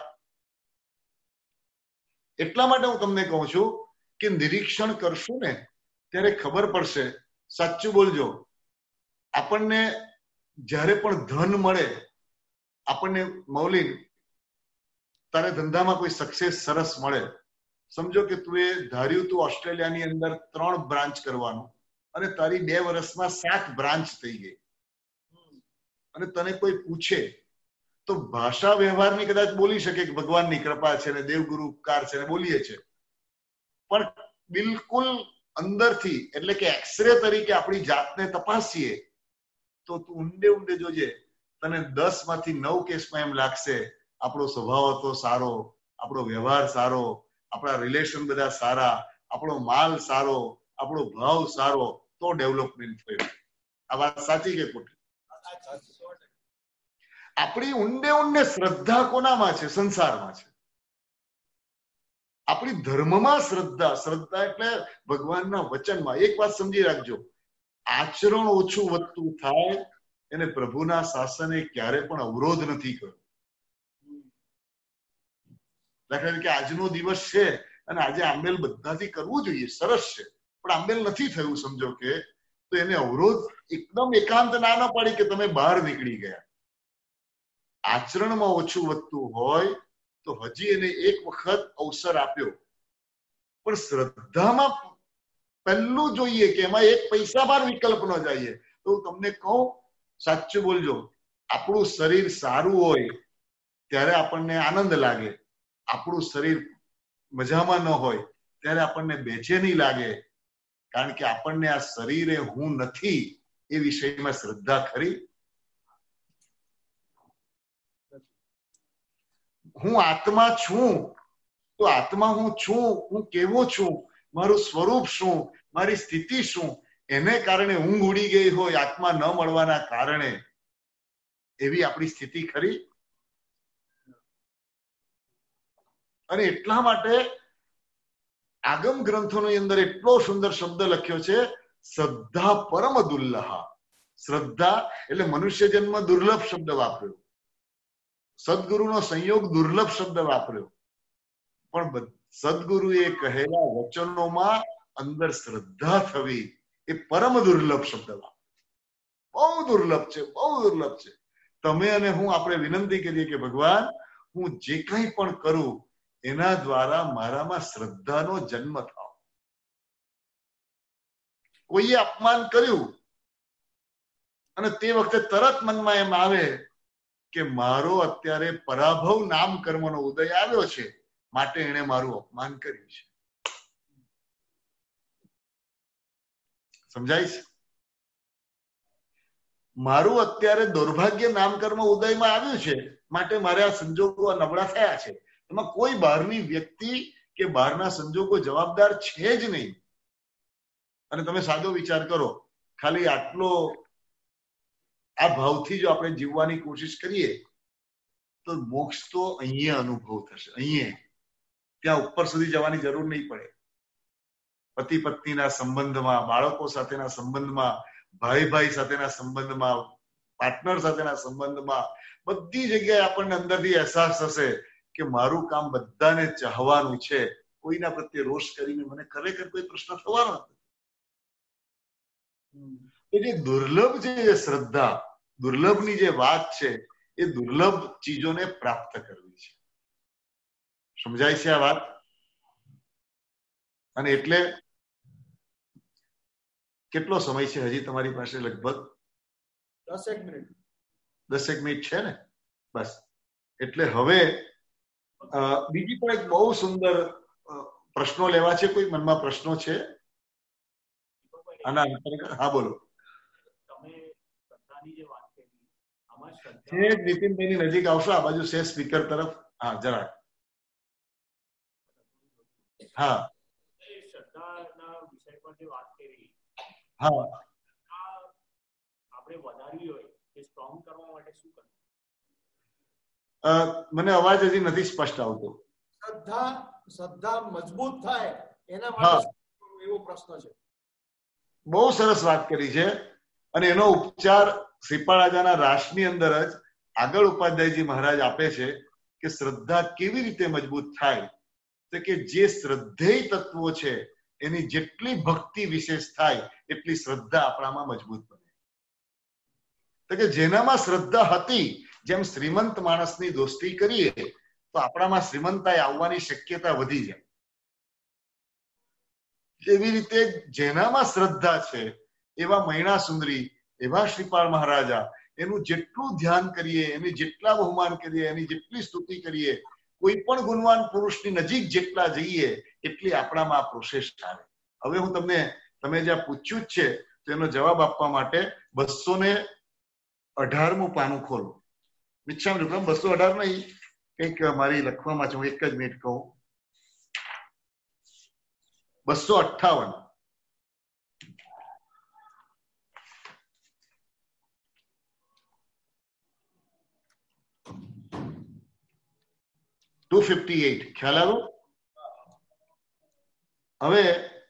એટલા માટે હું તમને કહું છું કે નિરીક્ષણ કરશું ને ત્યારે ખબર પડશે. સાચું બોલજો, આપણને જ્યારે પણ ધન મળે, આપણને મૌલિક તારે ધંધામાં કોઈ સક્સેસ સરસ મળે, સમજો કે તું એ ધાર્યું તું ઓસ્ટ્રેલિયાની અંદર ત્રણ બ્રાન્ચ કરવાનું અને તારી બે વર્ષમાં સાત બ્રાન્ચ થઈ ગઈ, અને તને કોઈ પૂછે તો ભાષા વ્યવહારની કદાચ બોલી શકે કે ભગવાનની કૃપા છે ને દેવગુરુ ઉપકાર છે ને બોલીએ છે, પણ બિલકુલ અંદરથી એટલે કે એક્સરે તરીકે આપણી જાતને તપાસીએ તો તું ઊંડે ઊંડે જોજે, તને દસ માંથી નવ કેસમાં એમ લાગશે આપણો સ્વભાવ હતો સારો, આપણો વ્યવહાર સારો, આપણા રિલેશન બધા સારા, આપણો માલ સારો, આપણો ભાવ સારો, તો ડેવલપમેન્ટ થયું. આ વાત સાચી કે ખોટી? આપણી ઊંડે ઊંડે શ્રદ્ધા કોનામાં છે? સંસારમાં છે. આપણી ધર્મમાં શ્રદ્ધા, શ્રદ્ધા એટલે ભગવાનના વચનમાં. એક વાત સમજી રાખજો, આચરણ ઓછું વધતું થાય એને પ્રભુના શાસને ક્યારે પણ અવરોધ નથી કર્યો. દાખલા તરીકે આજનો દિવસ છે અને આજે આંબેલ બધાથી કરવું જોઈએ, સરસ છે, પણ આંબેલ નથી થયું સમજો કે, તો એને અવરોધ એકદમ એકાંત ના ના પાડી કે તમે બહાર નીકળી ગયા. આચરણમાં ઓછું વધતું હોય તો હજી એને એક વખત અવસર આપ્યો, પણ શ્રદ્ધામાં પહેલું જોઈએ કે એમાં એક પૈસા બાર વિકલ્પ ન જઈએ. તો તમને કહું, સાચું બોલજો, આપણું શરીર સારું હોય ત્યારે આપણને આનંદ લાગે, આપણું શરીર મજામાં ન હોય ત્યારે આપણને બેચેની લાગે, કારણ કે આપણને આ શરીરે હું નથી એ વિષયમાં શ્રદ્ધા ખરી. હું આત્મા છું તો આત્મા હું છું, હું કેવો છું, મારું સ્વરૂપ શું, મારી સ્થિતિ શું, એને કારણે ઊંઘ ઉડી ગઈ હોય આત્મા ન મળવાના કારણે, એવી આપણી સ્થિતિ ખરી? અને એટલા માટે આગમ ગ્રંથોની અંદર એટલો સુંદર શબ્દ લખ્યો છે, શ્રદ્ધા પરમ દુર્લભ. શ્રદ્ધા એટલે મનુષ્ય જન્મ દુર્લભ શબ્દ વાપર્યો, સદગુરુનો સંયોગ દુર્લભ શબ્દ વાપર્યો, પણ સદગુરુએ કહેલા વચનોમાં અંદર શ્રદ્ધા થવી એ પરમ દુર્લભ શબ્દ વાપર્યો. બહુ દુર્લભ છે, બહુ દુર્લભ છે. તમે અને હું આપણે વિનંતી કરીએ કે ભગવાન, હું જે કંઈ પણ કરું એના દ્વારા મારામાં શ્રદ્ધાનો જન્મ થાવ. કોઈએ અપમાન કર્યું અને તે વખતે તરત મનમાં એમ આવે કે મારો અત્યારે પરાભવ નામ કર્મનો ઉદય આવ્યો છે, માટે એને મારું અપમાન કર્યું છે. સમજાય છે? મારું અત્યારે દુર્ભાગ્ય નામ કર્મ ઉદયમાં આવ્યું છે, માટે મારે આ સંજોગો નબળા થયા છે. એમાં કોઈ બહારની વ્યક્તિ કે બહારના સંજોગો જવાબદાર છે જ નહીં. અને તમે સાદો વિચાર કરો, ખાલી આટલો આ ભાવથી જો આપણે જીવવાની કોશિશ કરીએ તો મોક્ષ તો અહીંયા અનુભવ થશે. અહીંયા ત્યાં ઉપર સુધી જવાની જરૂર નહીં પડે. પતિ પત્નીના સંબંધમાં, બાળકો સાથેના સંબંધમાં, ભાઈ ભાઈ સાથેના સંબંધમાં, પાર્ટનર સાથેના સંબંધમાં, બધી જગ્યાએ આપણને અંદરથી અહેસાસ થશે કે મારું કામ બધાને ચાહવાનું છે. કોઈના પ્રત્યે રોષ કરીને મને ખરેખર કોઈ પ્રશ્ન થવાનો નથી. એ જે દુર્લભ છે, જે શ્રદ્ધા, દુર્લભની જે વાત છે, એ દુર્લભ ચીજોને પ્રાપ્ત કરવી છે. સમજાય છે આ વાત? અને એટલે કેટલો સમય છે હજી તમારી પાસે? લગભગ દસેક મિનિટ દસેક મિનિટ છે ને? બસ. એટલે હવે બીજી પણ એક બહુ સુંદર પ્રશ્નો લેવા છે. કોઈ મનમાં પ્રશ્નો છે આના અંતર્ગત? હા બોલો. નીતિનભાઈની નજીક આવશો, આ બાજુ છે સ્પીકર તરફ. હા જરા. હા શ્રદ્ધાના વિષય પર જે વાત કરી, હા, આપણે વધારવી હોય કે સ્ટ્રોંગ કરવા માટે શું કરવું? મને અવાજ હજી નથી સ્પષ્ટ આવતો. શ્રદ્ધા શ્રદ્ધા મજબૂત થાય એના માટે એવો પ્રશ્ન છે. બહુ સરસ વાત કરી છે. અને એનો ઉપચાર શ્રીપાળ રાજાના રાસની અંદર જ આગળ ઉપાધ્યાયજી મહારાજ આપે છે કે શ્રદ્ધા કેવી રીતે મજબૂત થાય. તો કે જે શ્રદ્ધેય તત્વો છે એની જેટલી ભક્તિ વિશેષ થાય એટલી શ્રદ્ધા આપણામાં મજબૂત બને. તો કે જેનામાં શ્રદ્ધા હતી, જેમ શ્રીમંત માણસની દોસ્તી કરીએ તો આપણામાં શ્રીમંતાઈ આવવાની શક્યતા વધી જાય. એવી રીતે જેનામાં શ્રદ્ધા છે એવા મૈણા સુંદરી, એવા શ્રીપાળ મહારાજા, એનું જેટલું ધ્યાન કરીએ, એની જેટલા બહુમાન કરીએ, એની જેટલી સ્તુતિ કરીએ, કોઈ પણ ગુણવાન પુરુષની નજીક જેટલા જઈએ એટલી આપણામાં આ પ્રોસેસ આવે. હવે હું તમને, તમે જ્યાં પૂછ્યું જ છે તો એનો જવાબ આપવા માટે બસો ને અઢારમું પાનું ખોલો. મિચ્છામિ દુક્કડમ. બસો અઢાર નહીં, કંઈક મારી લખવામાં છે, હું એક જ મિનિટ કહું. બસો અઠ્ઠાવન. Two fifty eight. ખ્યાલ આવ્યો? હવે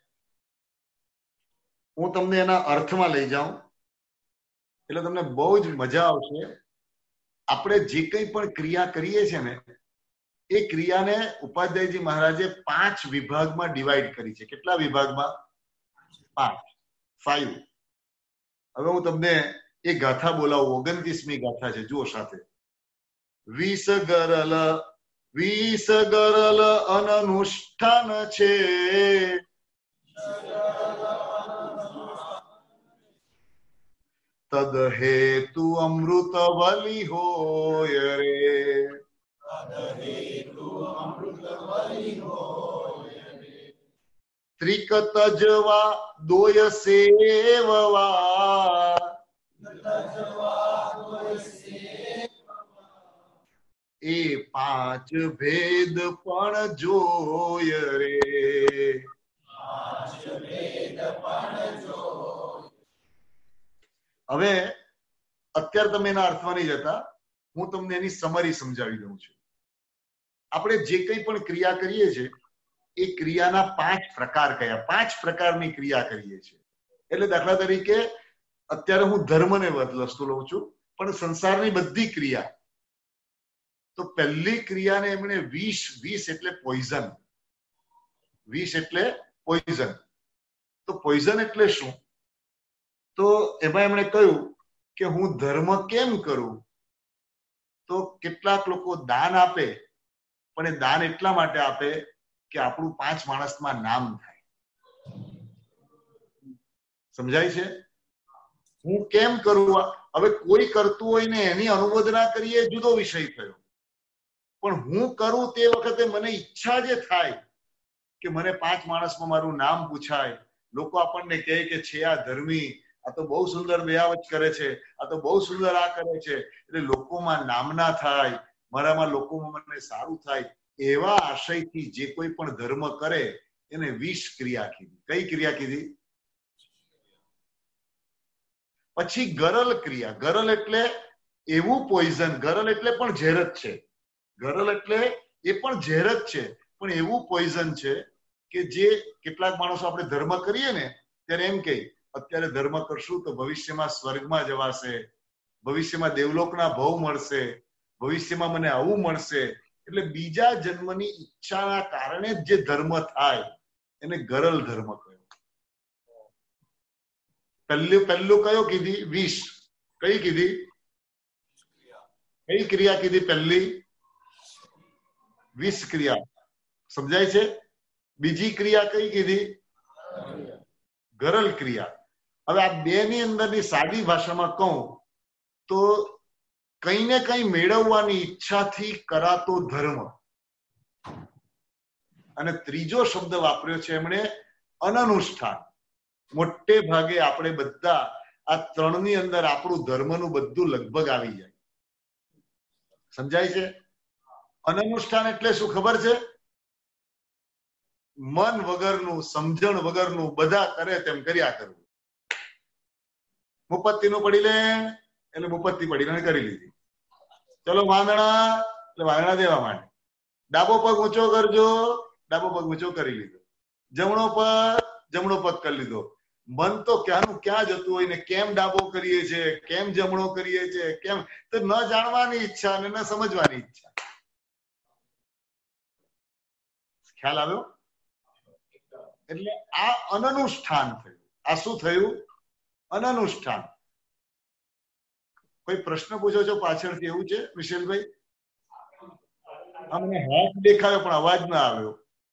હું તમને એના અર્થમાં લઈ જાઉં એટલે તમને બહુ જ મજા આવશે. આપણે જે કંઈ પણ ક્રિયા કરીએ છીએ ને, એ ક્રિયાને ઉપાધ્યાયજી મહારાજે પાંચ વિભાગમાં ડિવાઈડ કરી છે. કેટલા વિભાગમાં? પાંચ. ફાઈવ. હવે હું તમને એ ગાથા બોલાવું. ઓગણત્રીસમી ગાથા છે, જુઓ સાથે. વીસ ગરલ વીસ ગરલ અનનુષ્ઠાન છે, તદ હેતુ અમૃત વલી હોય રે. ત્રિક તજવા દોય સેવવા, એ પાંચ ભેદ પણ જોય રે. હવે અત્યારે તમે એના અર્થમાં નહીં જતા, હું તમને એની સમરી સમજાવી દઉં છું. આપણે જે કંઈ પણ ક્રિયા કરીએ છીએ એ ક્રિયાના પાંચ પ્રકાર કયા? પાંચ પ્રકારની ક્રિયા કરીએ છીએ. એટલે દાખલા તરીકે અત્યારે હું ધર્મને વસ્તુ લઉં છું, પણ સંસારની બધી ક્રિયા. તો પહેલી ક્રિયાને એમણે વિષ, વિષ એટલે પોઈઝન. વિષ એટલે પોઈઝન. તો પોઈઝન એટલે શું? તો એમાં એમણે કહ્યું કે હું ધર્મ કેમ કરું? તો કેટલાક લોકો દાન આપે, પણ એ દાન એટલા માટે આપે કે આપણું પાંચ માણસમાં નામ થાય. સમજાય છે? હું કેમ કરું? હવે કોઈ કરતું હોય ને એની અનુમોદના કરીએ જુદો વિષય થયો, પણ હું કરું તે વખતે મને ઈચ્છા જે થાય કે મને પાંચ માણસમાં મારું નામ પૂછાય, લોકો આપણને કહે કે છે આ ધર્મી, આ તો બહુ સુંદર બેહાવચ કરે છે, આ તો બહુ સુંદર આ કરે છે, એટલે લોકોમાં નામના થાય, મારામાં લોકોમાં મને સારું થાય, એવા આશયથી જે કોઈ પણ ધર્મ કરે એને વિષ ક્રિયા કીધી. કઈ ક્રિયા કીધી? પછી ગરલ ક્રિયા. ગરલ એટલે એવું પોઈઝન, ગરલ એટલે પણ ઝેર જ છે. ગરલ એટલે એ પણ ઝેર જ છે, પણ એવું પોઈઝન છે કે જે કેટલાક માણસો આપણે ધર્મ કરીએ ને ત્યારે એમ કહે અત્યારે ધર્મ કરશું તો ભવિષ્યમાં સ્વર્ગમાં જવાશે, ભવિષ્યમાં દેવલોકના ભવ મળશે, ભવિષ્યમાં મને આવું મળશે. એટલે બીજા જન્મની ઈચ્છાના કારણે જે ધર્મ થાય એને ગરલ ધર્મ કહ્યો. પહેલું પહેલું કયો કીધી? વિષ. કઈ કીધી? કઈ ક્રિયા કીધી પહેલી? વિષ ક્રિયા. સમજાય છે? બીજી ક્રિયા કઈ કીધી? ગરલ ક્રિયા. હવે આ બે ની અંદરની સાદી ભાષામાં કહું તો કઈ ને કઈ મેળવવાની ઈચ્છાથી કરાતો ધર્મ. અને ત્રીજો શબ્દ વાપર્યો છે એમણે અનનુષ્ઠાન. મોટે ભાગે આપણે બધા આ ત્રણ ની અંદર આપણું ધર્મનું બધું લગભગ આવી જાય. સમજાય છે? અનનુષ્ઠાન એટલે શું ખબર છે? મન વગરનું, સમજણ વગરનું, બધા કરે તેમ કર્યા કરવું. મુપત્તી નું પડી લે એટલે મુપત્તી પડી લે કરી લીધી. ચલો વાંદણા એટલે વાંદણા દેવા માંડે. ડાબો પગ ઊંચો કરજો, ડાબો પગ ઊંચો કરી લીધો. જમણો પગ, જમણો પગ કરી લીધો. મન તો ક્યાંનું ક્યાં જતું હોય ને કેમ ડાબો કરીએ છે, કેમ જમણો કરીએ છે, કેમ તો ન જાણવાની ઈચ્છા અને ન સમજવાની ઈચ્છા. ખ્યાલ આવ્યો? એટલે આ અનનુષ્ઠાન થયું. આ શું થયું? અનનુષ્ઠાન. કોઈ પ્રશ્ન પૂછો છો પાછળથી? એવું છે વિશેલભાઈ? અમને હાથ દેખાયો પણ અવાજ ના આવ્યો.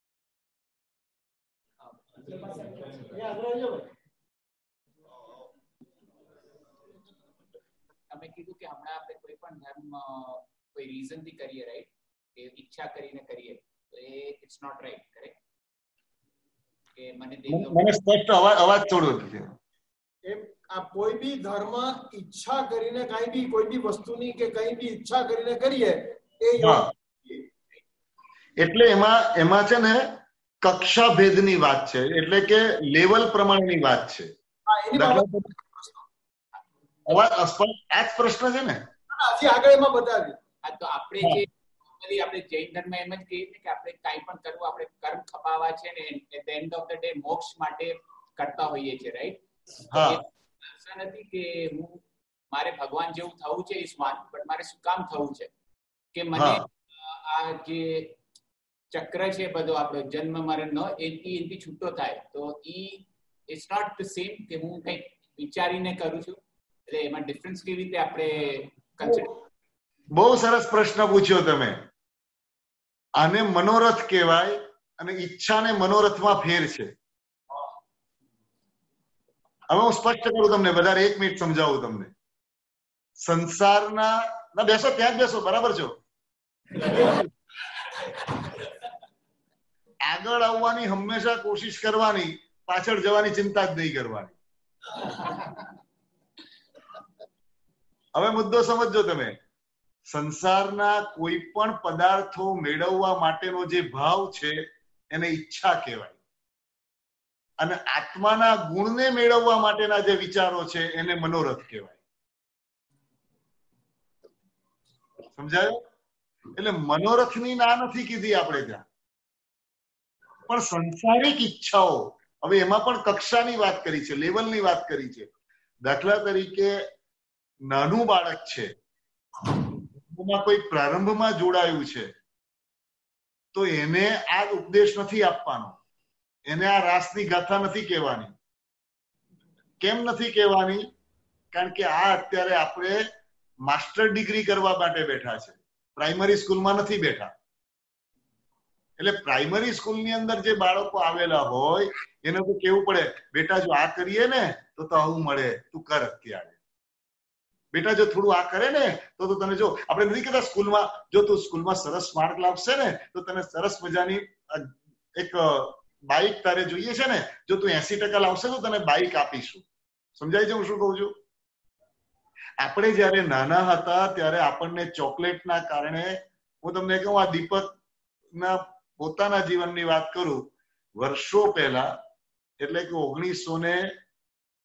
તમે કીધું કે હમણાં આપણે કોઈ પણ ધર્મ કોઈ રીઝન થી કરીએ, રાઈટ? કે ઈચ્છા કરીને કરીએ તો એ ઇટ્સ નોટ રાઈટ, કરેક્ટ? કે મને મને સ્પષ્ટ અવાજ અવાજ થોડો છે. એમ આ કોઈ બી ધર્મ ઈચ્છા કરીને કઈ બી કોઈ બી વસ્તુની કે કઈ બી ઈચ્છા કરીને કરીએ એ એટલે એમાં એમાં છે ને કક્ષા ભેદની વાત છે, એટલે કે લેવલ પ્રમાણની વાત છે. અવાજ અસ્પષ્ટ આ જ પ્રશ્ન છે ને? હજી આગળ એમાં બતાવી. હા, તો આપણે જે નોર્મલી આપણે જૈન ધર્મ એમ જ કહીએ કે આપણે કાંઈ પણ કરવું, આપણે કર્મ ખપાવા છે ને at the end of the day મોક્ષ માટે કરતા હોઈએ છીએ, રાઈટ? હા. ऐसा નથી કે હું મારે ભગવાન જેવું થવું છે ઇસ વાન, બટ મારે શું કામ થવું છે કે મને આ જે ચક્ર છે બધો આપણો જન્મ મરણનો એથી એથી છૂટો થાય. તો ઈ ઇટ્સ નોટ ધ સેમ કે હું કંઈક વિચારીને કરું છું. એટલે એમાં ડિફરન્સ કેવી રીતે આપણે કન્સિડર? બહુ સરસ પ્રશ્ન પૂછ્યો તમે. આને મનોરથ કહેવાય અને ઈચ્છાને મનોરથમાં ફેર છે. હવે હું સ્પષ્ટ કરું તમને, વધારે એક મિનિટ સમજાવું તમને. સંસારના ના બેસો, ત્યાં જ બેસો, બરાબર છો? આગળ આવવાની હંમેશા કોશિશ કરવાની, પાછળ જવાની ચિંતા જ નહીં કરવાની. હવે મુદ્દો સમજજો તમે. સંસારના કોઈ પણ પદાર્થો મેળવવા માટેનો જે ભાવ છે એને ઈચ્છા કહેવાય. અને આત્માના ગુણને મેળવવા માટેના જે વિચારો છે એને મનોરથ કહેવાય. સમજાયો? એટલે મનોરથની ના નથી કીધી આપણે ત્યાં, પણ સંસારિક ઈચ્છાઓ. હવે એમાં પણ કક્ષાની વાત કરી છે, લેવલની વાત કરી છે. દાખલા તરીકે નાનું બાળક છે, કોઈ પ્રારંભમાં જોડાયું છે, તો એને આ ઉપદેશ નથી આપવાનો, એને આ રાસની ગાથા નથી કહેવાની. કેમ નથી કહેવાની? કારણ કે આ અત્યારે આપણે માસ્ટર ડિગ્રી કરવા માટે બેઠા છે, પ્રાઇમરી સ્કૂલમાં નથી બેઠા. એટલે પ્રાઇમરી સ્કૂલની અંદર જે બાળકો આવેલા હોય એને તો કેવું પડે, બેટા જો આ કરીએ ને તો તો આવું મળે, તું કર અત્યારે. બેટા જો થોડું આ કરે ને તો તો તને જો, આપણે નથી કહેતા સ્કૂલમાં, જો તું સ્કૂલમાં સરસ માર્ક લાવશે ને તો તને સરસ મજાની એક બાઇક તારે જોઈએ છે ને, જો તું એસી ટકા લાવશે તો તને બાઇક આપીશું. સમજાય છે હું શું કઉ છું? આપણે જયારે નાના હતા ત્યારે આપણને ચોકલેટના કારણે, હું તમને કહું, આ દીપકના પોતાના જીવનની વાત કરું, વર્ષો પહેલા એટલે કે ઓગણીસો ને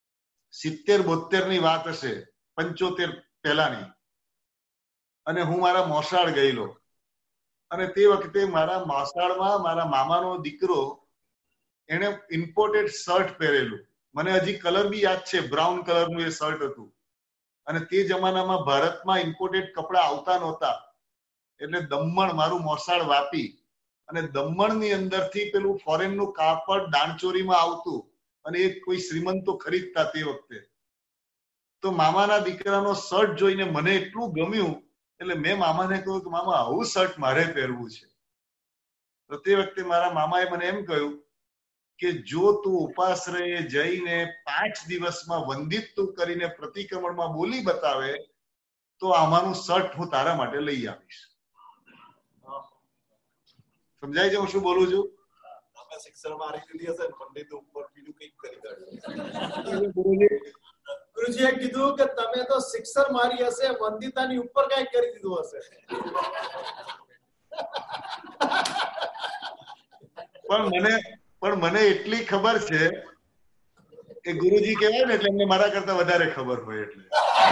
સિત્તેર બોતેર ની વાત હશે, પંચોતેર પહેલાની, અને હું મારા મોસાળ ગયેલો. અને તે વખતે મારા મોસાળમાં મારા મામાનો દીકરો એને ઇમ્પોર્ટેડ શર્ટ પહેરેલું. મને હજી કલર બી યાદ છે, બ્રાઉન કલરનું એ શર્ટ હતું. અને તે જમાનામાં ભારતમાં ઇમ્પોર્ટેડ કપડા આવતા નહોતા. એટલે દમણ, મારું મોસાળ વાપી, અને દમણની અંદરથી પેલું ફોરેનનું કાપડ દાણચોરીમાં આવતું, અને એ કોઈ શ્રીમંતો ખરીદતા તે વખતે. તો મામાના દીકરાનો શર્ટ જોઈને મને એટલું ગમ્યું, એટલે મેં મામાને કહ્યું કે મામા આવું શર્ટ મારે પહેરવું છે. તો તે વખતે મારા મામાએ મને એમ કહ્યું કે જો તું ઉપાશ્રયે જઈને પાંચ દિવસમાં વંદિત તું કરીને પ્રતિક્રમણમાં બોલી બતાવે તો આમાંનું શર્ટ હું તારા માટે લઈ આવીશ. સમજાય છે હું શું બોલું છું? શિક્ષણ મારી દીધી હશે, પંડિત ઉપર બીજું કંઈક કરી ગુરુજીએ કીધું કે તમે તો શિક્ષણ મારી હશે, વંદિતાની ઉપર કઈ કરી દીધું હશે. પણ મને પણ મને એટલી ખબર છે કે ગુરુજી કહેવાય ને એટલે એમને મારા કરતા વધારે ખબર હોય. એટલે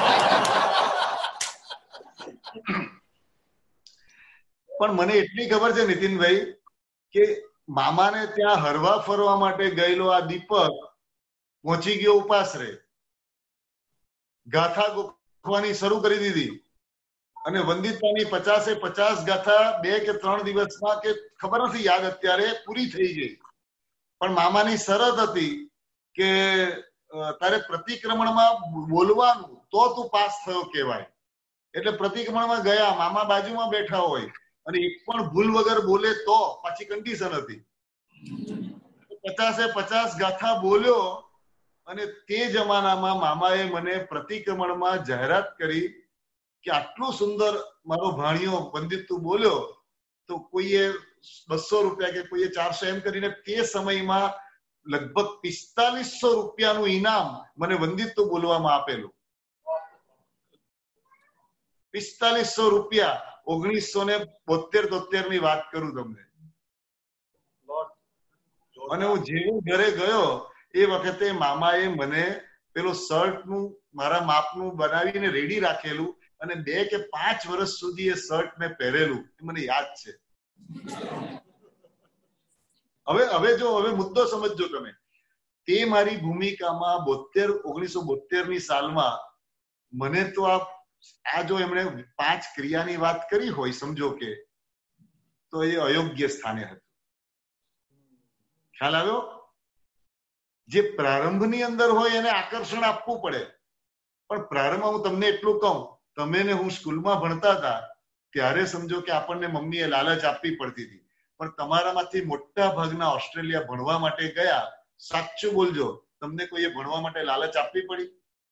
પણ મને એટલી ખબર છે નીતિનભાઈ કે મામાને ત્યાં હરવા ફરવા માટે ગયેલો આ દીપક પહોંચી ગયો ઉપાશ્રય, ગાથા ગોખવાની શરૂ કરી દીધી, અને વંદિતાની પચાસે પચાસ ગાથા બે કે ત્રણ દિવસમાં કે ખબર નથી યાદ અત્યારે પૂરી થઈ ગઈ. પણ મામાની શરત હતી કે તારે પ્રતિક્રમણમાં બોલવાનું તો તું પાસ થયો કહેવાય. એટલે પ્રતિક્રમણમાં ગયા, મામા બાજુમાં બેઠા હોય અને એક પણ ભૂલ વગર બોલે તો પાછી કન્ડિશન હતી. પચાસે પચાસ ગાથા બોલ્યો, અને તે જમાનામાં મામાએ મને પ્રતિક્રમણમાં જાહેરાત કરી કે આટલું સુંદર મારો ભાણિયો વંદિત તું બોલ્યો તો કોઈએ બસો રૂપિયા કે કોઈએ ચારસો એમ કરીને તે સમયમાં લગભગ પિસ્તાલીસો રૂપિયાનું ઇનામ મને વંદિત તું બોલવામાં આપેલું. પિસ્તાલીસો રૂપિયા, ઓગણીસો ને બોતેર તોતેર ની વાત કરું તમને. અને હું જેવું ઘરે ગયો એ વખતે મામાએ મને પેલો શર્ટ નું મારા માપનું બનાવીને રેડી રાખેલું, અને બે કે પાંચ વર્ષ સુધી એ શર્ટ મેં પહેરેલું, એ મને યાદ છે. હવે હવે જો હવે મુદ્દો સમજજો તમે. તે મારી ભૂમિકામાં બોતેર ઓગણીસો બોતેર ની સાલમાં મને તો આ આ જો એમણે પાંચ ક્રિયાની વાત કરી હોય સમજો કે, તો એ અયોગ્ય સ્થાને હતું. ખ્યાલ આવ્યો? જે પ્રારંભની અંદર હોય એને આકર્ષણ આપવું પડે. પણ પ્રારંભમાં હું તમને એટલું કહું, તમે ને હું સ્કૂલમાં ભણતા હતા ત્યારે સમજો કે આપણને મમ્મીએ લાલચ આપવી પડતી હતી. પણ તમારામાંથી મોટા ભાગના ઓસ્ટ્રેલિયા ભણવા માટે ગયા, સાચું બોલજો, તમને કોઈએ ભણવા માટે લાલચ આપવી પડી?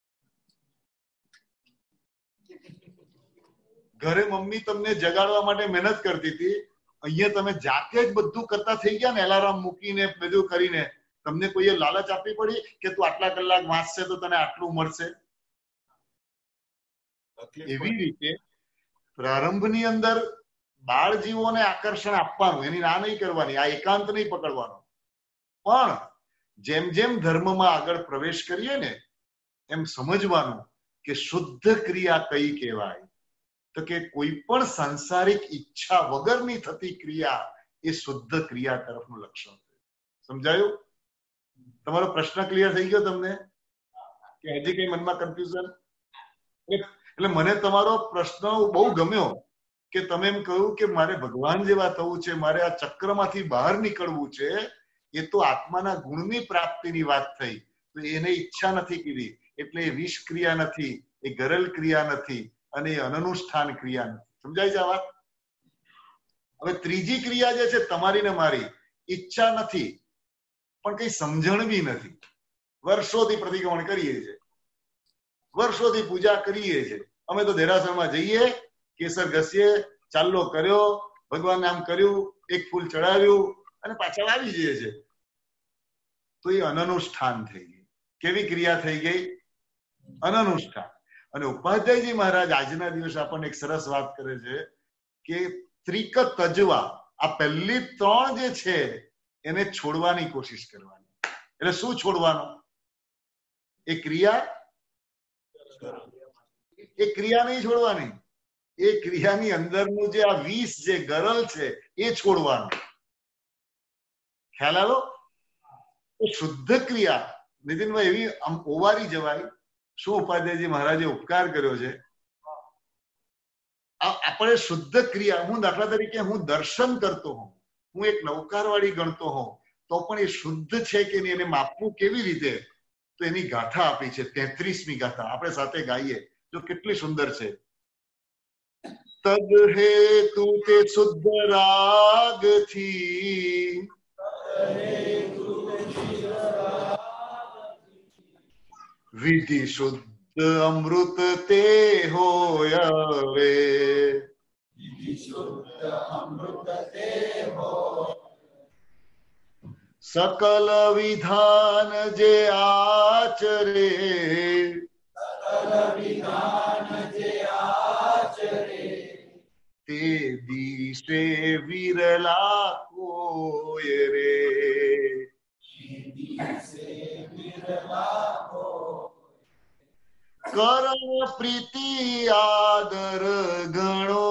ઘરે મમ્મી તમને જગાડવા માટે મહેનત કરતી હતી, અહીંયા તમે જાતે જ બધું કરતા થઈ ગયા ને, એલાર્મ મૂકીને બધું કરીને. તમને કોઈએ લાલચ આપવી પડી કે તું આટલા કલાક વાંચશે તો તને આટલું મળશે? એવી રીતે પ્રારંભની અંદર બાળ જીવોને આકર્ષણ આપવાનું, એની ના નહીં કરવાની, આ એકાંત નહીં પકડવાનો. પણ જેમ જેમ ધર્મમાં આગળ પ્રવેશ કરીએ ને એમ સમજવાનું કે શુદ્ધ ક્રિયા કઈ કહેવાય, તો કે કોઈ પણ સાંસારિક ઈચ્છા વગરની થતી ક્રિયા એ શુદ્ધ ક્રિયા તરફનું લક્ષણ. સમજાયું? તમારો પ્રશ્ન ક્લિયર થઈ ગયો તમને કે હજી કઈ મનમાં કન્ફ્યુઝન? એટલે મને તમારો પ્રશ્ન બહુ ગમ્યો કે તમે એમ કહ્યું કે મારે ભગવાન જેવા થવું છે, મારે આ ચક્રમાંથી બહાર નીકળવું છે. એ તો આત્માના ગુણની પ્રાપ્તિની વાત થઈ, તો એને ઈચ્છા નથી કીધી, એટલે એ વિષ ક્રિયા નથી, એ ગરલ ક્રિયા નથી, અને એ અનનુષ્ઠાન ક્રિયા નથી. સમજાય છે આ વાત? હવે ત્રીજી ક્રિયા જે છે તમારી ને મારી, ઈચ્છા નથી પણ કઈ સમજણ બી નથી. વર્ષોથી પ્રતિક્રમણ કરીએ છીએ, વર્ષોથી પૂજા કરીએ છીએ. અમે તો દેરાસરમાં જઈએ, કેસર ઘસીએ, ચાલ્લો કર્યો, ભગવાનને આમ કર્યું, એક ફૂલ ચડાવ્યું અને પાછળ આવી જઈએ છીએ. તો એ અનનુષ્ઠાન થઈ ગઈ. કેવી ક્રિયા થઈ ગઈ? અનનુષ્ઠાન. અને ઉપાધ્યાયજી મહારાજ આજના દિવસે આપણને એક સરસ વાત કરે છે કે ત્રિક તજવા, આ પહેલી ત્રણ જે છે એને છોડવાની કોશિશ કરવાની. એટલે શું છોડવાનું? એ ક્રિયા એ ક્રિયા નહીં છોડવાની, એ ક્રિયાની અંદરનું જે આ વિષ જે ગરલ છે એ છોડવાનું. ખ્યાલ આવ્યો? શુદ્ધ ક્રિયા નીતિનભાઈ એવી આમ ઓવારી જવાય. શું ઉપાધ્યાયજી મહારાજે ઉપકાર કર્યો છે. આપણે શુદ્ધ ક્રિયા, હું દાખલા તરીકે હું દર્શન કરતો હોઉં, હું એક નૌકારવાળી ગણતો હોઉં, તો પણ એ શુદ્ધ છે કે નહીં એને માપવું કેવી રીતે? તો એની ગાથા આપી છે, તેત્રીસમી ગાથા. આપણે સાથે ગાઈએ જો કેટલી સુંદર છે. તદ હેતુ તે શુદ્ધ રાગથી વિધિ શુદ્ધ અમૃત તે હોય વે. સકલ વિધાન જે આચરે તે દિશે વિરલા કોઈ રે. કરમ પ્રીતિ આદર ગણો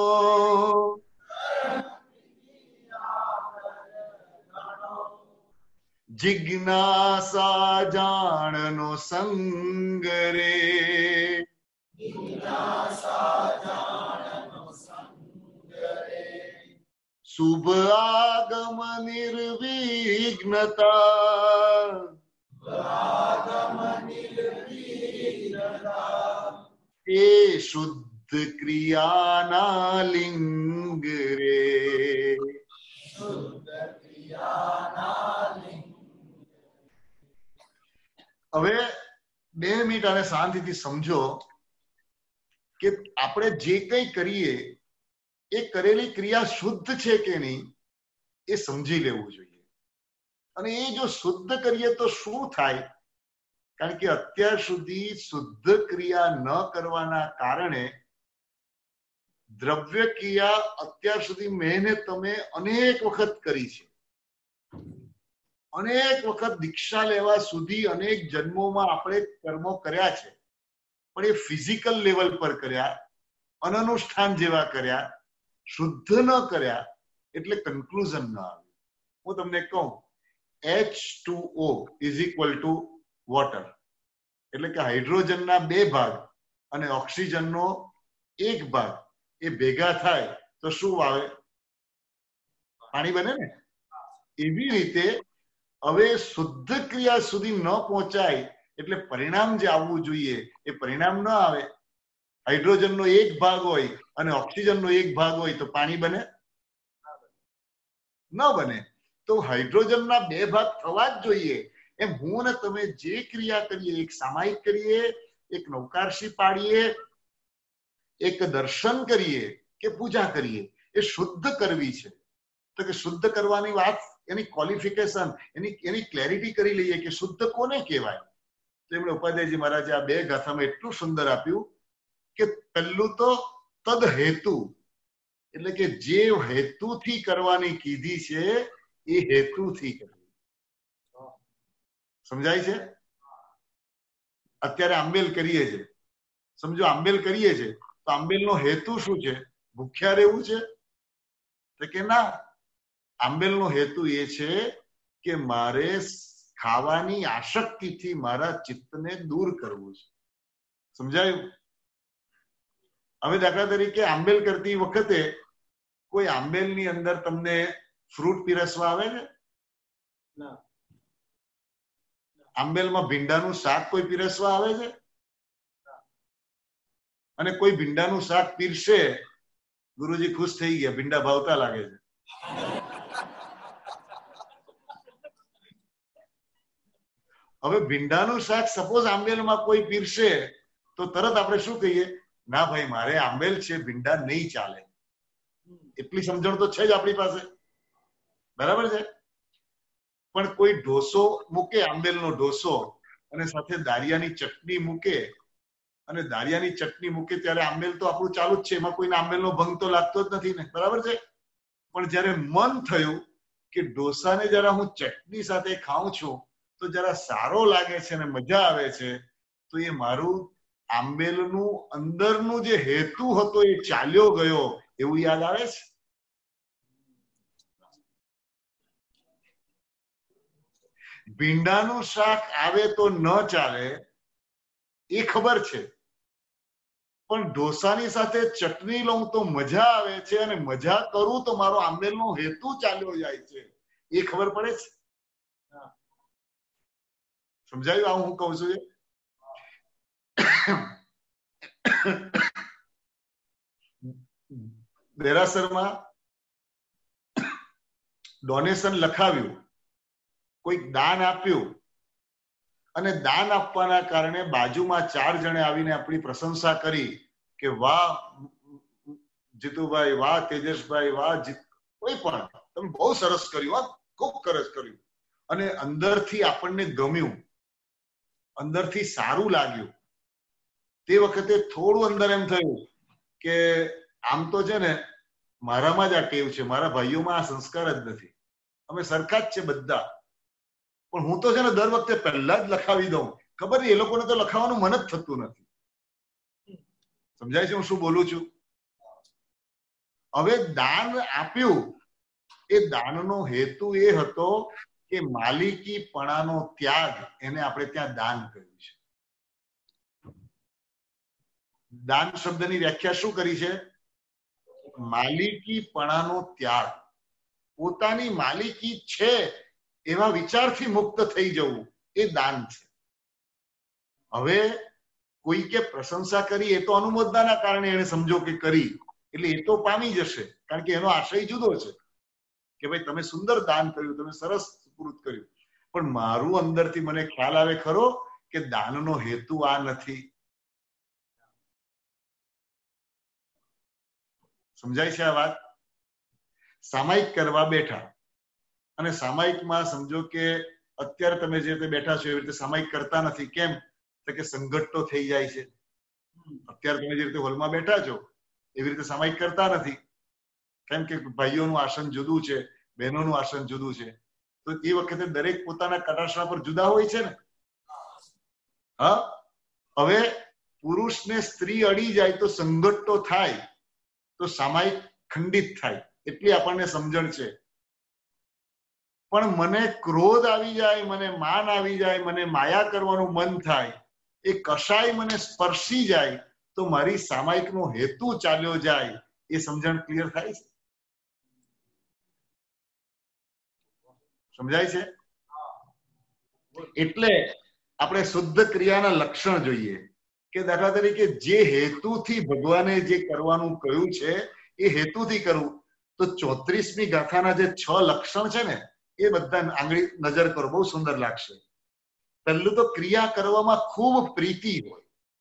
જિજ્ઞાસા જાણનો સંગ રે. શુભ આગમ નિર્વિઘ્નતા એ શુદ્ધ ક્રિયાના લિંગ રે. હવે બે મિનિટ આને શાંતિથી સમજો કે આપણે જે કંઈ કરીએ એ કરેલી ક્રિયા શુદ્ધ છે કે નહીં એ સમજી લેવું જોઈએ. અને એ જો શુદ્ધ કરીએ તો શું થાય? કારણ કે અત્યાર સુધી શુદ્ધ ક્રિયા ન કરવાના કારણે દ્રવ્ય ક્રિયા અત્યાર સુધી મેં તમે અનેક વખત કરી છે, અનેક વખત દીક્ષા લેવા સુધી અનેક જન્મોમાં આપણે કર્મો કર્યા છે, પણ એ ફિઝિકલ લેવલ પર કર્યા, અનનુષ્ઠાન જેવા કર્યા, શુદ્ધ ન કર્યા, એટલે કન્ક્લુઝન ન આવ્યું. હું તમને કહું, H two O is equal to water, એટલે કે હાઇડ્રોજનના બે ભાગ અને ઓક્સિજનનો એક ભાગ એ ભેગા થાય તો શું આવે? પાણી બને ને. એવી રીતે હવે શુદ્ધ ક્રિયા સુધી ન પહોંચાય એટલે પરિણામ જે આવવું જોઈએ એ પરિણામ ન આવે. હાઇડ્રોજનનો એક ભાગ હોય અને ઓક્સિજનનો એક ભાગ હોય તો પાણી બને? ન બને. તો હાઇડ્રોજનના બે ભાગ થવા જ જોઈએ. એમ હું ને તમે જે ક્રિયા કરીએ, એક સામાયિક કરીએ, એક નૌકારશી પાડીએ, એક દર્શન કરીએ કે પૂજા કરીએ, એ શુદ્ધ કરવી છે. તો કે શુદ્ધ કરવાની વાત, એની ક્વોલિફિકેશન, એની એની ક્લેરિટી કરી લઈએ કે શુદ્ધ કોને કહેવાય. તો એમણે ઉપાધ્યાયજી મહારાજે આ બે ગાથામાં એટલું સુંદર આપ્યું કે પહેલું તો તદ હેતુ, એટલે કે જે હેતુથી કરવાની કીધી છે એ હેતુથી કરવી. સમજાય છે? અત્યારે આંબેલ કરીએ છે, સમજો આંબેલ કરીએ છે તો આંબેલનો હેતુ શું છે? ભૂખ્યા રહેવું છે? તો કે ના, આંબેલનો હેતુ એ છે કે મારે ખાવાની આસક્તિથી મારા ચિત્તને દૂર કરવું છે. સમજાયું? હવે દાખલા તરીકે આંબેલ કરતી વખતે કોઈ આંબેલની અંદર તમને ફ્રૂટ પીરસવા આવે છે? ના. આંબેલમાં ભીંડાનું શાક કોઈ પીરસવા આવે છે? અને કોઈ ભીંડાનું શાક પીરસે, ગુરુજી ખુશ થઈ ગયા, ભીંડા ભાવતા લાગે છે. હવે ભીંડાનું શાક સપોઝ આંબેલમાં કોઈ પીરસે તો તરત આપણે શું કહીએ? ના ભાઈ, મારે આંબેલ છે, ભીંડા નહીં ચાલે. એટલી સમજણ તો છે જ આપણી પાસે, બરાબર છે? પણ કોઈ ઢોસો મૂકે, આંબેલનો ઢોસો, અને સાથે દારિયાની ચટણી મૂકે, અને દારિયાની ચટણી મૂકે ત્યારે આંબેલ તો આપણું ચાલુ જ છે, એમાં કોઈને આંબેલનો ભંગ તો લાગતો જ નથી ને, બરાબર છે? પણ જયારે મન થયું કે ઢોસાને જરા હું ચટણી સાથે ખાઉં છું તો જરા સારો લાગે છે અને મજા આવે છે, તો એ મારું આંબેલનું અંદરનું જે હેતુ હતો એ ચાલ્યો ગયો એવું યાદ આવે છે? ભીંડાનું શાક આવે તો ન ચાલે એ ખબર છે, પણ ઢોસાની સાથે ચટણી લઉં તો મજા આવે છે, અને મજા કરું તો મારો આંબેલનો હેતુ ચાલ્યો જાય છે એ ખબર પડે છે. સમજાયું આ હું કહું છું? દેરાસરમાં ડોનેશન લખાવ્યું, કોઈક દાન આપ્યું, અને દાન આપવાના કારણે બાજુમાં ચાર જણે આવીને આપણી પ્રશંસા કરી કે વાહ જીતુભાઈ, વાહ તેજસભાઈ, વાહ જીત, કોઈ પણ તમે બહુ સરસ કર્યું, ખૂબ સરસ કર્યું, અને અંદરથી આપણને ગમ્યું, અંદરથી સારું લાગ્યું. તે વખતે થોડું અંદર એમ થયું કે આમ તો છે ને મારામાં જ આ ટેવ છે, મારા ભાઈઓમાં આ સંસ્કાર જ નથી, અમે સરખા જ છે બધા, પણ હું તો છે ને દર વખતે પહેલા જ લખાવી દઉં. ખબર એ લોકોને તો લખાવાનું મન જ થતું નથી. સમજાય છે હું શું બોલું છું? હવે દાન આપ્યું, એ દાનનો હેતુ એ હતો કે માલિકીપણાનો ત્યાગ, એને આપણે ત્યાં દાન કર્યું છે. દાન શબ્દની વ્યાખ્યા શું કરી છે? માલિકીપણાનો ત્યાગ, પોતાની માલિકી છે એવા વિચારથી મુક્ત થઈ જવું, એ દાન છે. હવે કોઈકે પ્રશંસા કરી એ તો અનુમોદનાના કારણે એને સમજો કે કરી, એટલે એ તો પામી જશે, કારણ કે એનો આશય જુદો છે કે ભાઈ તમે સુંદર દાન કર્યું, તમે સરસ સુપૃત કર્યું, પણ મારું અંદરથી મને ખ્યાલ આવે ખરો કે દાનનો હેતુ આ નથી. સમજાય છે આ વાત? સામાયિક કરવા બેઠા, અને સામાયિકમાં સમજો કે અત્યારે તમે જે રીતે બેઠા છો એવી રીતે સામાયિક કરતા નથી. કેમ? તો કે સંઘટતો થઈ જાય છે. અત્યારે તમે જે રીતે હોલમાં બેઠા છો એવી રીતે સામાયિક કરતા નથી, કેમ કે ભાઈઓનું આસન જુદું છે, બહેનોનું આસન જુદું છે, તો એ વખતે દરેક પોતાના કટાક્ષા પર જુદા હોય છે ને. હા, હવે પુરુષ ને સ્ત્રી અડી જાય તો સંઘટતો થાય, તો સામાયિક ખંડિત થાય, એટલી આપણને સમજણ છે. પણ મને ક્રોધ આવી જાય, મને માન આવી જાય, મને માયા કરવાનું મન થાય, એ કશાય મને સ્પર્શી જાય તો મારી સામાયિકનો હેતુ ચાલ્યો જાય, એ સમજણ ક્લિયર થાય છે? સમજાય છે? એટલે આપણે શુદ્ધ ક્રિયાના લક્ષણ જોઈએ કે દાખલા તરીકે જે હેતુથી ભગવાને જે કરવાનું કહ્યું છે એ હેતુથી કરવું. તો ચોત્રીસમી ગાથાના જે છ લક્ષણ છે ને એ બધા આંગળી નજર કરો, બહુ સુંદર લાગશે. પહેલું તો ક્રિયા કરવામાં ખૂબ પ્રીતિ હોય.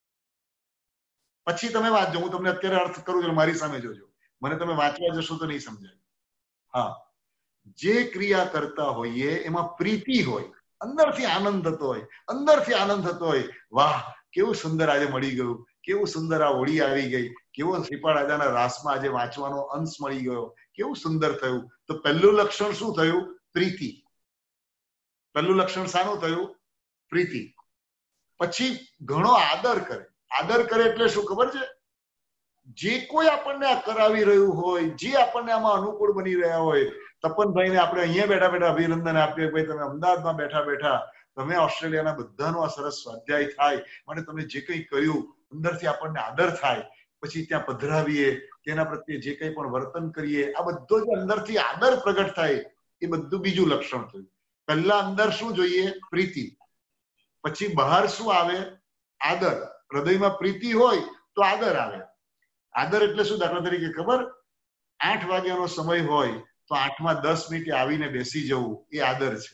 પછી તમે વાંચજો, હું તમને અત્યારે અર્થ કરું છું, મારી સામે જોજો, મને તમે વાંચવા જશો તો નહીં સમજાય. હા, જે ક્રિયા કરતા હોઈએ એમાં પ્રીતિ હોય, અંદરથી આનંદ થતો હોય, અંદરથી આનંદ થતો હોય, વાહ કેવું સુંદર આજે મળી ગયું, કેવું સુંદર આ હોળી આવી ગઈ, કેવો શ્રીપાળ રાજાના રાસમાં આજે વાંચવાનો અંશ મળી ગયો, કેવું સુંદર થયું. તો પહેલું લક્ષણ શું થયું? પ્રીતિ. પહેલું લક્ષણ શાનું થયું? પ્રીતિ. પછી ઘણો આદર કરે. આદર કરે એટલે શું ખબર છે? જે કોઈ આપણને આ કરાવી રહ્યું હોય, જે આપણને આમાં અનુકૂળ બની રહ્યા હોય, તપનભાઈને આપણે અહીંયા બેઠા બેઠા અભિનંદન આપીએ, ભાઈ તમે અમદાવાદમાં બેઠા બેઠા તમે ઓસ્ટ્રેલિયાના બધાનો આ સરસ સ્વાધ્યાય થાય, માટે તમે જે કંઈ કર્યું અંદરથી આપણને આદર થાય. પછી ત્યાં પધરાવીએ, તેના પ્રત્યે જે કંઈ પણ વર્તન કરીએ, આ બધો જે અંદરથી આદર પ્રગટ થાય, એ બધું બીજું લક્ષણ થયું. પહેલા અંદર શું જોઈએ? પ્રીતિ. પછી બહાર શું આવે? આદર. હૃદયમાં પ્રીતિ હોય તો આદર આવે. આદર એટલે શું? દાખલા તરીકે ખબર, આઠ વાગ્યાનો સમય હોય તો આઠમાં દસ મિનિટે આવીને બેસી જવું, એ આદર છે.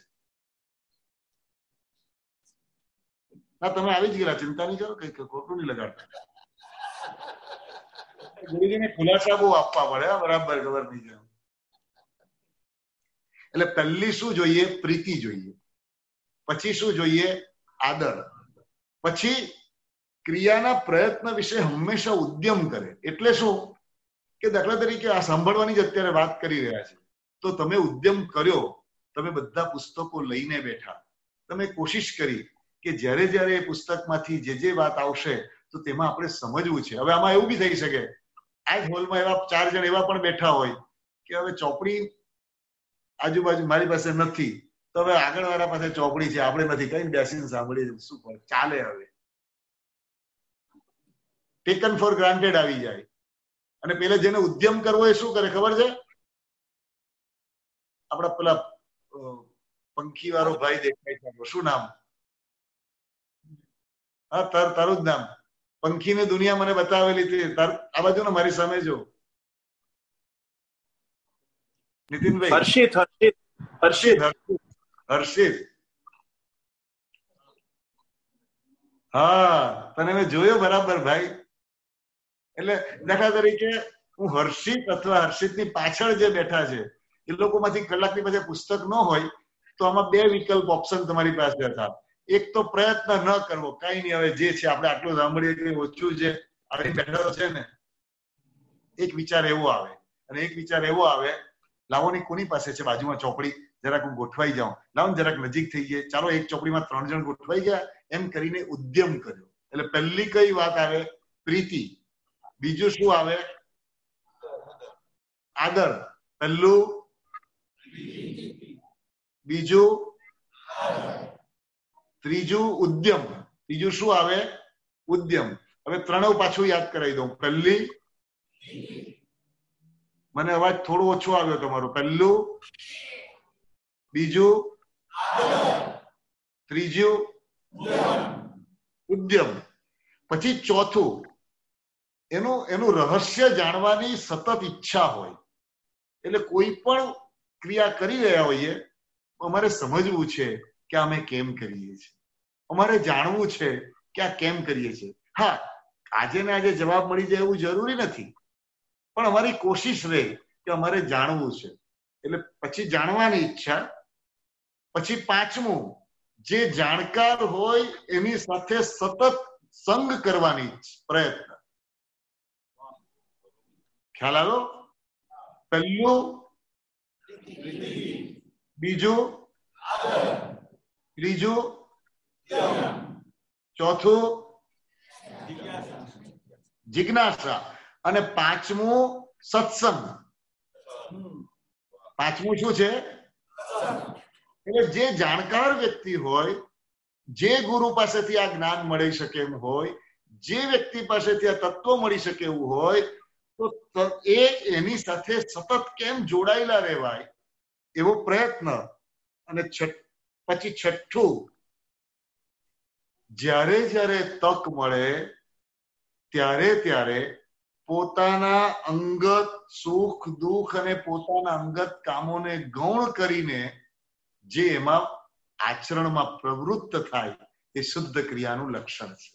ના તમે આવી જ ગયેલા, ચિંતા નહીં કરો, કઈ ખોટું નહીં લગાડતા. ગુરુજીને ખુલાસા બહુ આપવા પડે, બરાબર ખબર નહીં જાય. એટલે પહેલી શું જોઈએ? પ્રીતિ જોઈએ. પછી શું જોઈએ? આદર. પછી ક્રિયાના પ્રયત્ન વિશે હંમેશા ઉદ્યમ કરે. એટલે શું કે દાખલા તરીકે આ સાંભળવાની જ અત્યારે વાત કરી રહ્યા છે, તો તમે ઉદ્યમ કર્યો, તમે બધા પુસ્તકો લઈને બેઠા, તમે કોશિશ કરી કે જ્યારે જ્યારે એ પુસ્તકમાંથી જે જે વાત આવશે તો તેમાં આપણે સમજવું છે. હવે આમાં એવું બી થઈ શકે, આ જ હોલમાં એવા ચાર જણ એવા પણ બેઠા હોય કે હવે ચોપડી આજુબાજુ મારી પાસે નથી, તો હવે આગળ વાળા પાસે ચોપડી છે, આપણે નથી, કઈ બેસીને સાંભળીએ શું કરે, ચાલે. હવે ટેકન ફોર ગ્રાન્ટેડ આવી જાય. અને પેલા જેને ઉદ્યમ કરવો એ શું કરે ખબર છે? આપડા પેલા પંખી વાળો ભાઈ દેખાય છે, શું નામ? હા, તાર તારું જ નામ. પંખીની દુનિયા મને બતાવેલી હતી. તાર આ બાજુ ને મારી સામે જો. નીતિનભાઈ. હર્ષિત હર્ષિત હર્ષિત હર્ષિત હા, તને મેં જોયો બરાબર ભાઈ. એટલે દાખલા તરીકે હું હર્ષિત અથવા હર્ષિતની પાછળ જે બેઠા છે એ લોકોમાંથી કલાકની પછી પુસ્તક ન હોય તો આમાં બે વિકલ્પ ઓપ્શન તમારી પાસે હતા. એક તો પ્રયત્ન ન કરવો, કઈ નહીં, હવે જે છે આપણે આટલું સાંભળીએ કે ઓછું છે, આવી બેઠા છે ને. એક વિચાર એવો આવે, અને એક વિચાર એવો આવે, લાવો ની કોની પાસે છે બાજુમાં ચોપડી, જરાક હું ગોઠવાઈ જાઉં, લાવો ને જરાક નજીક થઈ ગયે, ચાલો એક ચોપડીમાં ત્રણ જણ ગોઠવાઈ ગયા, એમ કરીને ઉદ્યમ કર્યો. એટલે પહેલી કઈ વાત આવે? પ્રીતિ. બીજું શું આવે? આદર. પહેલું, બીજું, ત્રીજું ઉદ્યમ. ત્રીજું શું આવે? ઉદ્યમ. હવે ત્રણેવ પાછું યાદ કરાવી દઉં. પહેલી, મને અવાજ થોડો ઓછો આવ્યો તમારો. પહેલું, બીજું, ત્રીજું ઉદ્યમ. પછી ચોથું, એનું એનું રહસ્ય જાણવાની સતત ઈચ્છા હોય. એટલે કોઈ પણ ક્રિયા કરી રહ્યા હોઈએ અમારે સમજવું છે કે અમે કેમ કરીએ છીએ, અમારે જાણવું છે કે આ કેમ કરીએ છીએ. હા, આજે ને આજે જવાબ મળી જાય એવું જરૂરી નથી, પણ અમારી કોશિશ રહે કે અમારે જાણવું છે. એટલે પછી જાણવાની ઈચ્છા. પછી પાંચમું, જે જાણકાર હોય એની સાથે સતત સંગ કરવાની પ્રયત્ન. ખ્યાલ આવ્યો? પહેલું, બીજું, ત્રીજું, ચોથું જિજ્ઞાસા, અને પાંચમું સત્સંગ. પાંચમું શું છે? એટલે જે જાણકાર વ્યક્તિ હોય, જે ગુરુ પાસેથી આ જ્ઞાન મળી શકે એમ હોય, જે વ્યક્તિ પાસેથી આ તત્વ મળી શકે એવું હોય, તો એ એની સાથે સતત કેમ જોડાયેલા રહેવાય એવો પ્રયત્ન. અને પછી છઠ્ઠું, જ્યારે જ્યારે તક મળે ત્યારે ત્યારે પોતાના અંગત સુખ દુઃખ અને પોતાના અંગત કામોને ગૌણ કરીને જે એમાં આચરણમાં પ્રવૃત્ત થાય એ શુદ્ધ ક્રિયાનું લક્ષણ છે.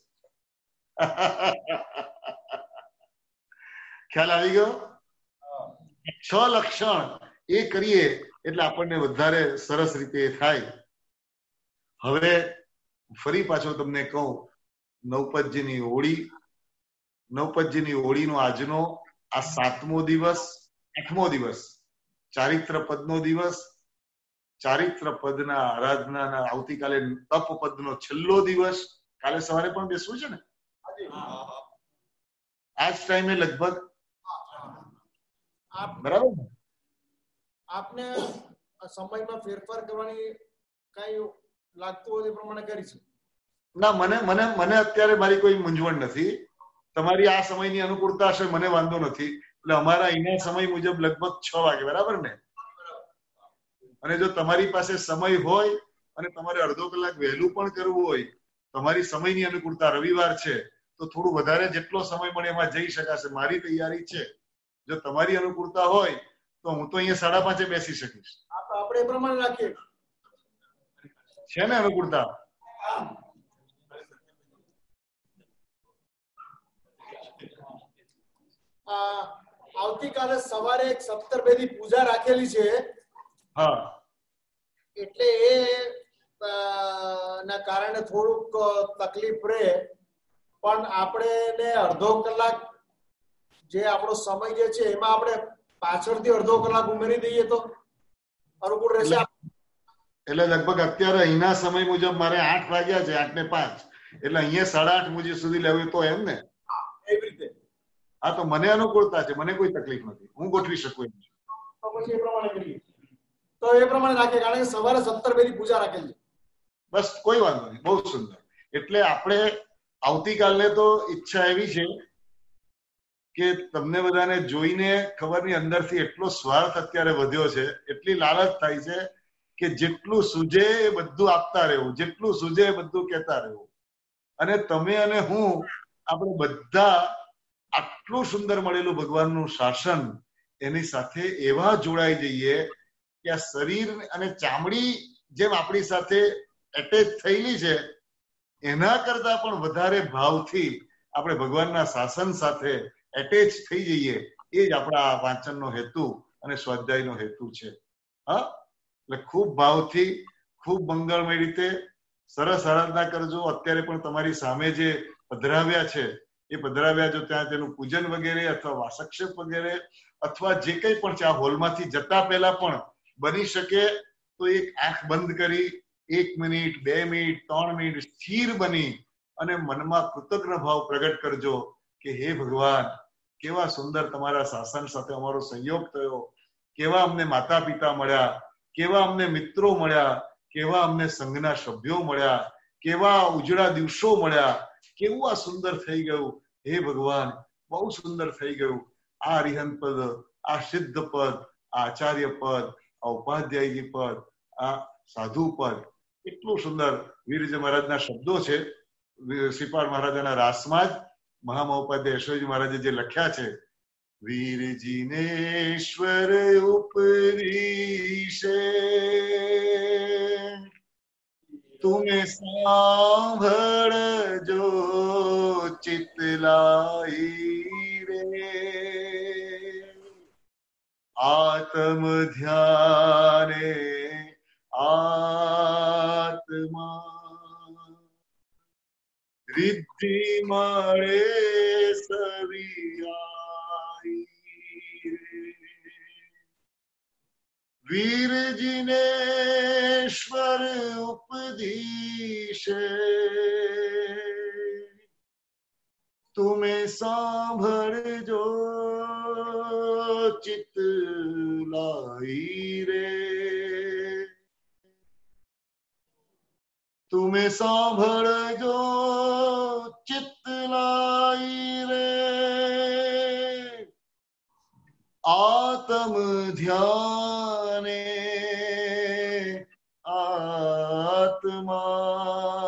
ખ્યાલ આવી ગયો? છ લક્ષણ એ કરીએ એટલે આપણને વધારે સરસ રીતે થાય. હવે ફરી પાછો તમને કહું, નવપતજીની હોળી, નવપતજીની હોળીનો આજનો આ સાતમો દિવસ, આઠમો દિવસ, ચારિત્ર પદનો દિવસ, ચારિત્ર પદના આરાધનાના આવતીકાલે તપ પદનો છેલ્લો દિવસ. કાલે સવારે પણ બેસવું છે ને આ જ ટાઈમે લગભગ, બરાબર ને? આપને સમયમાં ફેરફાર કરવાની કઈ લાગતું હોય એ પ્રમાણે કરીશું. ના, મને મને મને અત્યારે મારી કોઈ મૂંઝવણ નથી. તમારી આ સમયની અનુકૂળતા હશે, મને વાંધો નથી. એટલે અમારા અહીંના સમય મુજબ લગભગ છ વાગે, બરાબર ને? અને જો તમારી પાસે સમય હોય અને તમારે અડધો કલાક વહેલું પણ કરવું હોય, તમારી સમયની અનુકૂળતા, રવિવાર છે તો થોડું વધારે જેટલો સમય મળે એમાં જઈ શકાશે. મારી તૈયારી છે. જો તમારી અનુકૂળતા હોય તો હું તો અહીંયા સાડા પાંચે બેસી શકીશ. આપણે એ પ્રમાણે રાખીએ. છે ને અનુકૂળતા? આવતીકાલે સવારે એક સત્તર બેદી પૂજા રાખેલી છે. હા, એટલે એ ના કારણે થોડુંક તકલીફ રહે, પણ આપણે અડધો કલાક જે આપણો સમય જે છે એમાં આપણે પાછળથી અડધો કલાક ઉમેરી દઈએ તો અનુકૂળ રહેશે. એટલે લગભગ અત્યારે અહીંના સમય મુજબ મારે આઠ વાગ્યા છે, આઠ ને પાંચ, એટલે અહીંયા સાડા આઠ મુજબ સુધી લેવું તો એમ ને? એવી રીતે. હા, તો મને અનુકૂળતા છે, મને કોઈ તકલીફ નથી, હું ગોઠવી શકું એમ છું. તો પછી એ પ્રમાણે કરીએ. તો એ પ્રમાણે રાખીએ, કારણ કે સવારે સત્તર પેલી પૂજા રાખેલી છે. બસ કોઈ વાંધો નહીં, બહુ સુંદર. એટલે આપણે આવતીકાલને તો ઈચ્છા એવી છે કે તમને બધાને જોઈને ખબર ની અંદરથી એટલો સ્વાર્થ અત્યારે વધ્યો છે, એટલી લાલચ થાય છે કે જેટલું સૂજે એ બધું આપતા રહેવું, જેટલું સૂજે એ બધું કહેતા રહેવું. અને તમે અને હું આપણે બધા આટલું સુંદર મળેલું ભગવાનનું શાસન એની સાથે એવા જોડાઈ જઈએ કે આ શરીર અને ચામડી જેમ આપણી સાથે એટેચ થયેલી છે એના કરતા પણ વધારે ભાવથી આપણે ભગવાનના શાસન સાથે એટેચ થઈ જઈએ, એ જ આપણા વાંચનનો હેતુ અને સ્વાધ્યાયનો હેતુ છે. હા, એટલે ખૂબ ભાવથી, ખૂબ મંગળમય રીતે સરસ આરાધના કરજો. અત્યારે પણ તમારી સામે જે પધરાવ્યા છે એ પધરાવ્યા જો ત્યાં તેનું પૂજન વગેરે અથવા વાસક્ષેપ વગેરે અથવા જે કંઈ પણ છે આ હોલમાંથી જતા પહેલા પણ બની શકે તો એક આંખ બંધ કરી એક મિનિટ, બે મિનિટ, ત્રણ મિનિટ સ્થિર બની અને મનમાં કૃતજ્ઞ ભાવ પ્રગટ કરજો કે હે ભગવાન, કેવા સુંદર તમારા શાસન સાથે અમારો સંયોગ થયો, કેવા અમને માતા પિતા મળ્યા, કેવા અમને મિત્રો મળ્યા, કેવા અમને સંઘના સભ્યો મળ્યા, કેવા ઉજળા દિવસો મળ્યા, કેવું આ સુંદર થઈ ગયું. હે ભગવાન, બહુ સુંદર થઈ ગયું. આ અરિહંત પદ, આ સિદ્ધ પદ, આ આચાર્ય પદ, આ ઉપાધ્યાયજી પદ, આ સાધુ પદ, એટલું સુંદર વીરજી મહારાજના શબ્દો છે. શ્રીપાદ મહારાજાના રાસમાં જ મહામહોપાધ્યાય યશોજી મહારાજે જે લખ્યા છે, વીરજીનેશ્વર ઉપરીશે તુમે સાંભળજો ચિતલાઈ રે, આત્મ ધ્યાને આત્મા રિદ્ધિ મળે સવિયાઈ રે. વીરજીનેશ્વર ઉપદીશે તુમે સાંભળજો ચિતલાઈ રે, તુમે સાંભળજો ચિતલાઈ રે, આત્મ ધ્યાને આત્મા.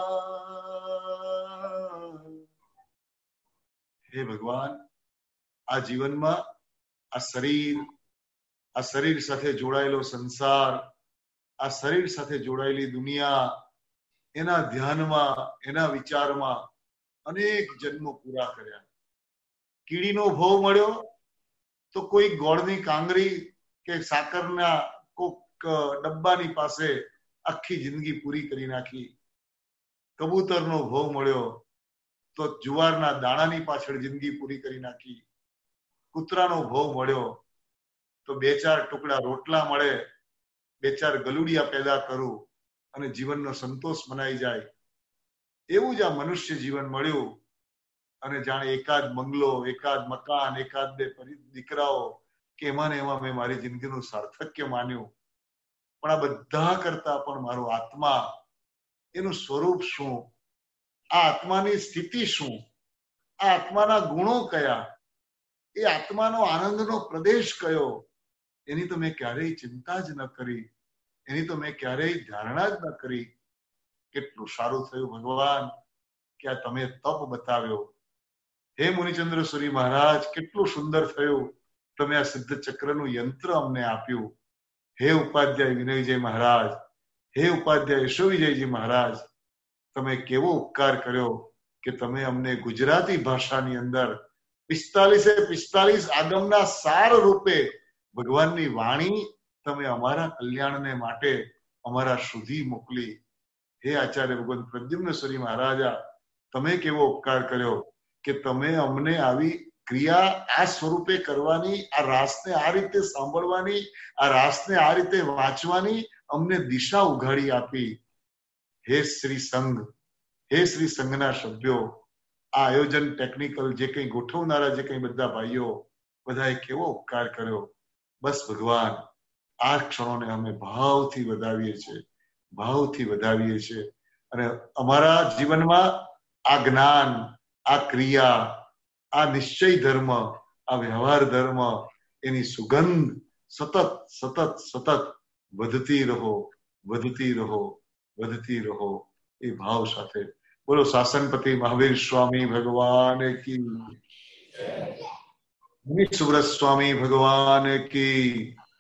હે ભગવાન, આ જીવનમાં આ શરીર, આ શરીર સાથે જોડાયેલો સંસાર, આ શરીર સાથે જોડાયેલી દુનિયા, એના ધ્યાનમાં, એના વિચારમાં અનેક જન્મો પૂરા કર્યા. કીડીનો ભોગ મળ્યો તો કોઈ ગોળની કાંગરી કે સાકરના કોક ડબ્બાની પાસે આખી જિંદગી પૂરી કરી નાખી. કબૂતરનો ભોગ મળ્યો તો જુવારના દાણાની પાછળ જિંદગી પૂરી કરી નાખી. કૂતરાનો ભોગ મળ્યો તો બે ચાર ટુકડા રોટલા મળે, બે ચાર ગલુડિયા પેદા કરું અને જીવનનો સંતોષ મનાઈ જાય. એવું જ આ મનુષ્ય જીવન મળ્યું અને જાણે એકાદ બંગલો, એકાદ મકાન, એકાદ બે દીકરાઓ કે એમાં ને એમાં મેં મારી જિંદગીનું સાર્થક્ય માન્યું. પણ આ બધા કરતા પણ મારો આત્મા, એનું સ્વરૂપ શું, આ આત્માની સ્થિતિ શું, આ આત્માના ગુણો કયા, એ આત્માનો આનંદનો પ્રદેશ કયો, એની તો મેં ક્યારેય ચિંતા જ ન કરી, એની તો મેં ક્યારેય ધારણા જ ન કરી. કેટલું સારું થયું ભગવાન કે આ તમે તપ બતાવ્યો. હે મુનિચંદ્ર સુરી મહારાજ, કેટલું સુંદર થયું તમે આ સિદ્ધ ચક્રનું યંત્ર અમને આપ્યું. હે ઉપાધ્યાય વિનયજી મહારાજ, હે ઉપાધ્યાય યશોવિજયજી મહારાજ, તમે કેવો ઉપકાર કર્યો કે તમે અમને ગુજરાતી ભાષાની અંદર પિસ્તાલીસે પિસ્તાલીસ આગમના સાર રૂપે ભગવાનની વાણી તમે અમારા કલ્યાણને માટે અમારા સુધી મોકલી. હે આચાર્ય ભગવાન પ્રદ્યુમ્ન સુરી મહારાજા, તમે કેવો ઉપકાર કર્યો કે તમે અમને આવી ક્રિયા આ સ્વરૂપે કરવાની, આ રાસને આ રીતે સાંભળવાની, આ રાસને આ રીતે વાંચવાની અમને દિશા ઉઘાડી આપી. હે શ્રી સંઘ, હે શ્રી સંઘના સભ્યો, આ આયોજન ટેકનિકલ જે કંઈ ગોઠવનારા જે કંઈ બધા ભાઈઓ બધાએ કેવો ઉપકાર કર્યો. બસ ભગવાન, આ ક્ષણોને અમે ભાવથી વધાવીએ છીએ, ભાવથી વધાવીએ છીએ. અને અમારા જીવનમાં આ જ્ઞાન, આ ક્રિયા, આ નિશ્ચય ધર્મ, આ વ્યવહાર ધર્મ, એની સુગંધ સતત સતત સતત વધતી રહો, વધતી રહો, વધતી રહો એ ભાવ સાથે. બોલો શાસનપતિ મહાવીર સ્વામી ભગવાન કી, સુબ્રત સ્વામી ભગવાન કી,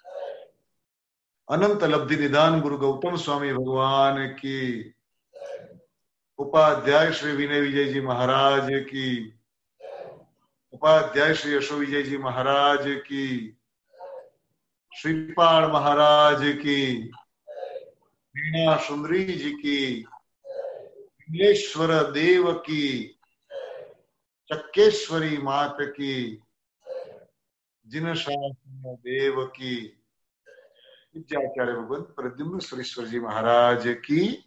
અનંત લબ્ધિ નિદાન ગુરુ ગૌતમ સ્વામી ભગવાન કી, ઉપાધ્યાય શ્રી વિનય વિજયજી મહારાજ કી, ઉપાધ્યાય શ્રી યશો વિજયજી મહારાજ કી, श्रीपाल महाराज की, वीणा सुंदरी जी की, विमलेश्वर देव की, चक्केश्वरी मात की, जिन शासन देव की, विद्याचार्य भगवंत प्रद्युम्न सुरेश्वर जी महाराज की।